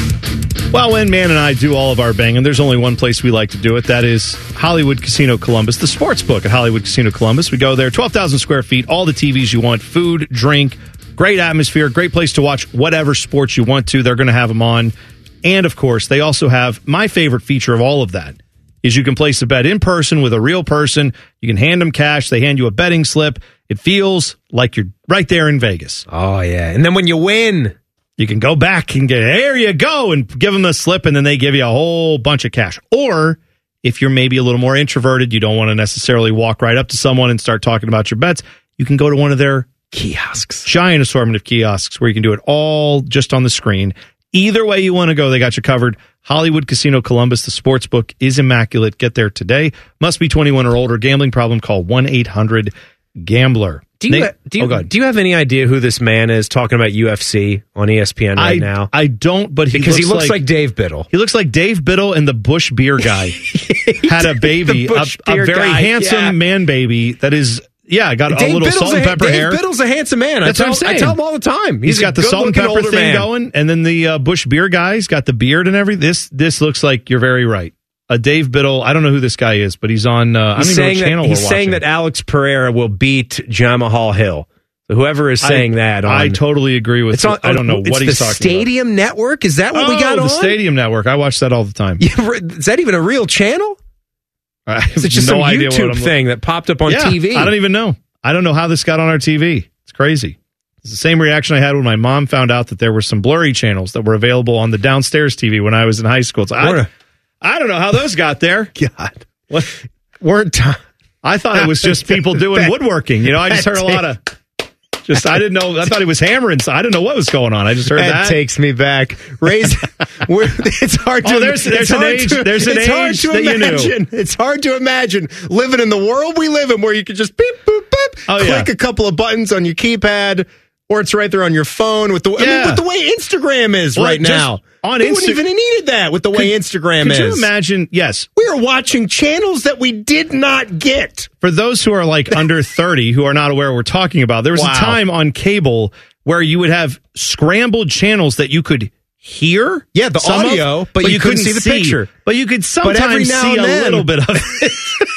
Well, when Man and I do all of our banging, there's only one place we like to do it. That is Hollywood Casino Columbus, the sports book at Hollywood Casino Columbus. We go there, twelve thousand square feet, all the T Vs you want, food, drink, great atmosphere, great place to watch whatever sports you want to. They're going to have them on. And, of course, they also have my favorite feature of all of that is you can place a bet in person with a real person. You can hand them cash. They hand you a betting slip. It feels like you're right there in Vegas. Oh, yeah. And then when you win, you can go back and get, there you go, and give them the slip, and then they give you a whole bunch of cash. Or if you're maybe a little more introverted, you don't want to necessarily walk right up to someone and start talking about your bets, you can go to one of their kiosks. Giant assortment of kiosks where you can do it all just on the screen. Either way you want to go, they got you covered. Hollywood Casino Columbus, the sports book is immaculate. Get there today. Must be twenty-one or older. Gambling problem, call one eight hundred gambler. Do you, Nate, do, you, oh, do you have any idea who this man is talking about U F C on E S P N right I, now? I don't, but he because looks he looks like, like Dave Biddle. He looks like Dave Biddle and the Bush beer guy had a baby, a, a very guy, handsome yeah. man baby that is, yeah, got Dave a little Biddle's salt and a, pepper Dave hair. Dave Biddle's a handsome man. That's I tell, what I'm saying. I tell him all the time. He's, He's got the salt and pepper thing man. going, and then the uh, Bush beer guy. He's got the beard and everything. This this looks like you're very right. A Dave Biddle. I don't know who this guy is, but he's on. Uh, he's I don't even know what that, channel he's we're saying watching. that Alex Pereira will beat Jamahal Hill. So whoever is saying I, that, on, I totally agree with. It's on, I don't know what he's the talking Stadium about. Network. Is that what oh, we got the on? Stadium Network. I watch that all the time. Yeah, is that even a real channel? I have it's just no some idea YouTube what I'm thing that popped up on yeah, T V. I don't even know. I don't know how this got on our T V. It's crazy. It's the same reaction I had when my mom found out that there were some blurry channels that were available on the downstairs T V when I was in high school. So I, I don't know how those got there. God. What? Weren't t- I thought it was just people doing woodworking. You know, I just heard a lot of just I didn't know. I thought he was hammering. So I didn't know what was going on. I just heard that. That takes me back. Raise. It's hard to. Oh, there's, there's an age. To, there's an it's age hard to that imagine. you knew. It's hard to imagine living in the world we live in, where you could just beep boop boop, oh, click yeah. a couple of buttons on your keypad, or it's right there on your phone with the. I Yeah. mean, with the way Instagram is Well, right just now. on we Insta- wouldn't even have needed that with the way Could- Instagram could is. you imagine? Yes. We are watching channels that we did not get. For those who are like under thirty who are not aware what we're talking about, there was Wow. a time on cable where you would have scrambled channels that you could hear. Yeah, the some audio, of, but you couldn't couldn't see the picture. But you could But every sometimes now see and a then- little bit of it.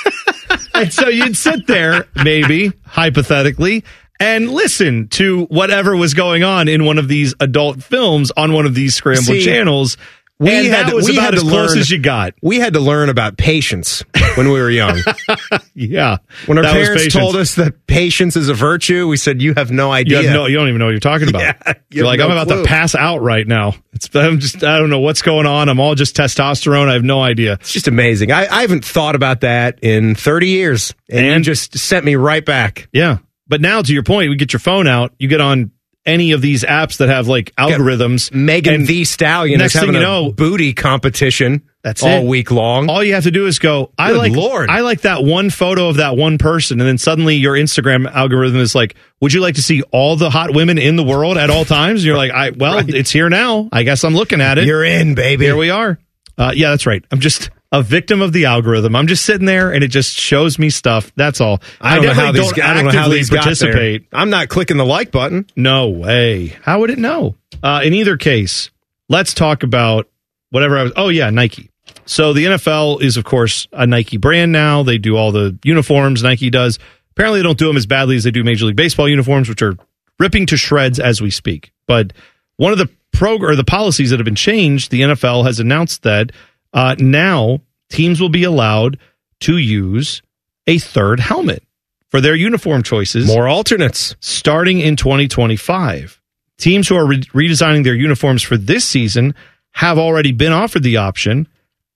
And so you'd sit there, maybe, hypothetically, and listen to whatever was going on in one of these adult films on one of these scrambled See, channels. We and had that to, was we about had as to close learn, as you got. We had to learn about patience when we were young. Yeah. When our that was parents patience. told us that patience is a virtue, we said, you have no You idea. have no, you don't even know what you're talking about. Yeah, you you're have like, no I'm about clue. to pass out right now. It's, I'm just, I don't know what's going on. I'm all just testosterone. I have no idea. It's just amazing. I, I haven't thought about that in thirty years. And, And- you just sent me right back. Yeah. But now, to your point, we get your phone out. You get on any of these apps that have like algorithms. Megan and the Stallion next is having thing you a know, booty competition. That's all it. week long. All you have to do is go, I Good like Lord. I like that one photo of that one person, and then suddenly your Instagram algorithm is like, would you like to see all the hot women in the world at all times? And you're like, I well, Right. it's here now. I guess I'm looking at it. You're in, baby. Here we are. Uh, yeah, that's right. I'm just a victim of the algorithm. I'm just sitting there, and it just shows me stuff. That's all. I don't know how definitely these, I don't know how actively these got participate. there. I'm not clicking the like button. No way. How would it know? Uh, in either case, let's talk about whatever I was. Oh, yeah, Nike. So the N F L is, of course, a Nike brand now. They do all the uniforms Nike does. Apparently, they don't do them as badly as they do Major League Baseball uniforms, which are ripping to shreds as we speak. But one of the program or the policies that have been changed, the N F L has announced that uh, now teams will be allowed to use a third helmet for their uniform choices. More alternates. Starting in twenty twenty-five. Teams who are re- redesigning their uniforms for this season have already been offered the option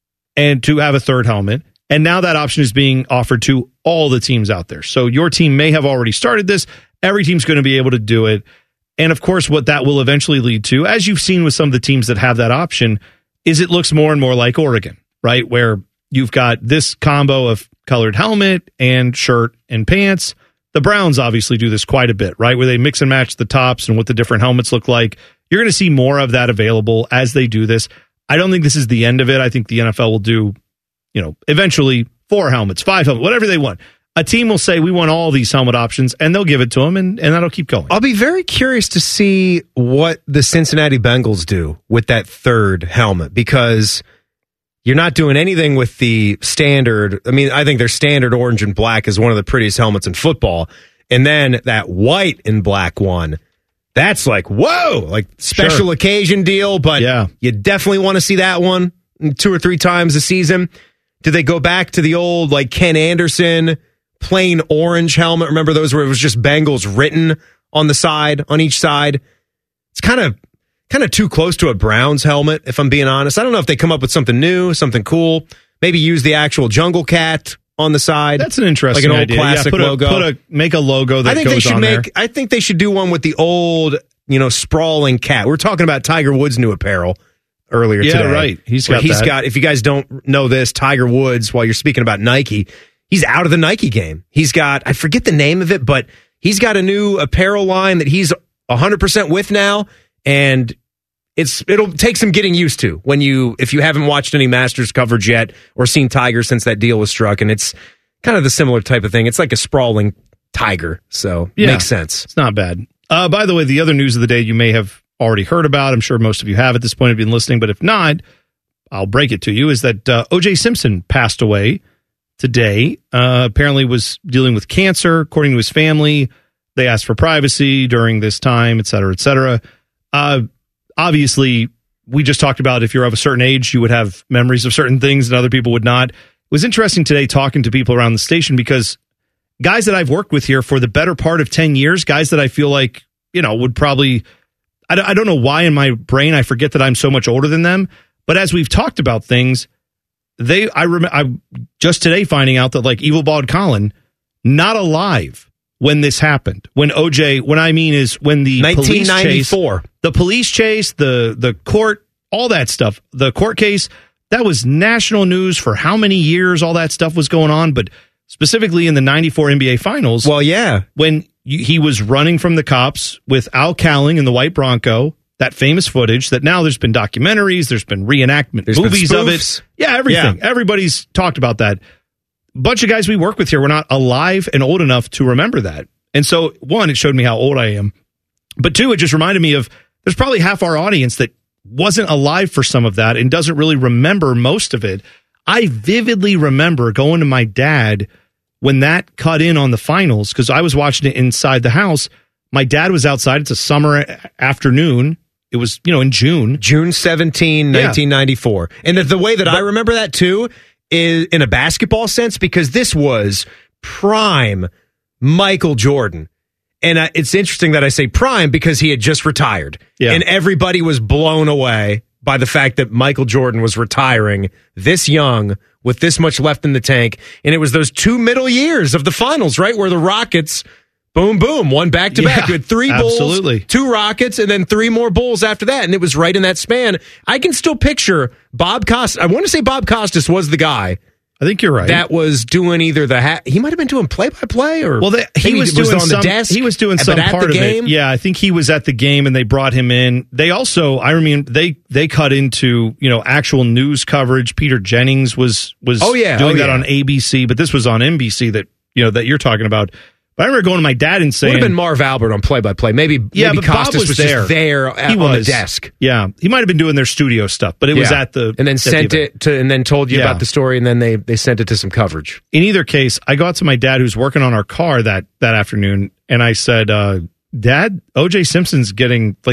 and to have a third helmet. And now that option is being offered to all the teams out there. So your team may have already started this. Every team's going to be able to do it. And of course, what that will eventually lead to, as you've seen with some of the teams that have that option, is it looks more and more like Oregon, right? Where you've got this combo of colored helmet and shirt and pants. The Browns obviously do this quite a bit, right? Where they mix and match the tops and what the different helmets look like. You're going to see more of that available as they do this. I don't think this is the end of it. I think the N F L will do, you know, eventually four helmets, five helmets, whatever they want. A team will say, we want all these helmet options, and they'll give it to them, and, and that'll keep going. I'll be very curious to see what the Cincinnati Bengals do with that third helmet, because you're not doing anything with the standard. I mean, I think their standard orange and black is one of the prettiest helmets in football. And then that white and black one, that's like, whoa, like special Sure. occasion deal, but Yeah. you definitely want to see that one two or three times a season. Do they go back to the old, like, Ken Anderson plain orange helmet? Remember those where it was just Bengals written on the side, on each side? It's kind of kind of too close to a Browns helmet, if I'm being honest. I don't know if they come up with something new, something cool. Maybe use the actual Jungle Cat on the side. That's an interesting like an old idea. classic yeah, put a, logo. Put a, make a logo that I think goes they should on make. there. I think they should do one with the old, you know, sprawling cat. We're talking about Tiger Woods' new apparel earlier Yeah, today. right. He's Where got He's that. got. If you guys don't know this, Tiger Woods, while you're speaking about Nike, he's out of the Nike game. He's got. I forget the name of it, but he's got a new apparel line that he's one hundred percent with now, and it's it'll take some getting used to when you if you haven't watched any Masters coverage yet or seen Tiger since that deal was struck, and it's kind of the similar type of thing. It's like a sprawling tiger, so Yeah. makes sense. It's not bad. Uh, by the way, the other news of the day you may have already heard about, I'm sure most of you have at this point, have been listening, but if not, I'll break it to you, is that uh, O J Simpson passed away today. Uh, apparently was dealing with cancer, according to his family. They asked for privacy during this time, et cetera, et cetera. Uh, obviously, we just talked about if you're of a certain age, you would have memories of certain things and other people would not. It was interesting today talking to people around the station because guys that I've worked with here for the better part of ten years, guys that I feel like, you know, would probably, I don't, I don't know why in my brain I forget that I'm so much older than them. But as we've talked about things, they, I remember, I just today finding out that like Evil Bald Colin, not alive when this happened. When O J, when I mean is when the police chase, nineteen ninety-four. the police chase, the, the court, all that stuff, the court case, that was national news for how many years all that stuff was going on. But specifically in the ninety-four N B A Finals. Well, yeah. When he was running from the cops with Al Cowling in the white Bronco, that famous footage that now there's been documentaries, there's been reenactment There's been movies of spoofs. it. Yeah, everything. Yeah. Everybody's talked about that. A bunch of guys we work with here were not alive and old enough to remember that. And so, one, it showed me how old I am. But two, it just reminded me of there's probably half our audience that wasn't alive for some of that and doesn't really remember most of it. I vividly remember going to my dad when that cut in on the finals because I was watching it inside the house. My dad was outside. It's a summer afternoon. It was, you know, in June. June seventeenth, nineteen ninety-four. And the, the way that I remember that, too, is in a basketball sense, because this was prime Michael Jordan. And uh, it's interesting that I say prime because he had just retired. Yeah. And everybody was blown away by the fact that Michael Jordan was retiring this young with this much left in the tank. And it was those two middle years of the finals, right? Where the Rockets, boom, boom, one back to back. Yeah, You had three absolutely. Bulls, two Rockets, and then three more Bulls after that. And it was right in that span. I can still picture Bob Costas. I want to say Bob Costas was the guy. I think you're right. That was doing either the ha- he might have been doing play by play or well, the, he maybe was it doing on some, the desk. He was doing but some at part the of game, it. Yeah, I think he was at the game and they brought him in. They also, I mean, they they cut into you know actual news coverage. Peter Jennings was was Oh, yeah. doing Oh, that yeah. on A B C, but this was on N B C that you know that you're talking about. But I remember going to my dad and Would saying, have been Marv Albert on play by play. Maybe yeah, maybe but Bob Costas was, was there. just there at, he on was. the desk. Yeah, he might have been doing their studio stuff, but it was Yeah. at the and then at the sent event. it to and then told you Yeah. about the story, and then they they sent it to some coverage. In either case, I go out to my dad who's working on our car that that afternoon, and I said, uh, "Dad, O J Simpson's getting like they're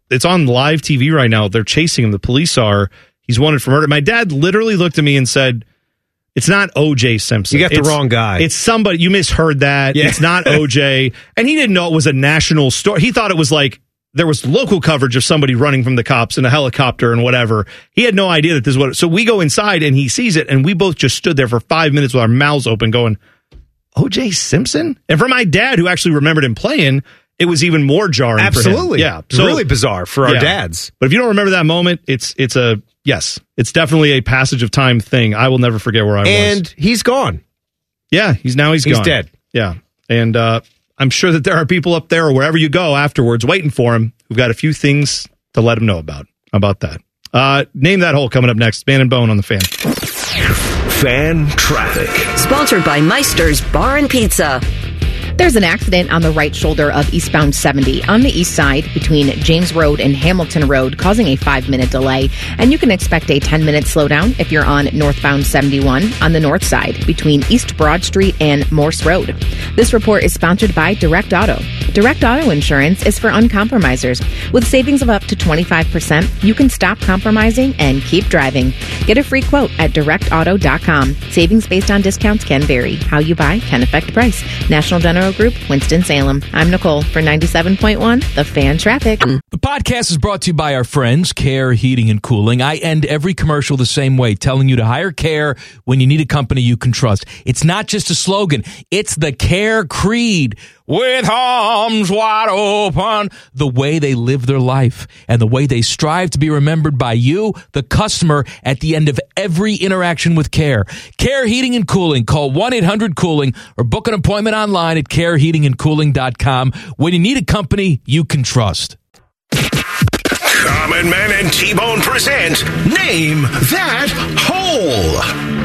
it's on live T V right now. They're chasing him. The police are. He's wanted for murder. My dad literally looked at me and said, it's not O J Simpson. You got the It's- wrong guy. It's somebody. You misheard that. Yeah. It's not O J. And he didn't know it was a national story. He thought it was like there was local coverage of somebody running from the cops in a helicopter and whatever. He had no idea that this is what. So we go inside and he sees it. And we both just stood there for five minutes with our mouths open going, O J Simpson? And for my dad, who actually remembered him playing, it was even more jarring. Absolutely. For him. Yeah. It's really bizarre for our yeah. dads. But if you don't remember that moment, it's it's a yes. It's definitely a passage of time thing. I will never forget where I was. And he's gone. Yeah, he's now he's, He's gone. dead. Yeah. And uh, I'm sure that there are people up there or wherever you go afterwards waiting for him who've got a few things to let him know about. How about that? Uh, name that hole coming up next. Man and Bone on the Fan. Fan traffic. Sponsored by Meister's Bar and Pizza. There's an accident on the right shoulder of eastbound seventy on the east side between James Road and Hamilton Road, causing a five-minute delay. And you can expect a ten-minute slowdown if you're on northbound seventy-one on the north side between East Broad Street and Morse Road. This report is sponsored by Direct Auto. Direct Auto Insurance is for uncompromisers. With savings of up to twenty-five percent, you can stop compromising and keep driving. Get a free quote at direct auto dot com. Savings based on discounts can vary. How you buy can affect price. National General Group, Winston-Salem. I'm Nicole for ninety-seven point one, The Fan Traffic. The podcast is brought to you by our friends, Care Heating and Cooling. I end every commercial the same way, telling you to hire Care when you need a company you can trust. It's not just a slogan. It's the Care creed. With arms wide open, the way they live their life and the way they strive to be remembered by you, the customer, at the end of every interaction with Care. Care Heating and Cooling. Call one eight hundred cooling or book an appointment online at care heating and cooling dot com when you need a company you can trust. Common Man and T-Bone present Name That Hole.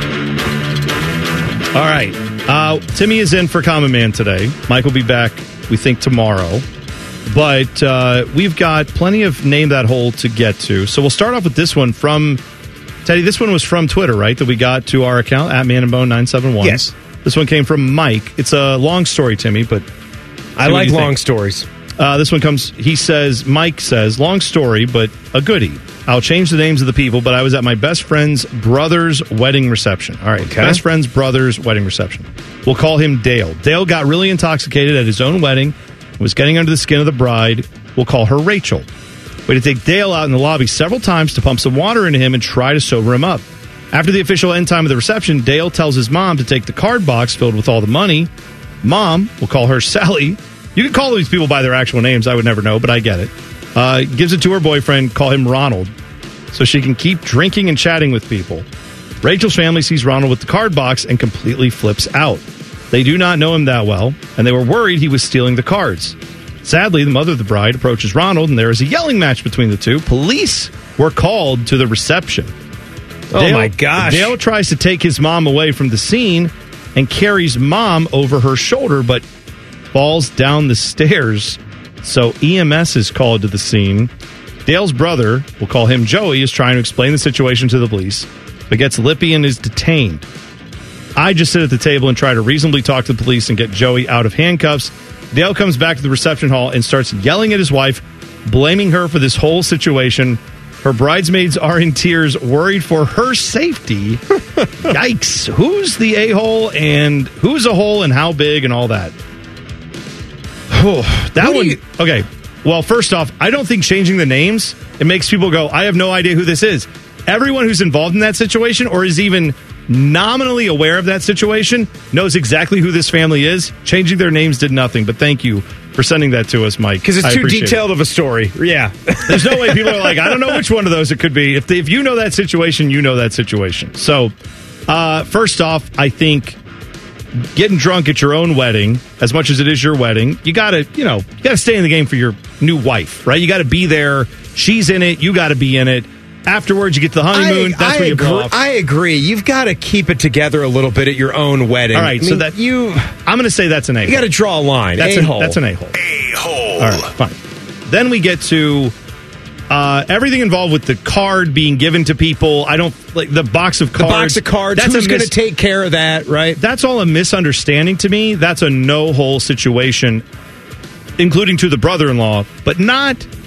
All right. Uh, Timmy is in for Common Man today. Mike will be back, we think, tomorrow. But uh, we've got plenty of Name That Hole to get to. So we'll start off with this one from, Teddy, this one was from Twitter, right? That we got to our account, at Man and Bone nine seven one. Yes. This one came from Mike. It's a long story, Timmy, but I what like do you long think? stories. Uh, this one comes, he says, Mike says, long story, but a goodie. I'll change the names of the people, but I was at my best friend's brother's wedding reception. All right, Okay. best friend's brother's wedding reception. We'll call him Dale. Dale got really intoxicated at his own wedding, was getting under the skin of the bride. We'll call her Rachel. We had to take Dale out in the lobby several times to pump some water into him and try to sober him up. After the official end time of the reception, Dale tells his mom to take the card box filled with all the money. Mom, we'll call her Sally. You can call these people by their actual names. I would never know, but I get it. Uh, gives it to her boyfriend, call him Ronald, so she can keep drinking and chatting with people. Rachel's family sees Ronald with the card box and completely flips out. They do not know him that well, and they were worried he was stealing the cards. Sadly, the mother of the bride approaches Ronald, and there is a yelling match between the two. Police were called to the reception. Oh, Dale, my gosh. Dale tries to take his mom away from the scene and carries mom over her shoulder, but falls down the stairs. So E M S is called to the scene. Dale's brother, we'll call him Joey, is trying to explain the situation to the police, but gets lippy and is detained. I just sit at the table and try to reasonably talk to the police and get Joey out of handcuffs. Dale comes back to the reception hall and starts yelling at his wife, blaming her for this whole situation. Her bridesmaids are in tears, worried for her safety. Yikes. Who's the a-hole and who's a hole and how big and all that? that Who do one. you- Okay. Well, first off, I don't think changing the names, it makes people go, I have no idea who this is. Everyone who's involved in that situation or is even nominally aware of that situation knows exactly who this family is. Changing their names did nothing, but thank you for sending that to us, Mike. Because it's I too appreciate detailed it. of a story. Yeah. There's no way people are like, I don't know which one of those it could be. If they, if you know that situation, you know that situation. So, uh, first off, I think getting drunk at your own wedding, as much as it is your wedding, you gotta, you know, you gotta stay in the game for your new wife, right? You gotta be there. She's in it. You gotta be in it. Afterwards, you get to the honeymoon. I, That's I where you agree, blow off. I agree. You've got to keep it together a little bit at your own wedding. All right, I so mean, that you, I'm going to say that's an a-hole. you got to draw a line. That's, a an, hole. that's an a-hole. A-hole. All right, fine. Then we get to uh, everything involved with the card being given to people. I don't like the box of The cards. box of cards. That's Who's a going to mis- take care of that? Right. That's all a misunderstanding to me. That's a no-hole situation, including to the brother-in-law, but not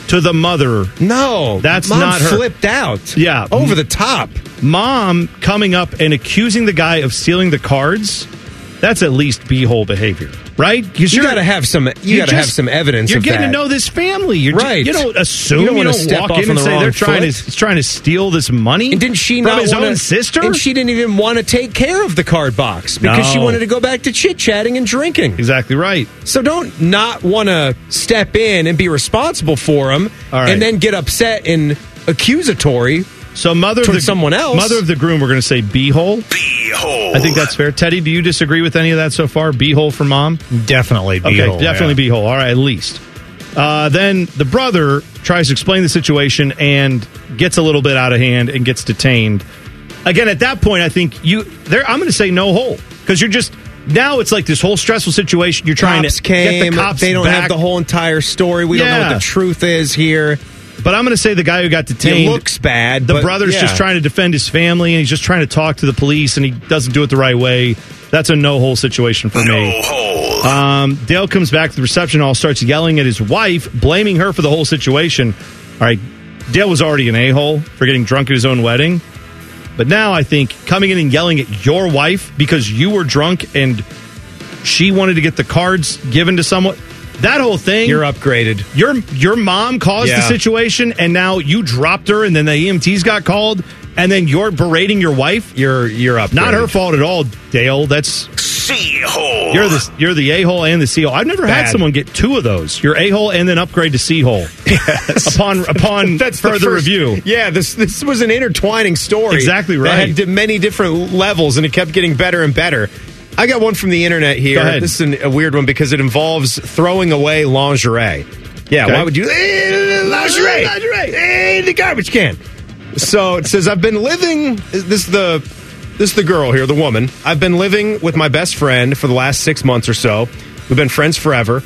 to the mother. No, that's Mom not her. Flipped out. Yeah, over the top. Mom coming up and accusing the guy of stealing the cards. That's at least b-hole behavior, right? You got to have some. You got to have some evidence. You're of getting that. to know this family, you're right? Just, you don't assume. You don't, you want don't to step walk off in on and the say wrong they're trying foot. to trying to steal this money. And didn't she from not his wanna, own sister? And she didn't even want to take care of the card box because No. she wanted to go back to chit chatting and drinking. Exactly right. So don't not want to step in and be responsible for them, right. and then get upset and accusatory. So mother of the, someone else. Mother of the groom, we're going to say b-hole. B-hole. I think that's fair. Teddy, do you disagree with any of that so far? B-hole for mom? Definitely Okay, b-hole. definitely yeah. b-hole. All right, at least. Uh, then the brother tries to explain the situation and gets a little bit out of hand and gets detained. Again, at that point, I think you. There, I'm going to say no hole because you're just now. It's like this whole stressful situation. You're trying Cops to came, get the cops. They don't back. have the whole entire story. We don't know Yeah. what the truth is here. But I'm going to say the guy who got detained It looks bad. The but brother's yeah. just trying to defend his family, and he's just trying to talk to the police, and he doesn't do it the right way. That's a no-hole situation for No me. hole. Um, Dale comes back to the reception hall, starts yelling at his wife, blaming her for the whole situation. All right, Dale was already an a-hole for getting drunk at his own wedding. But now I think coming in and yelling at your wife because you were drunk and she wanted to get the cards given to someone... That whole thing, You're upgraded. Your your mom caused Yeah. the situation, and now you dropped her, and then the E M Ts got called, and then you're berating your wife. You're you're upgraded. Not her fault at all, Dale. That's C-hole. you're the you're the a hole and the c hole. I've never had Bad. someone get two of those. You're a hole and then upgrade to c hole. Yes. Upon upon That's the further first- review. Yeah, this this was an intertwining story. Exactly right. That had di- many different levels, and it kept getting better and better. I got one from the internet here. Go ahead. This is an, a weird one because it involves throwing away lingerie. Yeah, Okay. why would you? Eh, lingerie, lingerie, eh, the garbage can. So it says, I've been living. This is the this is the girl here, the woman. I've been living with my best friend for the last six months or so. We've been friends forever.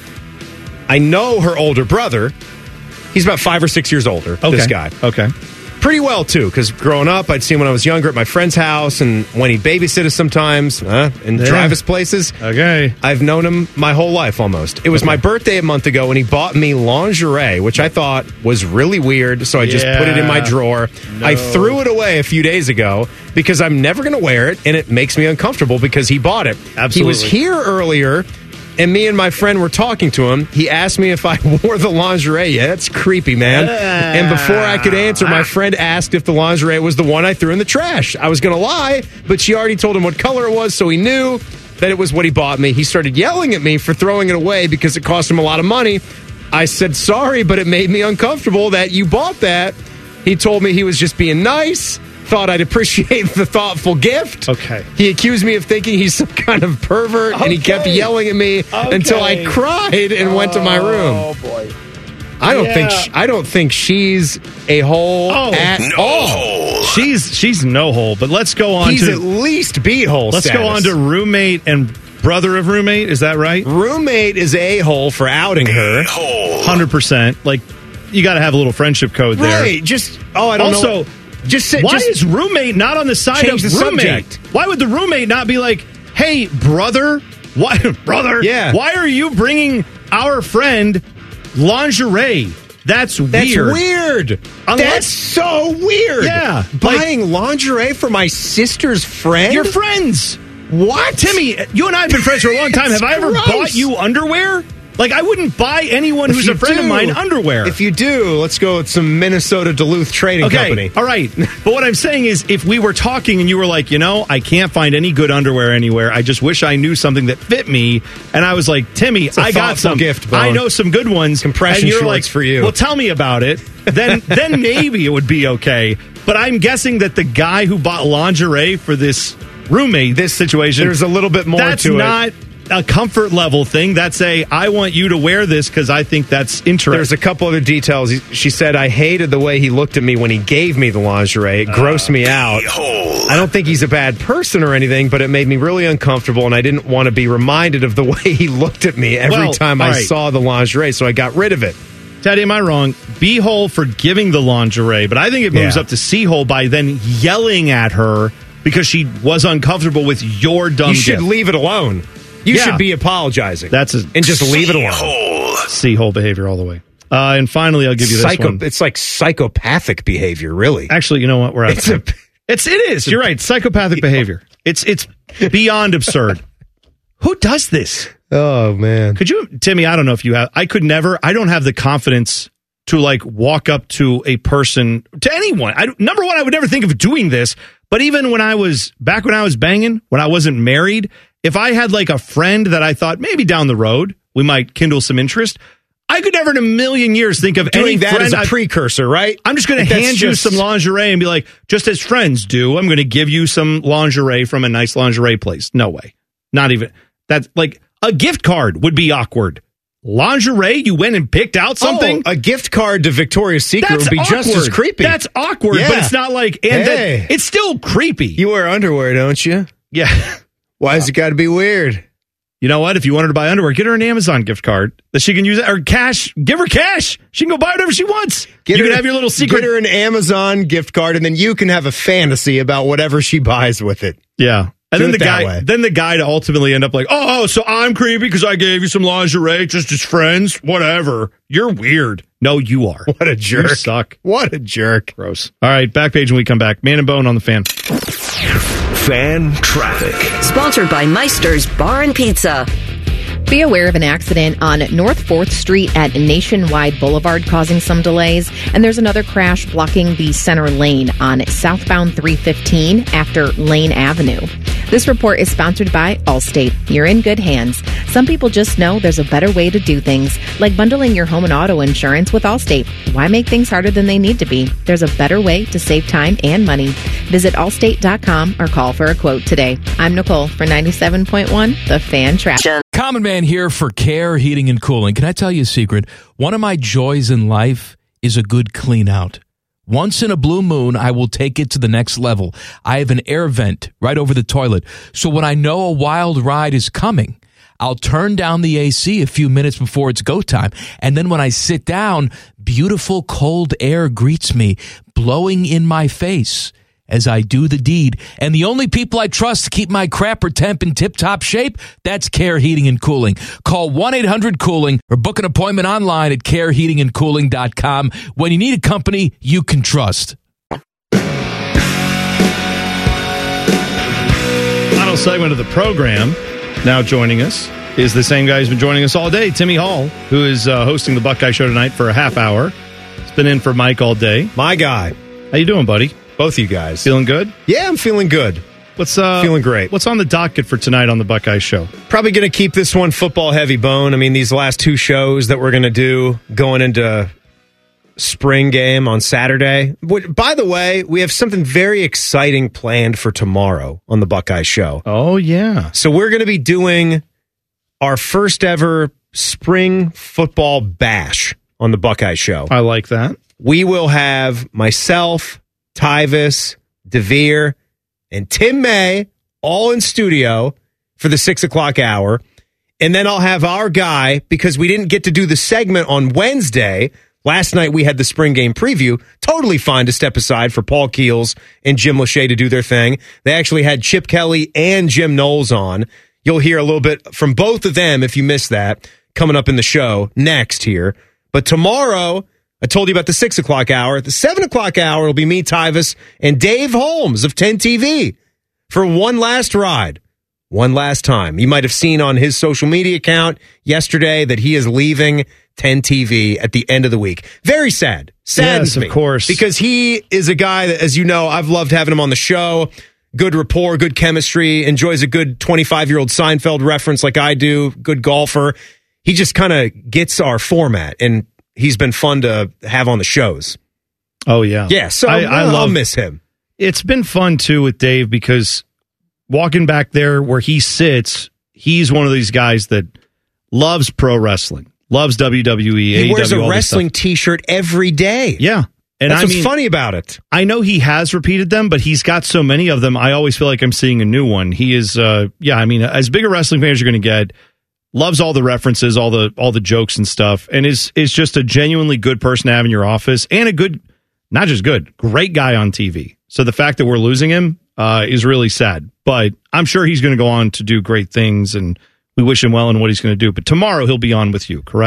I know her older brother. He's about five or six years older. Okay. This guy. Okay. Pretty well, too, because growing up, I'd see him when I was younger at my friend's house, and when he'd babysit us sometimes, uh, and Yeah. drive us places. Okay. I've known him my whole life almost. It was Okay. my birthday a month ago, and he bought me lingerie, which I thought was really weird, so I just put it in my Yeah. drawer. I No. threw it away a few days ago because I'm never going to wear it, and it makes me uncomfortable because he bought it. Absolutely. He was here earlier, and me and my friend were talking to him. He asked me if I wore the lingerie yet. That's creepy, man. And before I could answer, my friend asked if the lingerie was the one I threw in the trash. I was going to lie, but she already told him what color it was, so he knew that it was what he bought me. He started yelling at me for throwing it away because it cost him a lot of money. I said, sorry, but it made me uncomfortable that you bought that. He told me he was just being nice. Thought I'd appreciate the thoughtful gift. Okay. He accused me of thinking he's some kind of pervert, and he kept Okay. yelling at me until I Okay. cried and went to my room. Oh boy. I don't Yeah. think sh- I don't think she's a hole Oh, at No all. hole. She's she's no hole, but let's go on He's to at least b hole. let's go on to roommate and brother of roommate. Is that right? roommate is a hole for outing her. Hole. Hundred percent. Like you got to have a little friendship code there. Right? Just oh, I don't also, know. Just say, why just, is roommate not on the side change of the roommate? subject. Why would the roommate not be like, "Hey, brother, why, brother? Yeah. Why are you bringing our friend lingerie? That's weird. That's weird. Unless- That's so weird. Yeah. Buying lingerie for my sister's friend? Your friends. What? Timmy, you and I have been friends for a long time. Have I ever Gross. bought you underwear? Like, I wouldn't buy anyone If who's you a friend of do- mine underwear. If you do, let's go with some Minnesota Duluth Trading Okay, Company. all right. But what I'm saying is, if we were talking and you were like, you know, I can't find any good underwear anywhere. I just wish I knew something that fit me. And I was like, Timmy, a I got thoughtful some. gift, Bone. I know some good ones. Compression and you're shorts like, for you. Well, tell me about it. Then, then maybe it would be okay. But I'm guessing that the guy who bought lingerie for this roommate, this situation, There's a little bit more that's to it. not a comfort level thing. That's a, I want you to wear this because I think that's interesting. There's a couple other details. He- She said, I hated the way he looked at me when he gave me the lingerie. It grossed me out. Hole. I don't think he's a bad person or anything, but it made me really uncomfortable, and I didn't want to be reminded of the way he looked at me every Well, time all I right. saw the lingerie, so I got rid of it. Teddy, am I wrong? B-hole for giving the lingerie, but I think it moves Yeah. up to C-hole by then yelling at her because she was uncomfortable with your dumb You should gift. leave it alone. You Yeah. should be apologizing. That's a and just leave it alone. Hole. C-hole behavior all the way. Uh, and finally, I'll give you this Psycho, one. It's like psychopathic behavior, really. Actually, you know what? We're out It's of time. a, It's it is. You're right. Psychopathic behavior. It's it's beyond absurd. Who does this? Oh man. Could you, Timmy? I don't know if you have. I could never. I don't have the confidence to like walk up to a person, to anyone. I, number one, I would never think of doing this. But even when I was back when I was banging, when I wasn't married, if I had like a friend that I thought maybe down the road we might kindle some interest, I could never in a million years think of doing any that friend as a I- precursor, right? I'm just going Like, to that's hand you just- some lingerie and be like, just as friends do, I'm going to give you some lingerie from a nice lingerie place. No way. Not even. That's like a gift card would be awkward. Lingerie, you went and picked out something? Oh, a gift card to Victoria's Secret That's would be just as awkward. creepy. That's awkward, Yeah. but it's not like, and Hey. that, it's still creepy. You wear underwear, don't you? Yeah. Why has it got to be weird? You know what? If you want her to buy underwear, get her an Amazon gift card that she can use, or cash. Give her cash. She can go buy whatever she wants. Get you her, can have your little secret. Get her an Amazon gift card, and then you can have a fantasy about whatever she buys with it. Yeah. And Do then it the that guy, way. then the guy to ultimately end up like, oh, oh, so I'm creepy because I gave you some lingerie just as friends. Whatever. You're weird. No, you are. What a jerk. You suck. What a jerk. Gross. All right, back page when we come back. Man and Bone on the Fan. Fan traffic. Sponsored by Meister's Bar and Pizza. Be aware of an accident on North fourth Street at Nationwide Boulevard causing some delays. And there's another crash blocking the center lane on southbound three fifteen after Lane Avenue. This report is sponsored by Allstate. You're in good hands. Some people just know there's a better way to do things, like bundling your home and auto insurance with Allstate. Why make things harder than they need to be? There's a better way to save time and money. Visit allstate dot com or call for a quote today. I'm Nicole for ninety-seven point one, The Fan Traffic. Common Man here for Care Heating and Cooling. Can I tell you a secret? One of my joys in life is a good clean out. Once in a blue moon, I will take it to the next level. I have an air vent right over the toilet. So when I know a wild ride is coming, I'll turn down the A C a few minutes before it's go time. And then when I sit down, beautiful cold air greets me, blowing in my face as I do the deed. And the only people I trust to keep my crapper temp in tip-top shape, that's Care Heating and Cooling. Call one eight hundred cooling or book an appointment online at care heating and cooling dot com when you need a company you can trust. Final segment of the program. Now joining us is the same guy who's been joining us all day, Timmy Hall, who is uh, hosting the Buckeye Show tonight for a half hour. He's been in for Mike all day. My guy. How you doing, buddy? Both of you guys. Feeling good? Yeah, I'm feeling good. What's uh Feeling great. What's on the docket for tonight on the Buckeye Show? Probably going to keep this one football heavy, Bone. I mean, these last two shows that we're going to do going into spring game on Saturday. Which, by the way, we have something very exciting planned for tomorrow on the Buckeye Show. Oh, yeah. So we're going to be doing our first ever spring football bash on the Buckeye Show. I like that. We will have myself, Tyvis, DeVere, and Tim May all in studio for the six o'clock hour. And then I'll have our guy, because we didn't get to do the segment on Wednesday. Last night we had the spring game preview. Totally fine to step aside for Paul Keels and Jim Lachey to do their thing. They actually had Chip Kelly and Jim Knowles on. You'll hear a little bit from both of them if you missed that coming up in the show next here. But tomorrow, I told you about the six o'clock hour. The seven o'clock hour will be me, Tyvis, and Dave Holmes of ten T V for one last ride. One last time. You might have seen on his social media account yesterday that he is leaving ten T V at the end of the week. Very sad. Saddens Yes, of me. course. Because he is a guy that, as you know, I've loved having him on the show. Good rapport, good chemistry, enjoys a good twenty-five-year-old Seinfeld reference like I do, good golfer. He just kind of gets our format, and he's been fun to have on the shows. Oh, yeah. Yeah, so I, I I'll love, miss him. It's been fun, too, with Dave, because walking back there where he sits, he's one of these guys that loves pro wrestling, loves W W E, He A E W, wears a all this wrestling stuff. T-shirt every day. Yeah. And That's I what's mean, funny about it. I know he has repeated them, but he's got so many of them, I always feel like I'm seeing a new one. He is, uh, yeah, I mean, as big a wrestling fan as you're going to get, loves all the references, all the all the jokes and stuff, and is is just a genuinely good person to have in your office, and a good, not just good, great guy on T V. So the fact that we're losing him uh, is really sad, but I'm sure he's going to go on to do great things, and we wish him well in what he's going to do. But tomorrow he'll be on with you, correct?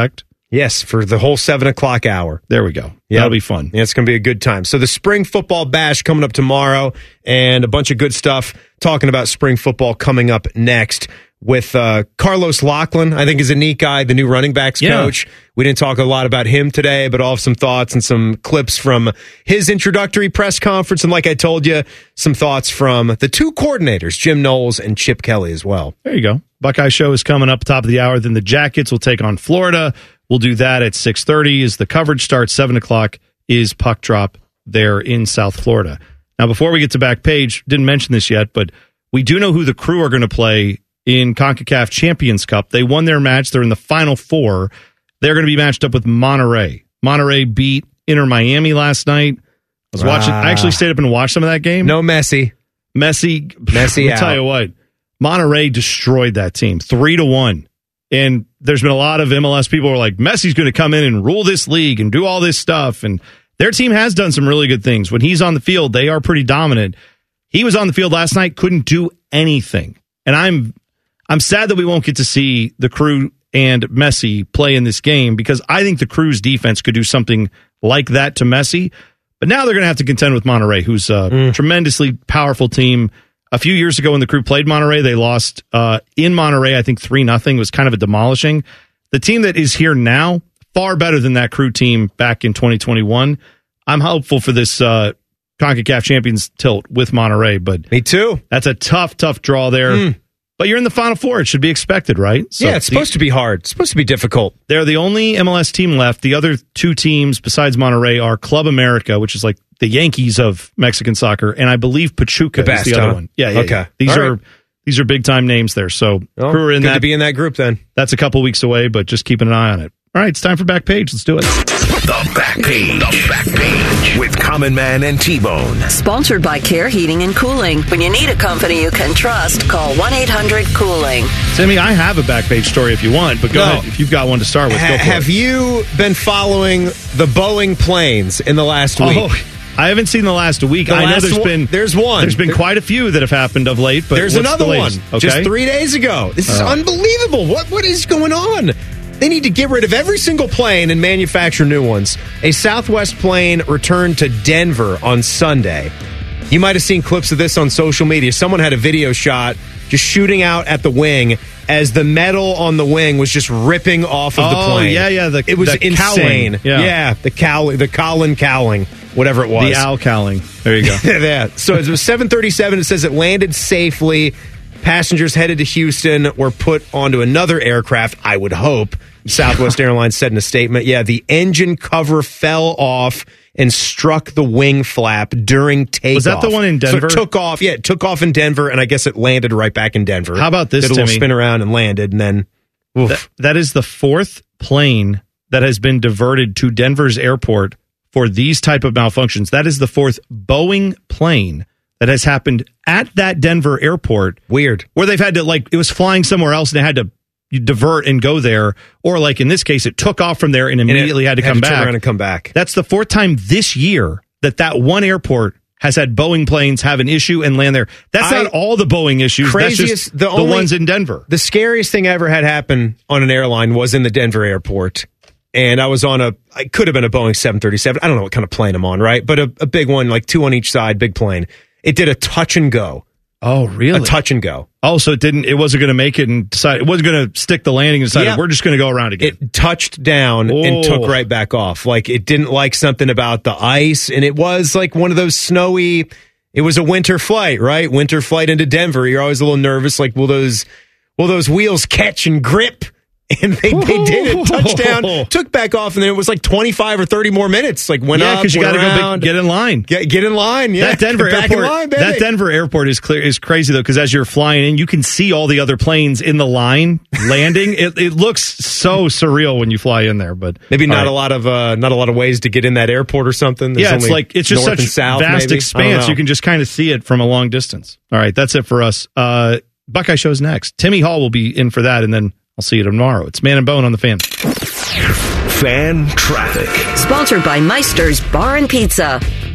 Yes, for the whole seven o'clock hour. There we go. Yep. That'll be fun. Yeah, it's going to be a good time. So the Spring Football Bash coming up tomorrow, and a bunch of good stuff talking about spring football coming up next with uh, Carlos Lachlan, I think is a neat guy, the new running backs Yeah. coach. We didn't talk a lot about him today, but I'll have some thoughts and some clips from his introductory press conference. And like I told you, some thoughts from the two coordinators, Jim Knowles and Chip Kelly as well. There you go. Buckeye Show is coming up top of the hour. Then the Jackets will take on Florida. We'll do that at six thirty as the coverage starts. seven o'clock is puck drop there in South Florida. Now, before we get to Backpage, didn't mention this yet, but we do know who the Crew are going to play in CONCACAF Champions Cup. They won their match. They're in the Final Four. They're going to be matched up with Monterrey. Monterrey beat Inter Miami last night. I was Wow. watching. I actually stayed up and watched some of that game. No Messi. Messi. Messi I'll out. tell you what. Monterey destroyed that team three to one. And there's been a lot of M L S people who are like, Messi's going to come in and rule this league and do all this stuff. And their team has done some really good things. When he's on the field, they are pretty dominant. He was on the field last night, couldn't do anything. And I'm I'm sad that we won't get to see the Crew and Messi play in this game because I think the Crew's defense could do something like that to Messi. But now they're going to have to contend with Monterey, who's a Mm. tremendously powerful team. A few years ago when the Crew played Monterey, they lost uh, in Monterey, I think three nothing. It was kind of a demolishing. The team that is here now, far better than that Crew team back in twenty twenty-one. I'm hopeful for this uh, CONCACAF Champions tilt with Monterey. But Me too. That's a tough, tough draw there. Mm. But you're in the Final Four. It should be expected, right? So yeah, it's the- supposed to be hard. It's supposed to be difficult. They're the only M L S team left. The other two teams besides Monterey are Club America, which is like the Yankees of Mexican soccer, and I believe Pachuca The is the best, other huh? one. Yeah, yeah, Okay. yeah. These All are right. these are big time names there. So Well, Crew are in good that. to be in that group then. That's a couple weeks away, but just keeping an eye on it. All right, it's time for Backpage. Let's do it. The Back Page. The Back Page with Common Man and T-Bone. Sponsored by Care Heating and Cooling. When you need a company you can trust, call one eight hundred cooling. Sammy, I have a Backpage story if you want, but go No. ahead. If you've got one to start with, Ha- go for have it. you been following the Boeing planes in the last week? Oh, I haven't seen the last week. The I know last there's one- been there's one. There's been quite a few that have happened of late, but There's what's another the one latest? Okay. just three days ago. This is Oh. unbelievable. What What is going on? They need to get rid of every single plane and manufacture new ones. A Southwest plane returned to Denver on Sunday. You might have seen clips of this on social media. Someone had a video shot just shooting out at the wing as the metal on the wing was just ripping off of the Oh, plane. yeah, yeah, the- it was the insane. cowling. Yeah. the cowling, the Colin cowling, whatever it was. The owl cowling. There you go. Yeah. So it was seven thirty-seven. It says it landed safely. Passengers headed to Houston were put onto another aircraft, I would hope. Southwest Airlines said in a statement, yeah, the engine cover fell off and struck the wing flap during takeoff. Was that the one in Denver? So it took off. Yeah, it took off in Denver, and I guess it landed right back in Denver. How about this, Did a little Timmy? spin around and landed, and then oof. That, that is the fourth plane that has been diverted to Denver's airport for these type of malfunctions. That is the fourth Boeing plane that has happened at that Denver airport. Weird. Where they've had to, like, it was flying somewhere else and they had to divert and go there. Or, like, in this case, it took off from there and immediately And it had to come turn back. around and come back. That's the fourth time this year that that one airport has had Boeing planes have an issue and land there. That's I- not all the Boeing issues. That's Craziest, just the, the only, ones in Denver. The scariest thing I ever had happen on an airline was in the Denver airport. And I was on a, I could have been a Boeing seven thirty-seven. I don't know what kind of plane I'm on, right? But a, a big one, like two on each side, big plane. It did a touch and go. Oh, really? A touch and go. Oh, so it didn't, it wasn't going to make it and decide, it wasn't going to stick the landing and decided Yeah. we're just going to go around again. It touched down Oh. and took right back off. Like it didn't like something about the ice. And it was like one of those snowy, it was a winter flight, right? Winter flight into Denver. You're always a little nervous. Like, will those, will those wheels catch and grip? And they, they did it. Touchdown, took back off, and then it was like twenty-five or thirty more minutes. Like went yeah, up, because you got went to go around. big, get in line. Get, get in line, yeah. That Denver Back airport, in line, baby. that Denver airport is clear is crazy though, because as you're flying in, you can see all the other planes in the line landing. it, it looks so surreal when you fly in there, but Maybe not all right. a lot of uh, not a lot of ways to get in that airport or something. There's Yeah, it's only like it's just north such and south, vast maybe. I don't expanse. know. You can just kind of see it from a long distance. All right, that's it for us. Uh, Buckeye Show's next. Timmy Hall will be in for that, and then I'll see you tomorrow. It's Man and Bone on the Fan. Fan traffic. Sponsored by Meister's Bar and Pizza.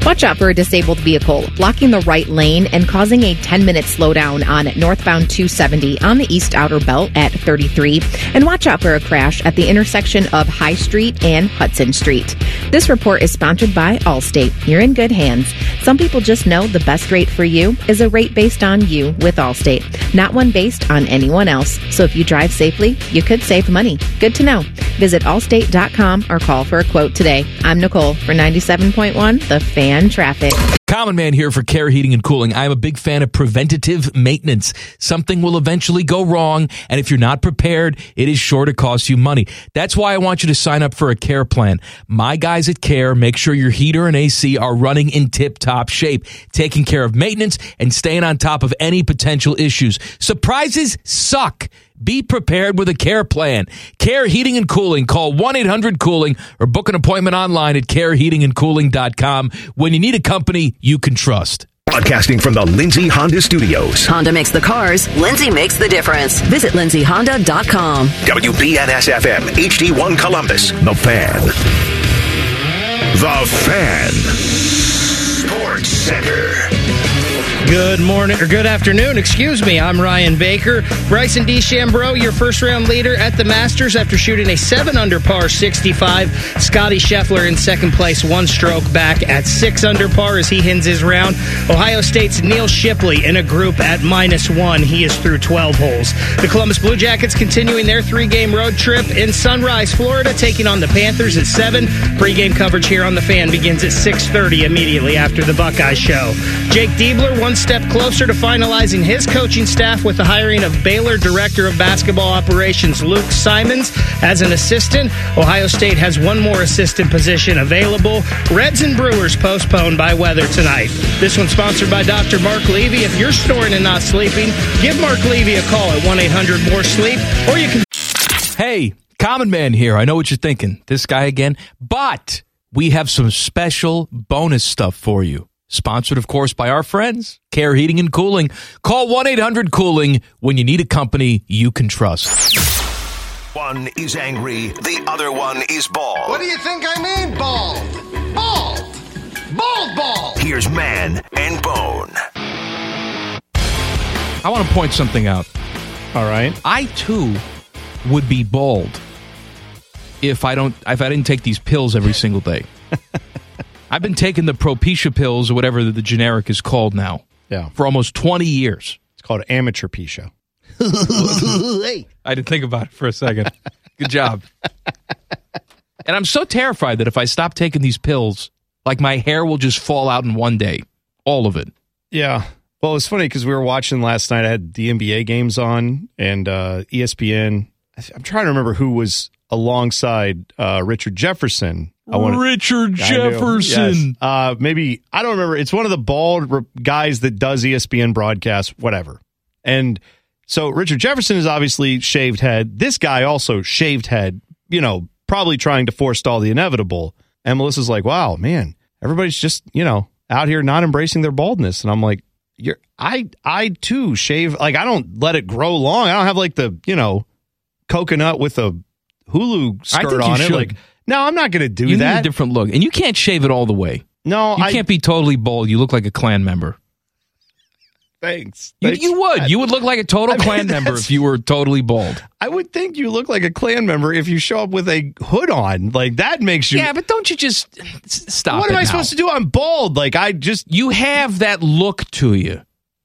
Watch out for a disabled vehicle blocking the right lane and causing a ten-minute slowdown on northbound two seventy on the East Outer Belt at thirty-three. And watch out for a crash at the intersection of High Street and Hudson Street. This report is sponsored by Allstate. You're in good hands. Some people just know the best rate for you is a rate based on you with Allstate, not one based on anyone else. So if you drive safely, you could save money. Good to know. Visit allstate dot com or call for a quote today. I'm Nicole for ninety-seven point one The Fan Traffic. Common Man here for Care Heating and Cooling. I'm a big fan of preventative maintenance. Something will eventually go wrong, and if you're not prepared, it is sure to cost you money. That's why I want you to sign up for a Care plan. My guys at Care make sure your heater and A C are running in tip-top shape, taking care of maintenance and staying on top of any potential issues. Surprises suck. Be prepared with a Care plan. Care Heating and Cooling. Call one eight hundred cooling or book an appointment online at care heating and cooling dot com when you need a company you can trust. Broadcasting from the Lindsay Honda Studios. Honda makes the cars. Lindsay makes the difference. Visit lindsay honda dot com. W B N S F M, H D one Columbus. The Fan. The Fan. Sports Center. Good morning, or good afternoon, excuse me. I'm Ryan Baker. Bryson DeChambeau, your first-round leader at the Masters after shooting a seven under par sixty-five. Scotty Scheffler in second place, one stroke back at six under par as he ends his round. Ohio State's Neil Shipley in a group at minus one. He is through twelve holes. The Columbus Blue Jackets continuing their three-game road trip in Sunrise, Florida, taking on the Panthers at seven. Pre-game coverage here on The Fan begins at six thirty immediately after the Buckeye Show. Jake Diebler, one step closer to finalizing his coaching staff with the hiring of Baylor Director of Basketball Operations Luke Simons as an assistant. Ohio State has one more assistant position available. Reds and Brewers postponed by weather tonight. This one's sponsored by Doctor Mark Levy. If you're snoring and not sleeping, give Mark Levy a call at one eight hundred more sleep, or you can... Hey, Common Man here. I know what you're thinking. This guy again. But we have some special bonus stuff for you. Sponsored, of course, by our friends, Care Heating and Cooling. Call one eight hundred cooling when you need a company you can trust. One is angry, the other one is bald. What do you think I mean, bald? Bald! Bald, bald! Here's Man and Bone. I want to point something out. All right. I, too, would be bald if I don't if I didn't take these pills every single day. I've been taking the Propecia pills, or whatever the generic is called now, yeah, for almost twenty years. It's called amateur Pecia. I didn't think about it for a second. Good job. And I'm so terrified that if I stop taking these pills, like my hair will just fall out in one day. All of it. Yeah. Well, it was funny because we were watching last night. I had the N B A games on and uh, E S P N. I'm trying to remember who was alongside uh, Richard Jefferson. I wanna, Richard Jefferson. Yes. Uh, maybe, I don't remember. It's one of the bald re- guys that does E S P N broadcasts, whatever. And so Richard Jefferson is obviously shaved head. This guy also shaved head, you know, probably trying to forestall the inevitable. And Melissa's like, wow, man, everybody's just, you know, out here not embracing their baldness. And I'm like, you're, I, I too shave. Like, I don't let it grow long. I don't have like the, you know, coconut with a Hulu skirt on it. Should. Like, no, I'm not going to do you that. You need a different look. And you can't shave it all the way. No, You I, can't be totally bald. You look like a Klan member. Thanks. You, Thanks. you would. You would look like a total I mean, Klan member if you were totally bald. I would think you look like a Klan member if you show up with a hood on. Like, that makes you... Yeah, but don't you just stop What it am I now. supposed to do? I'm bald. Like, I just... You have that look to you.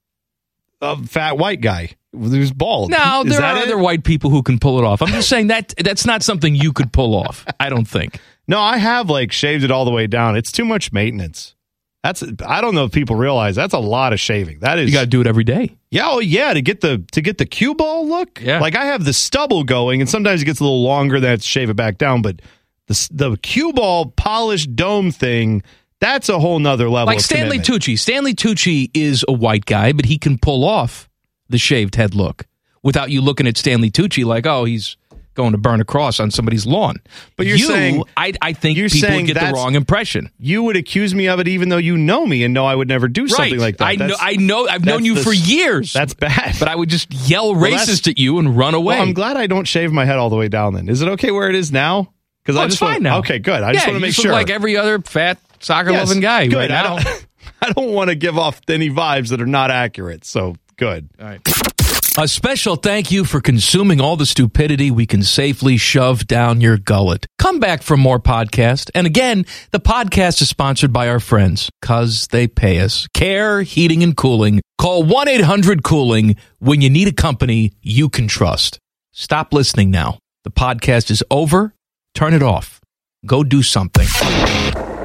A fat white guy who's bald. No, Is there that are it? other white people who can pull it off. I'm just saying that that's not something you could pull off. I don't think. No, I have, like, shaved it all the way down. It's too much maintenance. That's I don't know if people realize that's a lot of shaving. That is, you got to do it every day. Yeah, oh yeah, to get the to get the cue ball look. Yeah, like I have the stubble going, and sometimes it gets a little longer. Then I have to shave it back down. But the the cue ball polished dome thing, that's a whole nother level. Like of Stanley commitment. Tucci. Stanley Tucci is a white guy, but he can pull off the shaved head look without you looking at Stanley Tucci like, oh, he's going to burn a cross on somebody's lawn. But you're you, saying I, I think you're people saying would get the wrong impression. You would accuse me of it, even though you know me and know I would never do something right. like that. I know. That's, I know. I've known you the, for years. That's bad. But I would just yell well, racist at you and run away. Well, I'm glad I don't shave my head all the way down. Then is it okay where it is now? Because oh, I it's just fine want, now. Okay, good. I yeah, just want to you make just sure. Look like every other fat soccer Yes, loving guy good. right now. I don't, I don't want to give off any vibes that are not accurate. So good. All right. A special thank you for consuming all the stupidity we can safely shove down your gullet. Come back for more podcast. And again, the podcast is sponsored by our friends, cause they pay us. Care Heating and Cooling. Call one eight hundred cooling when you need a company you can trust. Stop listening now. The podcast is over. Turn it off. Go do something.